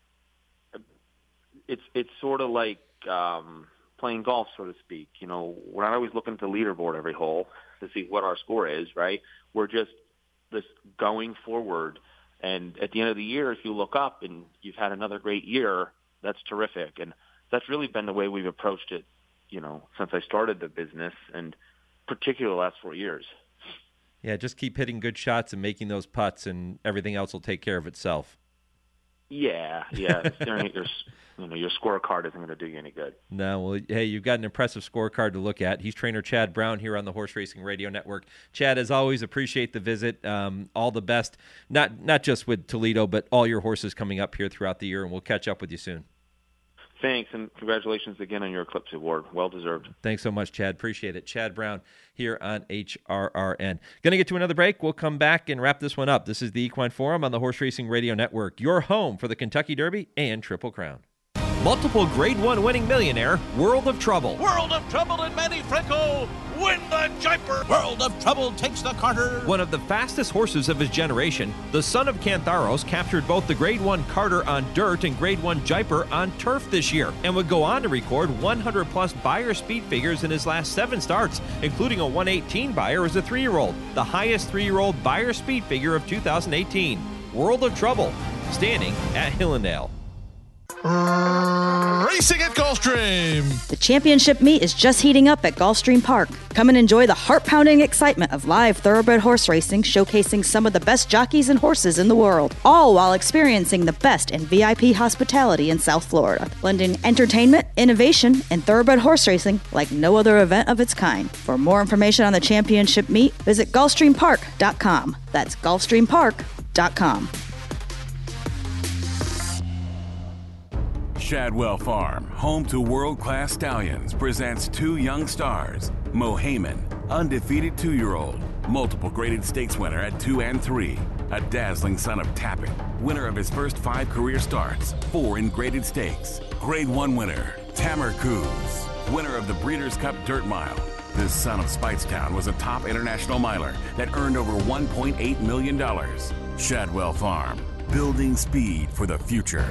it's it's sort of like um, playing golf, so to speak. You know, we're not always looking at the leaderboard every hole to see what our score is, right? We're just this going forward. And at the end of the year, if you look up and you've had another great year, that's terrific. And that's really been the way we've approached it, you know, since I started the business, and particularly the last four years. Yeah, just keep hitting good shots and making those putts, and everything else will take care of itself. Yeah, yeah. Staring at your, you know, your scorecard isn't going to do you any good. No, well, hey, you've got an impressive scorecard to look at. He's trainer Chad Brown here on the Horse Racing Radio Network. Chad, as always, appreciate the visit. Um, all the best, not not just with Toledo, but all your horses coming up here throughout the year, and we'll catch up with you soon. Thanks, and congratulations again on your Eclipse Award. Well-deserved. Thanks so much, Chad. Appreciate it. Chad Brown here on H R R N. Going to get to another break. We'll come back and wrap this one up. This is the Equine Forum on the Horse Racing Radio Network, your home for the Kentucky Derby and Triple Crown. Multiple Grade One winning millionaire, World of Trouble. World of Trouble and Manny Franco win the Jaipur. World of Trouble takes the Carter. One of the fastest horses of his generation, the son of Cantharos captured both the Grade One Carter on dirt and Grade One Jaipur on turf this year, and would go on to record one hundred plus Beyer speed figures in his last seven starts, including a one eighteen Beyer as a three-year-old, the highest three-year-old Beyer speed figure of two thousand eighteen. World of Trouble, standing at Hillendale. Racing at Gulfstream. The championship meet is just heating up at Gulfstream Park. Come and enjoy the heart-pounding excitement of live thoroughbred horse racing, showcasing some of the best jockeys and horses in the world, all while experiencing the best in V I P hospitality in South Florida, blending entertainment, innovation, and thoroughbred horse racing like no other event of its kind. For more information on the championship meet, visit gulfstream park dot com. That's gulfstream park dot com. Shadwell Farm, home to world-class stallions, presents two young stars. Mo Heyman, undefeated two-year-old, multiple graded stakes winner at two and three. A dazzling son of Tappet, winner of his first five career starts, four in graded stakes. Grade one winner, Tamer Coos, winner of the Breeders' Cup Dirt Mile. This son of Speightstown was a top international miler that earned over one point eight million dollars. Shadwell Farm, building speed for the future.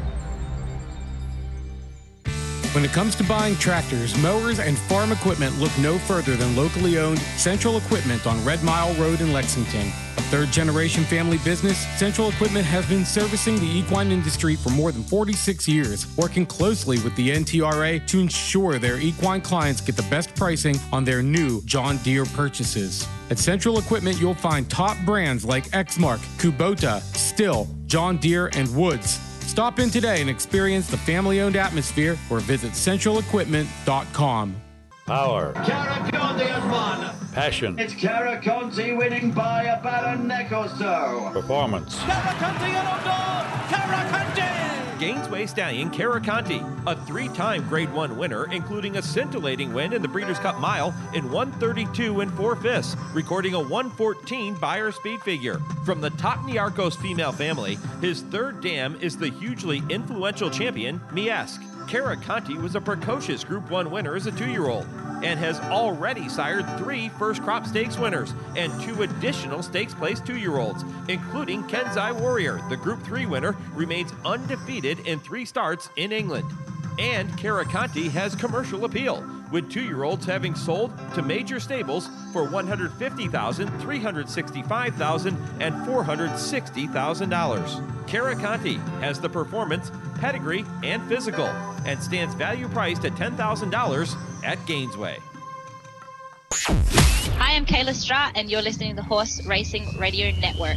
When it comes to buying tractors, mowers, and farm equipment, look no further than locally owned Central Equipment on Red Mile Road in Lexington. A third-generation family business, Central Equipment has been servicing the equine industry for more than forty-six years, working closely with the N T R A to ensure their equine clients get the best pricing on their new John Deere purchases. At Central Equipment, you'll find top brands like Exmark, Kubota, Stihl, John Deere, and Woods. Stop in today and experience the family-owned atmosphere or visit central equipment dot com. Power. Caraconte has won. Passion. It's Caraconte winning by about a neck or so. Performance. Caraconte and O'Donnell. Caraconte. Gainesway Stallion Caraconte, a three-time Grade One winner, including a scintillating win in the Breeders' Cup Mile in one thirty-two and four-fifths, recording a one fourteen Beyer speed figure. From the Topniarchos female family, his third dam is the hugely influential champion, Miesk. Caraconte was a precocious Group one winner as a two-year-old and has already sired three First Crop Stakes winners and two additional stakes placed two-year-olds, including Kenzai Warrior. The Group three winner remains undefeated in three starts in England. And Caraconte has commercial appeal, with two-year-olds having sold to major stables for one hundred fifty thousand dollars, three hundred sixty-five thousand dollars, and four hundred sixty thousand dollars. Caraconte has the performance, pedigree, and physical, and stands value priced at ten thousand dollars at Gainesway. Hi, I'm Kayla Stratt, and you're listening to the Horse Racing Radio Network.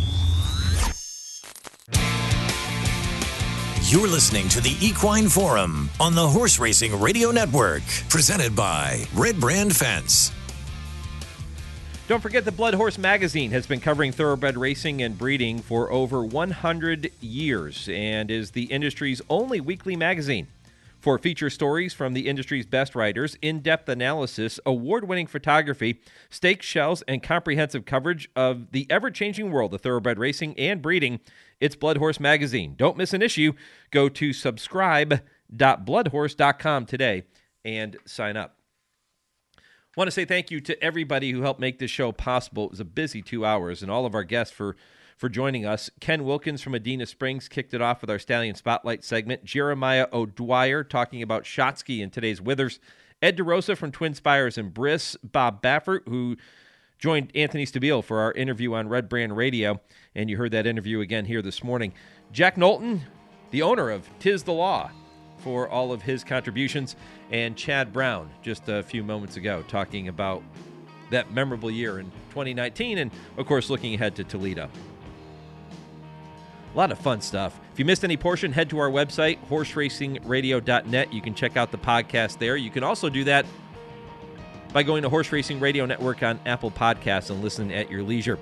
You're listening to the Equine Forum on the Horse Racing Radio Network, presented by Red Brand Fence. Don't forget that Blood Horse Magazine has been covering thoroughbred racing and breeding for over one hundred years and is the industry's only weekly magazine. For feature stories from the industry's best writers, in-depth analysis, award-winning photography, stakes shells, and comprehensive coverage of the ever-changing world of thoroughbred racing and breeding, it's Blood Horse Magazine. Don't miss an issue. Go to subscribe dot blood horse dot com today and sign up. want to say thank you to everybody who helped make this show possible. It was a busy two hours, and all of our guests for, for joining us. Ken Wilkins from Adena Springs kicked it off with our Stallion Spotlight segment. Jeremiah O'Dwyer talking about Shotsky in today's Withers. Ed DeRosa from Twin Spires and Briss. Bob Baffert, who joined Anthony Stabile for our interview on Red Brand Radio, and you heard that interview again here this morning. Jack Knowlton, the owner of Tiz the Law, for all of his contributions, and Chad Brown just a few moments ago talking about that memorable year in twenty nineteen and, of course, looking ahead to Toledo. A lot of fun stuff. If you missed any portion, head to our website, horse racing radio dot net. You can check out the podcast there. You can also do that by going to Horse Racing Radio Network on Apple Podcasts and listen at your leisure.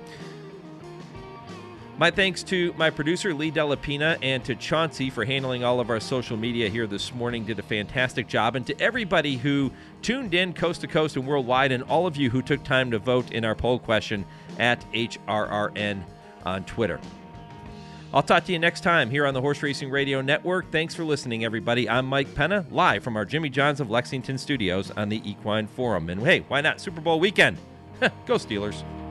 My thanks to my producer, Lee Delapina, and to Chauncey for handling all of our social media here this morning. Did a fantastic job. And to everybody who tuned in coast to coast and worldwide, and all of you who took time to vote in our poll question at H R R N on Twitter. I'll talk to you next time here on the Horse Racing Radio Network. Thanks for listening, everybody. I'm Mike Penna, live from our Jimmy John's of Lexington studios on the Equine Forum. And hey, why not? Super Bowl weekend. Go Steelers.